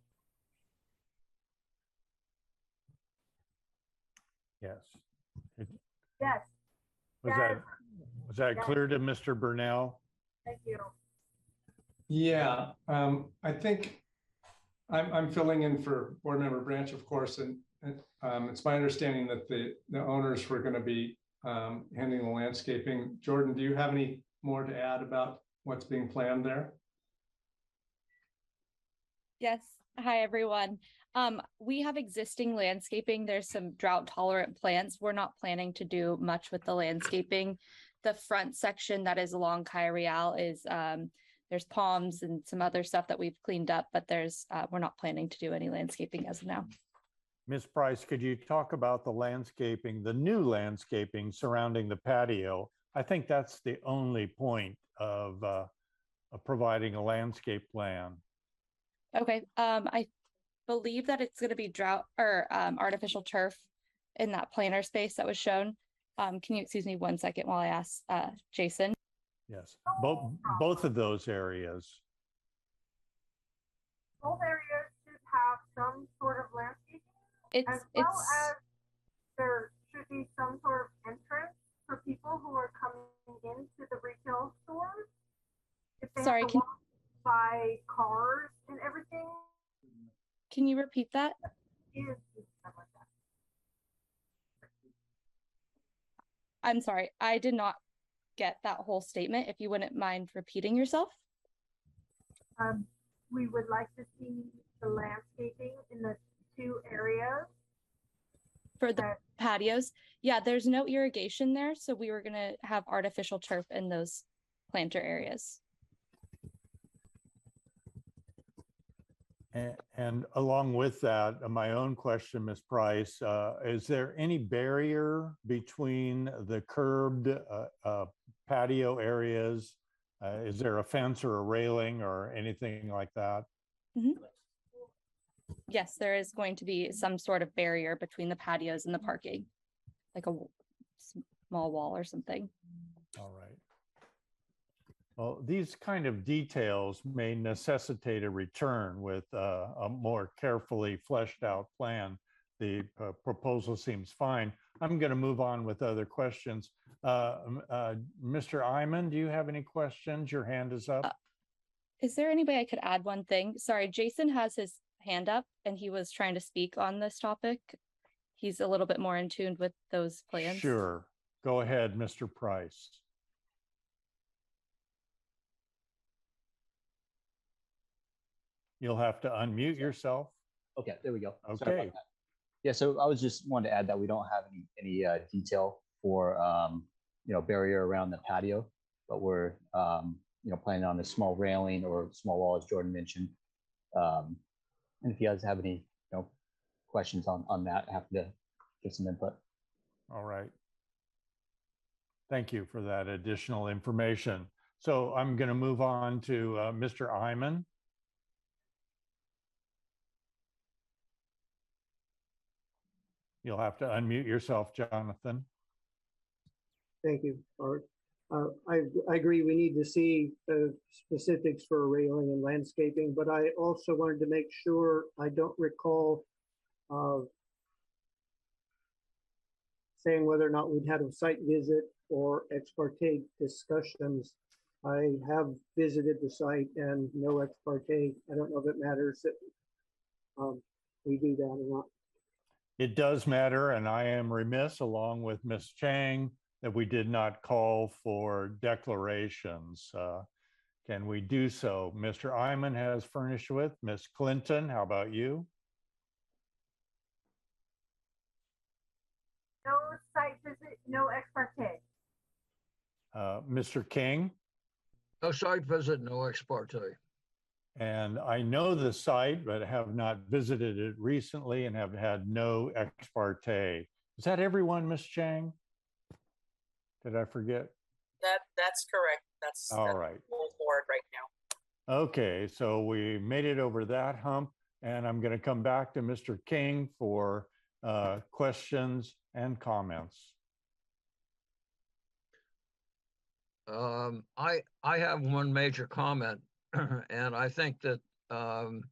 Speaker 4: Yes. It-
Speaker 3: Yes,
Speaker 4: Was
Speaker 3: Yes.
Speaker 4: that, was that
Speaker 3: Yes.
Speaker 4: clear to Mister Burnell?
Speaker 3: thank you.
Speaker 17: Yeah, um, I think I'm, I'm filling in for board member Branch, of course, and, and, um, it's my understanding that the, the owners were going to be um, handling the landscaping. Jordan, do you have any more to add about what's being planned there?
Speaker 18: Yes. Hi, everyone. Um, we have existing landscaping. There's some drought tolerant plants. We're not planning to do much with the landscaping. The front section that is along Calle Real is, um, there's palms and some other stuff that we've cleaned up, but there's, uh, we're not planning to do any landscaping as of now.
Speaker 4: Miz Price, could you talk about the landscaping, the new landscaping surrounding the patio? I think that's the only point of, uh, of providing a landscape plan.
Speaker 18: Okay, um, I believe that it's gonna be drought or, um, artificial turf in that planter space that was shown. Um, can you excuse me one second while I ask, uh, Jason?
Speaker 4: Yes, both, both of those areas.
Speaker 3: Both areas should have some sort of landscaping,
Speaker 18: It's,
Speaker 3: as well
Speaker 18: it's,
Speaker 3: as there should be some sort of entrance for people who are coming into the retail stores. If they
Speaker 18: Sorry,
Speaker 3: have to
Speaker 18: can-
Speaker 3: walk by cars and everything,
Speaker 18: can you repeat that?
Speaker 3: is stuff like that.
Speaker 18: I'm sorry, I did not get that whole statement. If you wouldn't mind repeating yourself.
Speaker 3: Um, we would like to see the landscaping in the two areas.
Speaker 18: For the patios, yeah, there's no irrigation there, so we were gonna have artificial turf in those planter areas.
Speaker 4: And, and along with that, uh, my own question, Miz Price, uh, is there any barrier between the curbed uh, uh, patio areas? Uh, is there a fence or a railing or anything like that?
Speaker 18: Mhm. Yes, there is going to be some sort of barrier between the patios and the parking, like a w- small wall or something.
Speaker 4: All right. Well, these kind of details may necessitate a return with uh, a more carefully fleshed out plan. The uh, proposal seems fine. I'm going to move on with other questions. Uh, um, uh, Mister Iman, do you have any questions? Your hand is up.
Speaker 18: Uh, Is there any way I could add one thing? Sorry, Jason has his hand up and he was trying to speak on this topic. he's a little bit more in tune with those plans.
Speaker 4: Sure. Go ahead, Mister Price. You'll have to unmute yourself.
Speaker 19: Okay, there we go. Sorry about
Speaker 4: Okay.
Speaker 19: that. Yeah, so I was just wanted to add that we don't have any any uh, detail for um, you know, barrier around the patio, but we're um, you know, planning on a small railing or small wall, as Jordan mentioned. Um, and if you guys have any you know questions on on that, happy to give some input.
Speaker 4: All right. Thank you for that additional information. So I'm going to move on to uh, Mister Iman. You'll have to unmute yourself, Jonathan.
Speaker 12: Thank you, Art. Uh, I, I agree, we need to see the specifics for railing and landscaping, but I also wanted to make sure, I don't recall uh, saying whether or not we'd had a site visit or ex parte discussions. I have visited the site and no ex parte. I don't know if it matters that um, we do that or not.
Speaker 4: It does matter, and I am remiss, along with Miz Chang, that we did not call for declarations. Uh, can we do so? Mister Iman has furnished with. Miz Clinton, how about you?
Speaker 3: No site visit, no ex parte.
Speaker 4: Uh, Mister King?
Speaker 5: No site visit, no ex parte.
Speaker 4: And I know the site, but have not visited it recently and have had no ex parte. Is that everyone, Miz Chang? Did I forget?
Speaker 6: That that's correct. That's
Speaker 4: All
Speaker 6: that's
Speaker 4: right.
Speaker 6: full board right now.
Speaker 4: Okay, so we made it over that hump, and I'm going to come back to Mister King for uh, questions and comments.
Speaker 5: Um, I, I have one major comment, and I think that, um,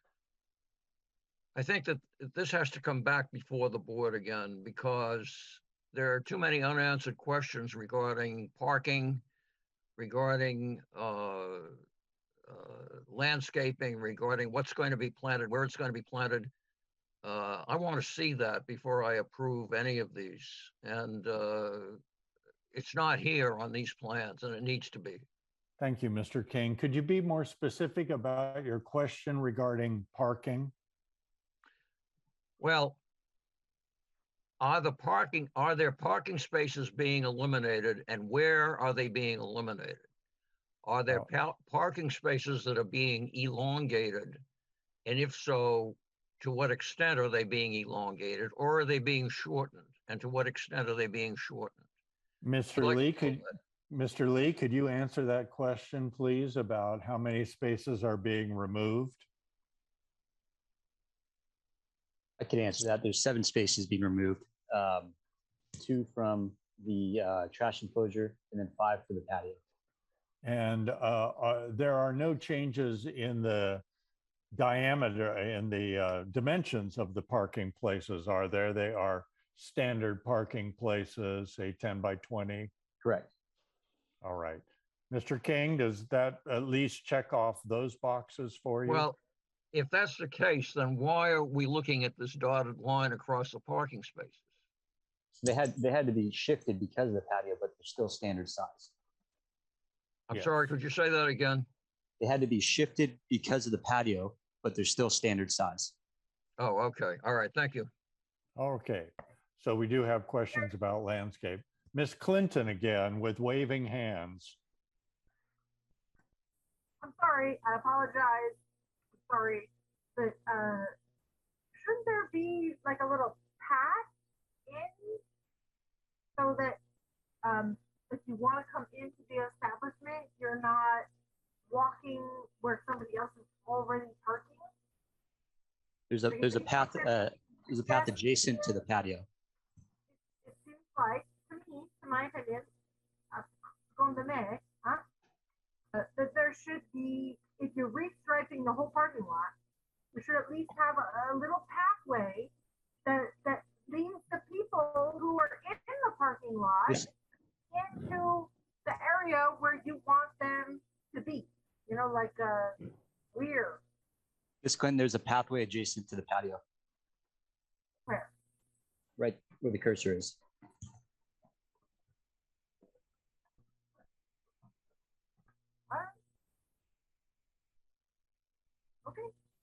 Speaker 5: I think that this has to come back before the board again, because there are too many unanswered questions regarding parking, regarding, uh, uh, landscaping, regarding what's going to be planted, where it's going to be planted. Uh, I want to see that before I approve any of these. And, uh, it's not here on these plans, and it needs to be.
Speaker 4: Thank you, Mister King. Could you be more specific about your question regarding parking?
Speaker 5: Well, are the parking, are there parking spaces being eliminated, and where are they being eliminated? Are there pa- parking spaces that are being elongated? And if so, to what extent are they being elongated, or are they being shortened? And to what extent are they being shortened?
Speaker 4: Mister
Speaker 5: Like-
Speaker 4: Lee, could Mister Lee, could you answer that question, please, about how many spaces are being removed?
Speaker 19: I can answer that. There's seven spaces being removed, um, two from the uh, trash enclosure, and then five for the patio.
Speaker 4: And uh, uh, there are no changes in the diameter and the uh, dimensions of the parking places, are there? They are standard parking places, say ten by twenty.
Speaker 19: Correct.
Speaker 4: All right. Mister King, does that at least check off those boxes for you?
Speaker 5: Well, if that's the case, then why are we looking at this dotted line across the parking spaces?
Speaker 19: They had they had to be shifted because of the patio, but they're still standard size.
Speaker 5: I'm
Speaker 4: Yes.
Speaker 5: sorry, could you say that again?
Speaker 19: They had to be shifted because of the patio, but they're still standard size.
Speaker 5: Oh, okay. All right. Thank you.
Speaker 4: Okay. So we do have questions about landscape. Miss Clinton again with waving hands.
Speaker 3: I'm sorry, I apologize. I'm sorry, but uh, shouldn't there be like a little path in so that um, if you want to come into the establishment, you're not walking where somebody else is already parking?
Speaker 19: There's a there's a path uh, there's a path adjacent to the patio.
Speaker 3: It seems like, to me, to my opinion, uh, secondo me, huh? Uh, that there should be, if you're restriping the whole parking lot, you should at least have a, a little pathway that that leads the people who are in, in the parking lot
Speaker 19: This-
Speaker 3: into the area where you want them to be. You know, like a weir.
Speaker 19: This Clinton, there's a pathway adjacent to the patio.
Speaker 3: Where?
Speaker 19: right where the cursor is.
Speaker 3: Okay.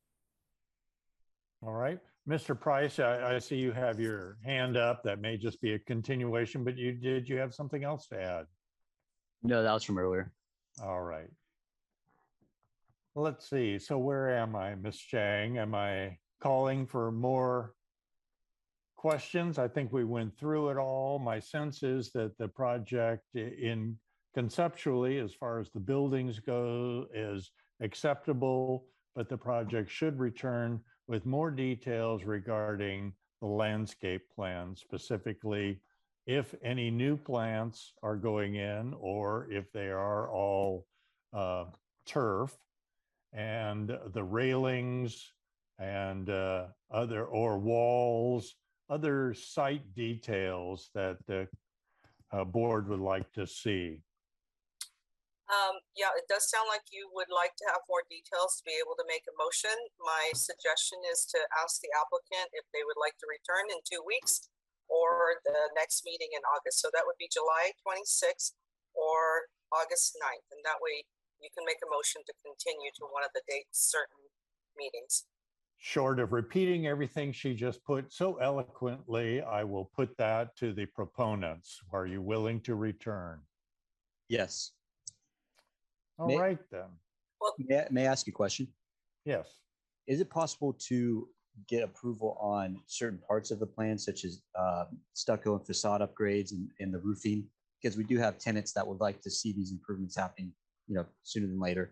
Speaker 4: All right. Mister Price, I, I see you have your hand up. That may just be a continuation, but you did you have something else to add?
Speaker 19: No, that was from earlier.
Speaker 4: All right. Let's see. So where am I, Miz Chang? Am I calling for more questions? I think we went through it all. My sense is that the project in conceptually, as far as the buildings go, is acceptable, but the project should return with more details regarding the landscape plan, specifically if any new plants are going in or if they are all uh, turf, and the railings and uh, other or walls, other site details that the uh, board would like to see.
Speaker 6: Um, yeah, it does sound like you would like to have more details to be able to make a motion. My suggestion is to ask the applicant if they would like to return in two weeks or the next meeting in August. So that would be July twenty-sixth or August ninth. And that way you can make a motion to continue to one of the dates certain meetings.
Speaker 4: Short of repeating everything she just put so eloquently, I will put that to the proponents. Are you willing to return?
Speaker 19: Yes.
Speaker 4: All
Speaker 19: may,
Speaker 4: right then.
Speaker 6: Well,
Speaker 19: may, I, may I ask you a question?
Speaker 4: Yes.
Speaker 19: Is it possible to get approval on certain parts of the plan, such as uh, stucco and facade upgrades and, and the roofing? Because we do have tenants that would like to see these improvements happening, you know, sooner than later.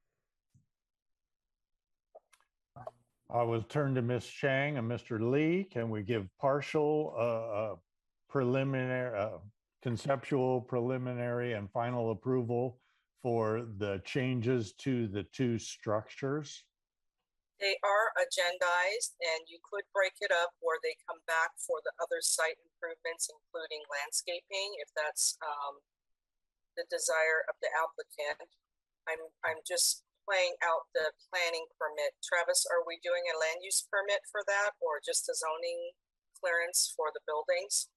Speaker 4: I will turn to Miz Chang and Mister Lee. Can we give partial, uh, uh, preliminary, uh, conceptual, preliminary, and final approval for the changes to the two structures?
Speaker 6: They are agendized, and you could break it up where they come back for the other site improvements, including landscaping, if that's um, the desire of the applicant. I'm I'm just playing out the planning permit. Travis, are we doing a land use permit for that, or just a zoning clearance for the buildings?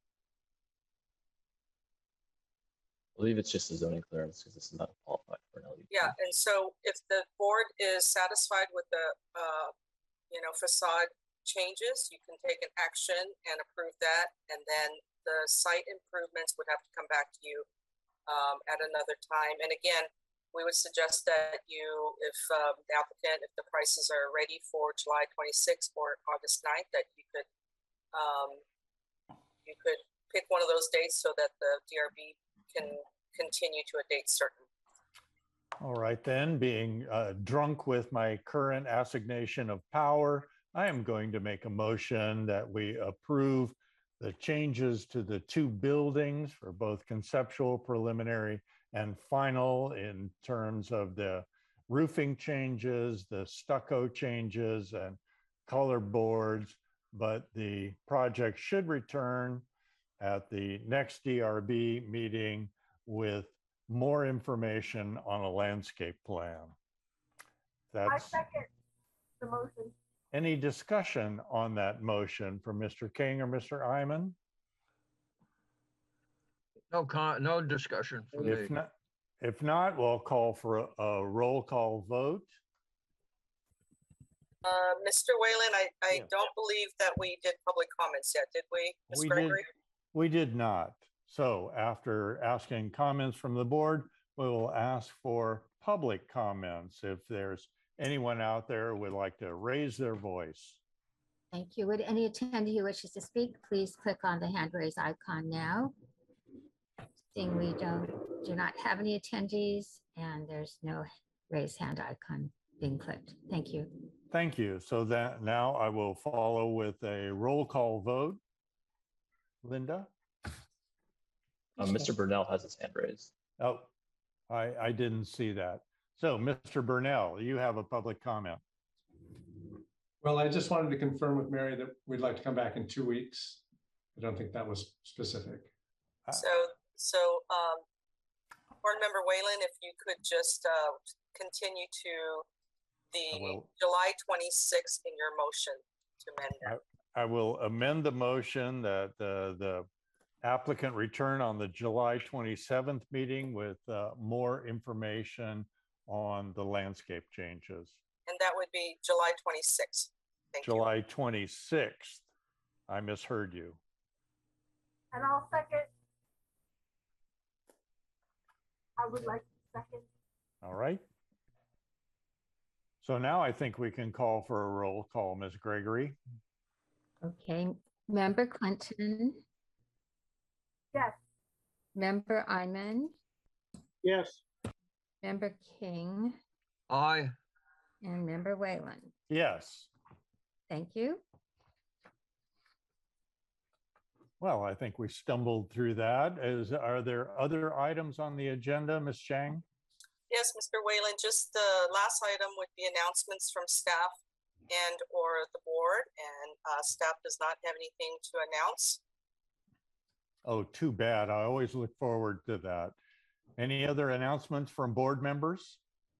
Speaker 16: I believe it's just a zoning clearance because this is not qualified for an L U P.
Speaker 6: Yeah, and so if the board is satisfied with the, uh, you know, facade changes, you can take an action and approve that, and then the site improvements would have to come back to you um, at another time. And again, we would suggest that you, if um, the applicant, if the prices are ready for July twenty-sixth or August ninth, that you could, um, you could pick one of those dates so that the D R B can continue to a date certain.
Speaker 4: All right, then, being uh, drunk with my current assignation of power, I am going to make a motion that we approve the changes to the two buildings for both conceptual, preliminary, and final in terms of the roofing changes, the stucco changes, and color boards, but the project should return at the next D R B meeting with more information on a landscape plan. That's
Speaker 3: I second the motion.
Speaker 4: Any discussion on that motion from Mister King or Mister Iman?
Speaker 5: No con, no discussion from
Speaker 4: If
Speaker 5: me.
Speaker 4: not, if not, we'll call for a, a roll call vote.
Speaker 6: Uh, Mister Whalen, I, I
Speaker 4: Yeah.
Speaker 6: don't believe that we did public comments yet, did we, Miz
Speaker 4: We
Speaker 6: Gregory?
Speaker 4: did, we did not. So after asking comments from the board, we will ask for public comments. If there's anyone out there who would like to raise their voice.
Speaker 2: Thank you. Would any attendee who wishes to speak, please click on the hand raise icon now. Seeing we don't, do not have any attendees and there's no raise hand icon being clicked. Thank you.
Speaker 4: Thank you. So that now I will follow with a roll call vote. Linda?
Speaker 16: Um, Mister Burnell has his hand raised.
Speaker 4: Oh, I, I didn't see that. So Mister Burnell, you have a public comment.
Speaker 17: Well, I just wanted to confirm with Mary that we'd like to come back in two weeks. I don't think that was specific.
Speaker 6: So, so, um, board member Whalen, if you could just, uh, continue to the
Speaker 4: will.
Speaker 6: July twenty-sixth in your motion to amend that.
Speaker 4: I will amend the motion that the, the applicant return on the July twenty-seventh meeting with uh, more information on the landscape changes.
Speaker 6: And that would be July twenty-sixth. Thank you.
Speaker 4: July twenty-sixth. I misheard you.
Speaker 3: And I'll second. I would like to second.
Speaker 4: All right. So now I think we can call for a roll call, Miz Gregory.
Speaker 2: Okay, Member Clinton,
Speaker 3: Yes.
Speaker 2: Member Iman,
Speaker 12: Yes.
Speaker 2: Member King,
Speaker 5: Aye.
Speaker 2: and Member Whalen.
Speaker 4: Yes.
Speaker 2: Thank you.
Speaker 4: Well, I think we stumbled through that. Is, are there other items on the agenda, Miz Chang?
Speaker 6: Yes, Mister Whalen, just the last item would be announcements from staff and or the board, and uh, staff does not have anything to announce.
Speaker 4: Oh, too bad. I always look forward to that. Any other announcements from board members?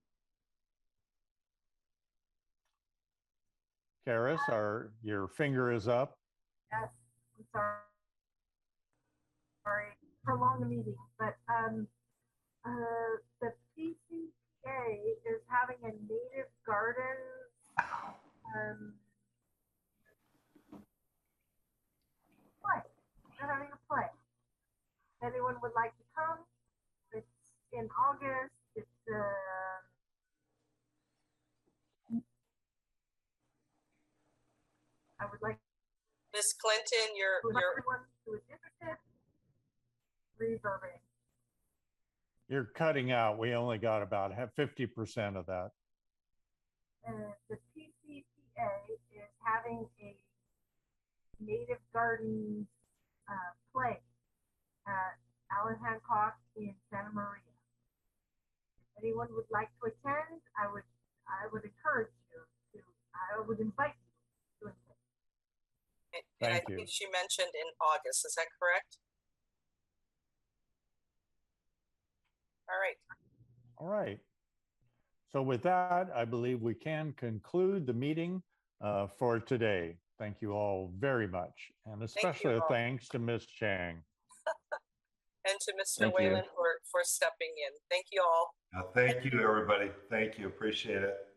Speaker 4: Karis, our, your finger is up.
Speaker 3: Yes, I'm sorry. Sorry, prolong the meeting, but um, uh, the P C P A is having a native gardens um, play. They're having a play. If anyone would like to come, it's in August. It's uh, I would like
Speaker 6: Miz Clinton, you're
Speaker 3: to
Speaker 6: you're
Speaker 3: everyone who is interested. Reverbing.
Speaker 4: You're cutting out. We only got about fifty percent of that.
Speaker 3: Uh, the P C P A is having a native gardens uh, play at Allen Hancock in Santa Maria. If anyone would like to attend, I would I would encourage you to. I would invite you to attend.
Speaker 6: and I
Speaker 4: Thank you.
Speaker 6: think she mentioned in August. Is that correct? All right.
Speaker 4: All right. So with that, I believe we can conclude the meeting uh, for today. Thank you all very much. And especially a
Speaker 6: all.
Speaker 4: thanks to Miz Chang.
Speaker 6: And to Mister
Speaker 19: Thank you.
Speaker 6: Whalen for for stepping in. Thank you all.
Speaker 20: Uh, thank you, everybody. Thank you. Appreciate it.